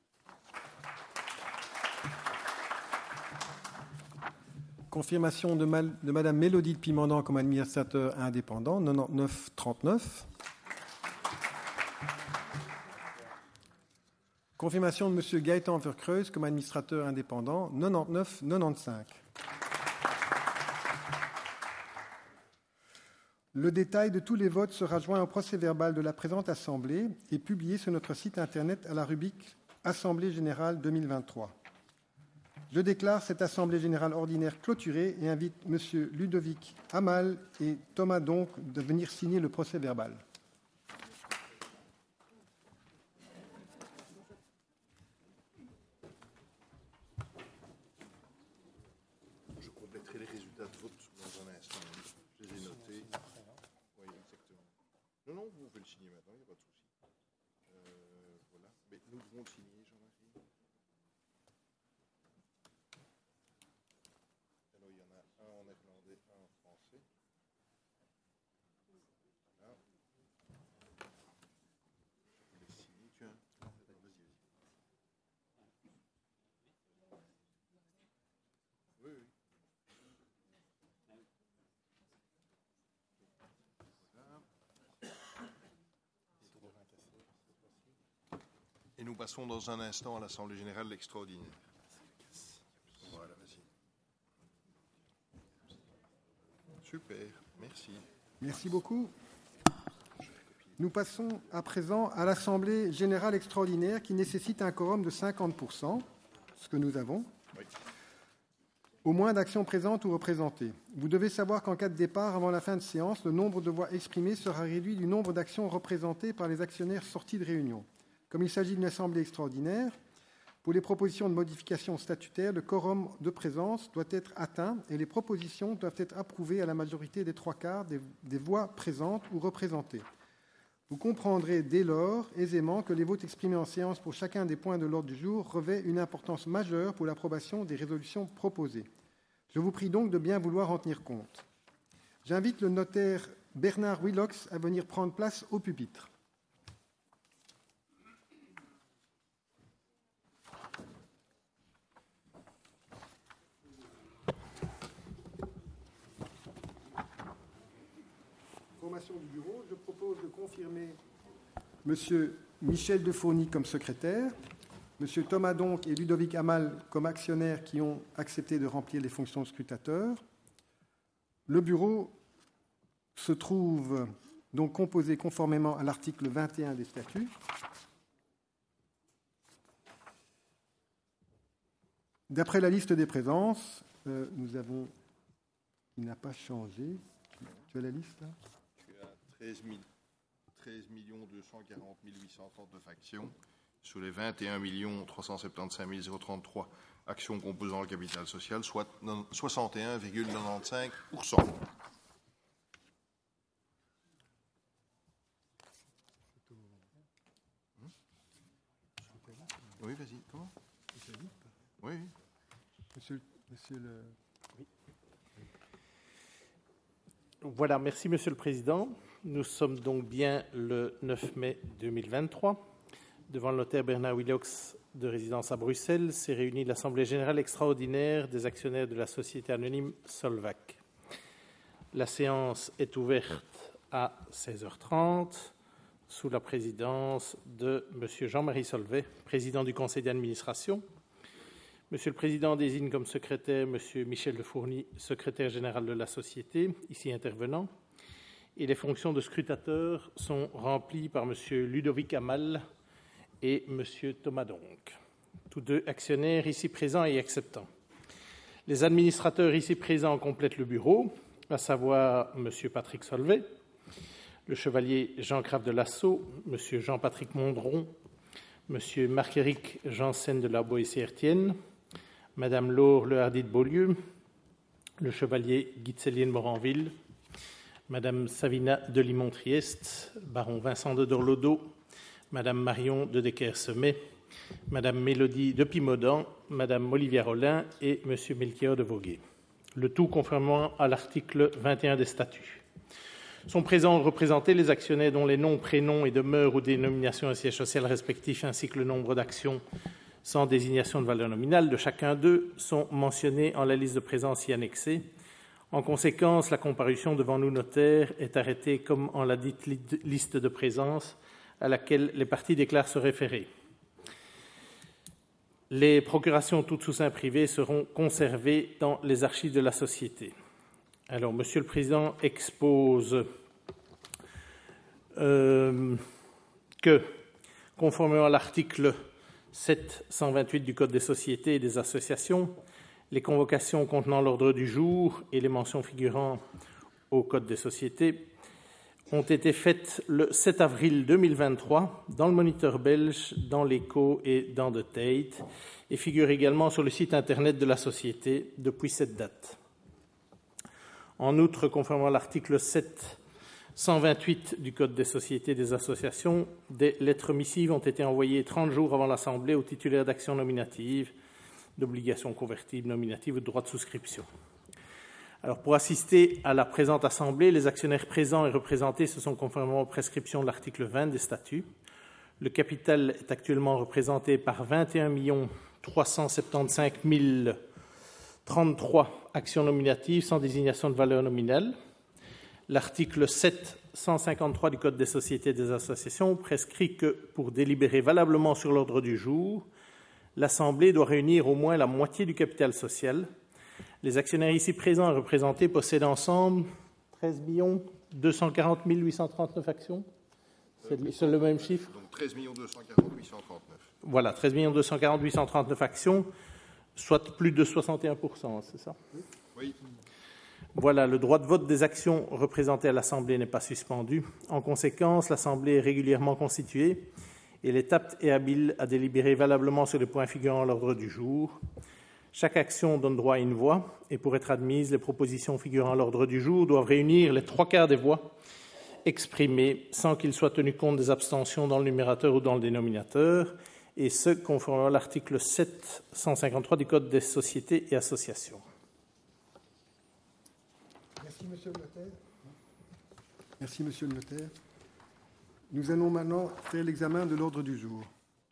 Confirmation de, Mal, de Madame Mélodie de Pimaudan comme administrateur indépendant, quatre-vingt-dix-neuf virgule trente-neuf. Confirmation de Monsieur Gaëtan Vercreuz comme administrateur indépendant, quatre-vingt-dix-neuf virgule quatre-vingt-quinze. Le détail de tous les votes sera joint au procès-verbal de la présente Assemblée et publié sur notre site Internet à la rubrique Assemblée générale deux mille vingt-trois. Je déclare cette Assemblée générale ordinaire clôturée et invite M. Ludovic Hamal et Thomas Donc de venir signer le procès-verbal. Je compléterai les résultats de vote dans un instant. Je les ai notés. Oui, exactement. Non, non, vous pouvez le signer maintenant, il n'y a pas de souci. Euh, voilà. Mais nous devons le signer, Jean-Marie. Alors, il y en a un en néerlandais, un en français. Voilà. Je peux les signer, tu as. Vas-y, vas-y. nous passons dans un instant à l'Assemblée générale extraordinaire. Voilà, vas-y. Super, merci. Merci beaucoup. Nous passons à présent à l'Assemblée générale extraordinaire qui nécessite un quorum de cinquante pour cent, ce que nous avons, Oui. au moins d'actions présentes ou représentées. Vous devez savoir qu'en cas de départ avant la fin de séance, le nombre de voix exprimées sera réduit du nombre d'actions représentées par les actionnaires sortis de réunion. Comme il s'agit d'une assemblée extraordinaire, pour les propositions de modification statutaire, le quorum de présence doit être atteint et les propositions doivent être approuvées à la majorité des trois quarts des, des voix présentes ou représentées. Vous comprendrez dès lors aisément que les votes exprimés en séance pour chacun des points de l'ordre du jour revêtent une importance majeure pour l'approbation des résolutions proposées. Je vous prie donc de bien vouloir en tenir compte. J'invite le notaire Bernard Willox à venir prendre place au pupitre. Formation du bureau, je propose de confirmer M. Michel Defourny comme secrétaire, M. Thomas Donc et Ludovic Amal comme actionnaires qui ont accepté de remplir les fonctions de scrutateur. Le bureau se trouve donc composé conformément à l'article vingt et un des statuts. D'après la liste des présences, euh, nous avons... Il n'a pas changé. Tu as la liste là ? treize millions deux cent quarante mille huit cent trente-neuf actions sur les vingt et un millions trois cent soixante-quinze mille trente-trois actions composant le capital social, soit soixante et un virgule quatre-vingt-quinze pour cent. Oui, vas-y, comment ? Oui, oui. Monsieur, monsieur le... Oui. Voilà, merci Monsieur le Président. Nous sommes donc bien le neuf mai deux mille vingt-trois. Devant le notaire Bernard Willox de résidence à Bruxelles, s'est réunie l'Assemblée générale extraordinaire des actionnaires de la société anonyme Solvac. La séance est ouverte à seize heures trente sous la présidence de Monsieur Jean-Marie Solvay, président du conseil d'administration. Monsieur le Président désigne comme secrétaire Monsieur Michel Defourny, secrétaire général de la société, ici intervenant. Et les fonctions de scrutateur sont remplies par M. Ludovic Amal et M. Thomas Donc, tous deux actionnaires ici présents et acceptants. Les administrateurs ici présents complètent le bureau, à savoir M. Patrick Solvay, le chevalier Jean Crave de Lasso, M. Jean-Patrick Mondron, M. Marc-Éric Janssen de la Boétie-Hertienne, Mme Laure Lehardy de Beaulieu, le chevalier Guy-Célien Moranville, Madame Savina de Limon-Trieste, Baron Vincent de Dorlodo, Madame Marion de Decker-Semet, Madame Mélodie de Pimodan, Madame Olivia Rollin et Monsieur Melchior de Voguet. Le tout conformément à l'article vingt et un des statuts. Sont présents représentés les actionnaires dont les noms, prénoms et demeures ou dénominations et sièges sociaux respectifs ainsi que le nombre d'actions sans désignation de valeur nominale de chacun d'eux sont mentionnés en la liste de présence y annexée. En conséquence, la comparution devant nous notaires est arrêtée comme en la dite liste de présence à laquelle les parties déclarent se référer. Les procurations toutes sous seing privé seront conservées dans les archives de la société. Alors, Monsieur le Président expose euh, que, conformément à l'article sept cent vingt-huit du Code des sociétés et des associations, les convocations contenant l'ordre du jour et les mentions figurant au Code des sociétés ont été faites le sept avril deux mille vingt-trois dans le Moniteur belge, dans l'Écho et dans The Tate, et figurent également sur le site Internet de la société depuis cette date. En outre, conformément à l'article sept cent vingt-huit du Code des sociétés et des associations, des lettres missives ont été envoyées trente jours avant l'Assemblée aux titulaires d'actions nominatives, d'obligations convertibles nominatives ou de droits de souscription. Alors, pour assister à la présente Assemblée, les actionnaires présents et représentés se sont conformément aux prescriptions de l'article vingt des statuts. Le capital est actuellement représenté par vingt et un millions trois cent soixante-quinze mille trente-trois actions nominatives sans désignation de valeur nominale. L'article sept cent cinquante-trois du Code des sociétés et des associations prescrit que, pour délibérer valablement sur l'ordre du jour, l'Assemblée doit réunir au moins la moitié du capital social. Les actionnaires ici présents et représentés possèdent ensemble treize millions deux cent quarante mille huit cent trente-neuf actions. C'est euh, le même chiffre. Donc treize millions deux cent quarante mille huit cent trente-neuf. Voilà, treize millions deux cent quarante mille huit cent trente-neuf actions, soit plus de soixante et un pour cent, c'est ça? Oui. Voilà, le droit de vote des actions représentées à l'Assemblée n'est pas suspendu. En conséquence, l'Assemblée est régulièrement constituée et elle est apte et habile à délibérer valablement sur les points figurant à l'ordre du jour. Chaque action donne droit à une voix et pour être admise, les propositions figurant à l'ordre du jour doivent réunir les trois quarts des voix exprimées sans qu'il soit tenu compte des abstentions dans le numérateur ou dans le dénominateur, et ce, conformément à l'article sept cent cinquante-trois du Code des sociétés et associations. Merci, Monsieur le notaire. Merci, Monsieur le notaire. Nous allons maintenant faire l'examen de l'ordre du jour.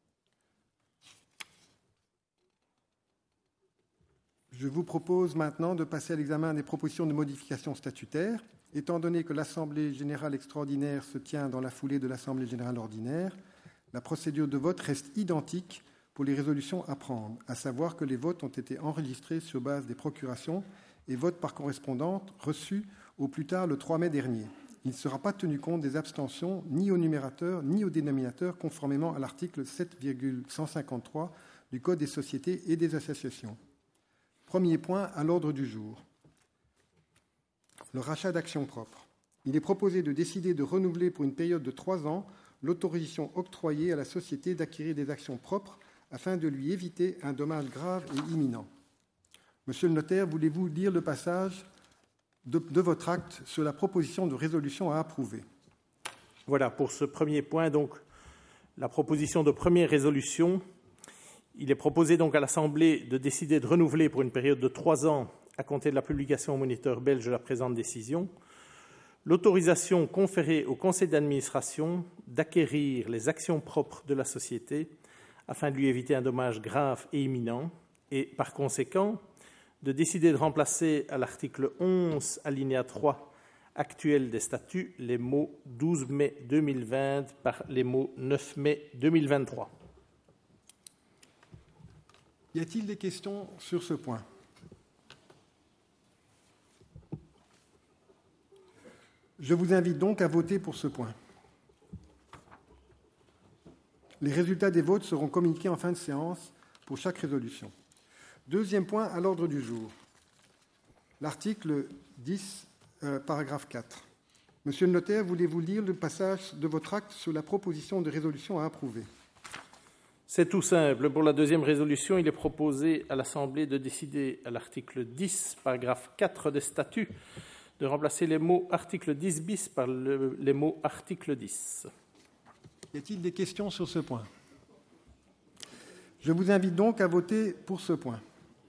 Je vous propose maintenant de passer à l'examen des propositions de modification statutaire. Étant donné que l'Assemblée générale extraordinaire se tient dans la foulée de l'Assemblée générale ordinaire, la procédure de vote reste identique pour les résolutions à prendre, à savoir que les votes ont été enregistrés sur base des procurations et votes par correspondance reçus au plus tard le trois mai dernier. Il ne sera pas tenu compte des abstentions ni au numérateur ni au dénominateur, conformément à l'article sept cent cinquante-trois du Code des sociétés et des associations. Premier point à l'ordre du jour. Le rachat d'actions propres. Il est proposé de décider de renouveler pour une période de trois ans l'autorisation octroyée à la société d'acquérir des actions propres afin de lui éviter un dommage grave et imminent. Monsieur le notaire, voulez-vous lire le passage de, de votre acte sur la proposition de résolution à approuver? Voilà, pour ce premier point, donc, la proposition de première résolution. Il est proposé donc à l'Assemblée de décider de renouveler pour une période de trois ans, à compter de la publication au Moniteur belge de la présente décision, l'autorisation conférée au conseil d'administration d'acquérir les actions propres de la société afin de lui éviter un dommage grave et imminent et, par conséquent, de décider de remplacer à l'article onze, alinéa trois actuel des statuts, les mots douze mai deux mille vingt par les mots neuf mai deux mille vingt-trois. Y a-t-il des questions sur ce point? Je vous invite donc à voter pour ce point. Les résultats des votes seront communiqués en fin de séance pour chaque résolution. Deuxième point à l'ordre du jour. L'article dix, euh, paragraphe quatre. Monsieur le notaire, voulez-vous lire le passage de votre acte sur la proposition de résolution à approuver? C'est tout simple. Pour la deuxième résolution, il est proposé à l'Assemblée de décider à l'article dix, paragraphe quatre des statuts, de remplacer les mots article dix bis par le, les mots article dix. Y a-t-il des questions sur ce point? Je vous invite donc à voter pour ce point.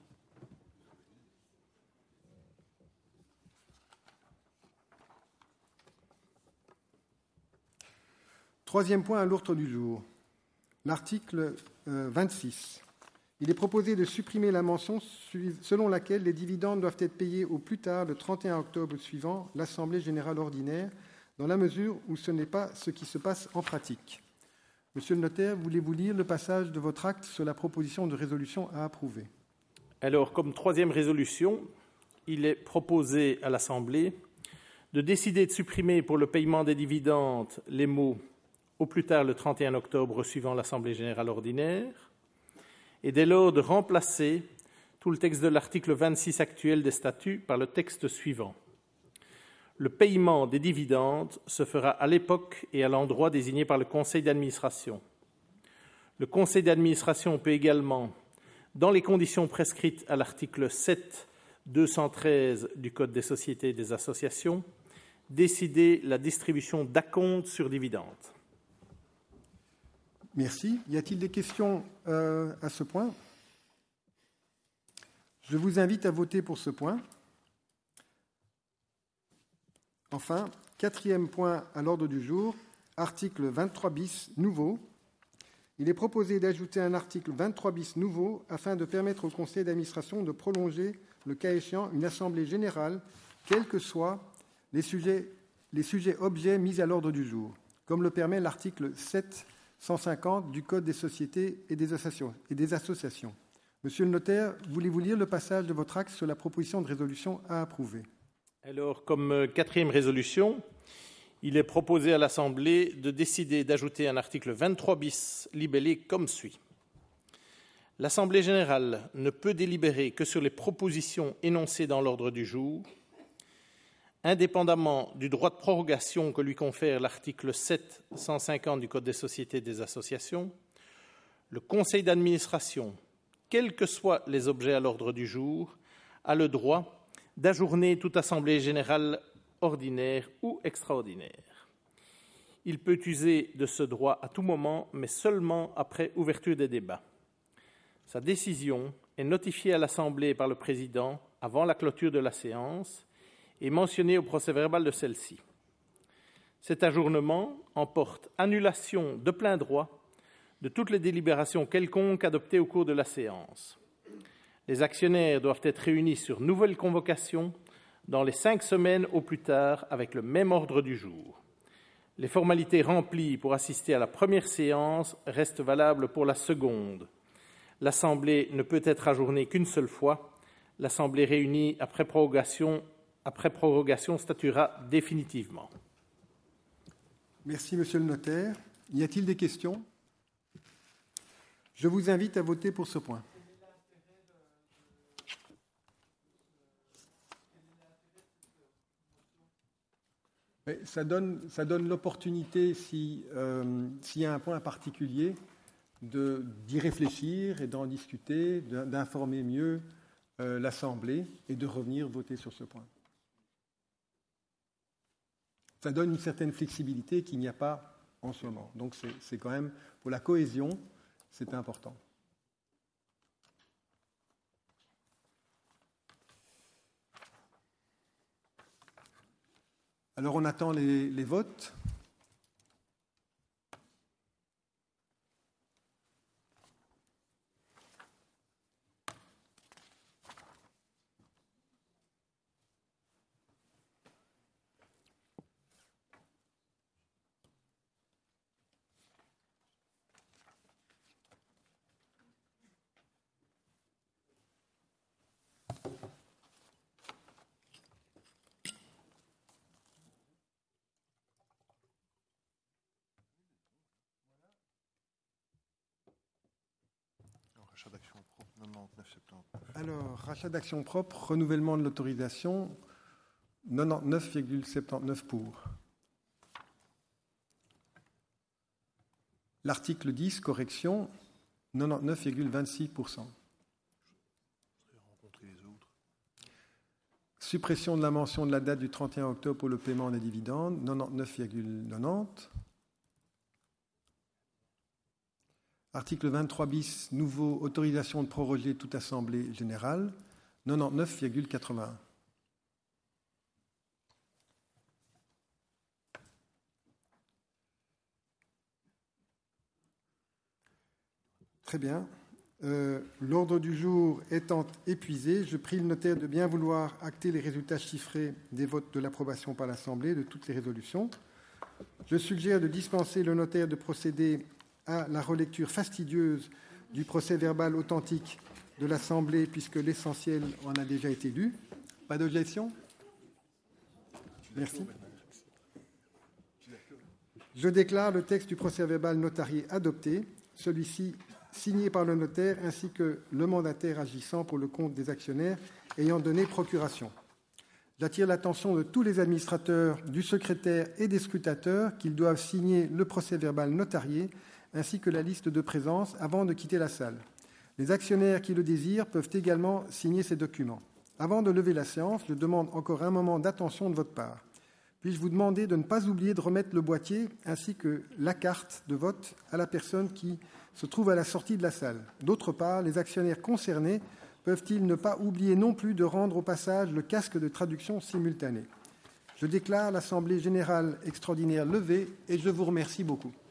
Troisième point à l'ordre du jour. L'article euh, vingt-six. Il est proposé de supprimer la mention selon laquelle les dividendes doivent être payés au plus tard le trente et un octobre suivant l'Assemblée générale ordinaire, dans la mesure où ce n'est pas ce qui se passe en pratique. Monsieur le notaire, voulez-vous lire le passage de votre acte sur la proposition de résolution à approuver? Alors, comme troisième résolution, il est proposé à l'Assemblée de décider de supprimer pour le paiement des dividendes les mots « au plus tard le trente et un octobre suivant l'Assemblée générale ordinaire » et dès lors de remplacer tout le texte de l'article vingt-six actuel des statuts par le texte suivant. Le paiement des dividendes se fera à l'époque et à l'endroit désigné par le conseil d'administration. Le conseil d'administration peut également, dans les conditions prescrites à l'article sept deux cent treize du Code des sociétés et des associations, décider la distribution d'acomptes sur dividendes. Merci. Y a-t-il des questions euh, à ce point? Je vous invite à voter pour ce point. Enfin, quatrième point à l'ordre du jour, article vingt-trois bis nouveau. Il est proposé d'ajouter un article vingt-trois bis nouveau afin de permettre au conseil d'administration de prolonger, le cas échéant, une assemblée générale, quels que soient les sujets les sujets objets mis à l'ordre du jour, comme le permet l'article sept cent cinquante du Code des sociétés et des associations. Et des associations. Monsieur le notaire, voulez-vous lire le passage de votre acte sur la proposition de résolution à approuver? Alors, comme quatrième résolution, il est proposé à l'Assemblée de décider d'ajouter un article vingt-trois bis libellé comme suit. L'Assemblée générale ne peut délibérer que sur les propositions énoncées dans l'ordre du jour, indépendamment du droit de prorogation que lui confère l'article sept cent cinquante du Code des sociétés et des associations. Le Conseil d'administration, quels que soient les objets à l'ordre du jour, a le droit d'ajourner toute assemblée générale ordinaire ou extraordinaire. Il peut user de ce droit à tout moment, mais seulement après ouverture des débats. Sa décision est notifiée à l'Assemblée par le Président avant la clôture de la séance et mentionnée au procès-verbal de celle-ci. Cet ajournement emporte annulation de plein droit de toutes les délibérations quelconques adoptées au cours de la séance. Les actionnaires doivent être réunis sur nouvelle convocation dans les cinq semaines au plus tard avec le même ordre du jour. Les formalités remplies pour assister à la première séance restent valables pour la seconde. L'Assemblée ne peut être ajournée qu'une seule fois. L'Assemblée réunie après prorogation, après prorogation statuera définitivement. Merci, monsieur le notaire. Y a-t-il des questions? Je vous invite à voter pour ce point. Mais ça donne, ça donne l'opportunité, si, euh, s'il y a un point particulier, de, d'y réfléchir et d'en discuter, d'informer mieux euh, l'Assemblée et de revenir voter sur ce point. Ça donne une certaine flexibilité qu'il n'y a pas en ce moment. Donc c'est, c'est quand même, pour la cohésion, c'est important. Alors on attend les, les votes. Rachat d'actions propres, quatre-vingt-dix-neuf soixante-dix-neuf. Alors, rachat d'actions propres, renouvellement de l'autorisation, quatre-vingt-dix-neuf virgule soixante-dix-neuf pour. L'article dix, correction, quatre-vingt-dix-neuf virgule vingt-six pour cent. Suppression de la mention de la date du trente et un octobre pour le paiement des dividendes, quatre-vingt-dix-neuf virgule quatre-vingt-dix. Article vingt-trois bis, nouveau, autorisation de proroger toute assemblée générale, quatre-vingt-dix-neuf virgule quatre-vingt-un. Très bien. Euh, l'ordre du jour étant épuisé, je prie le notaire de bien vouloir acter les résultats chiffrés des votes de l'approbation par l'Assemblée de toutes les résolutions. Je suggère de dispenser le notaire de procéder à la relecture fastidieuse du procès-verbal authentique de l'Assemblée, puisque l'essentiel en a déjà été lu. Pas d'objection? Merci. Je déclare le texte du procès-verbal notarié adopté, celui-ci signé par le notaire ainsi que le mandataire agissant pour le compte des actionnaires ayant donné procuration. J'attire l'attention de tous les administrateurs, du secrétaire et des scrutateurs qu'ils doivent signer le procès-verbal notarié ainsi que la liste de présence avant de quitter la salle. Les actionnaires qui le désirent peuvent également signer ces documents. Avant de lever la séance, je demande encore un moment d'attention de votre part. Puis-je vous demander de ne pas oublier de remettre le boîtier ainsi que la carte de vote à la personne qui se trouve à la sortie de la salle. D'autre part, les actionnaires concernés peuvent-ils ne pas oublier non plus de rendre au passage le casque de traduction simultanée. Je déclare l'Assemblée générale extraordinaire levée et je vous remercie beaucoup.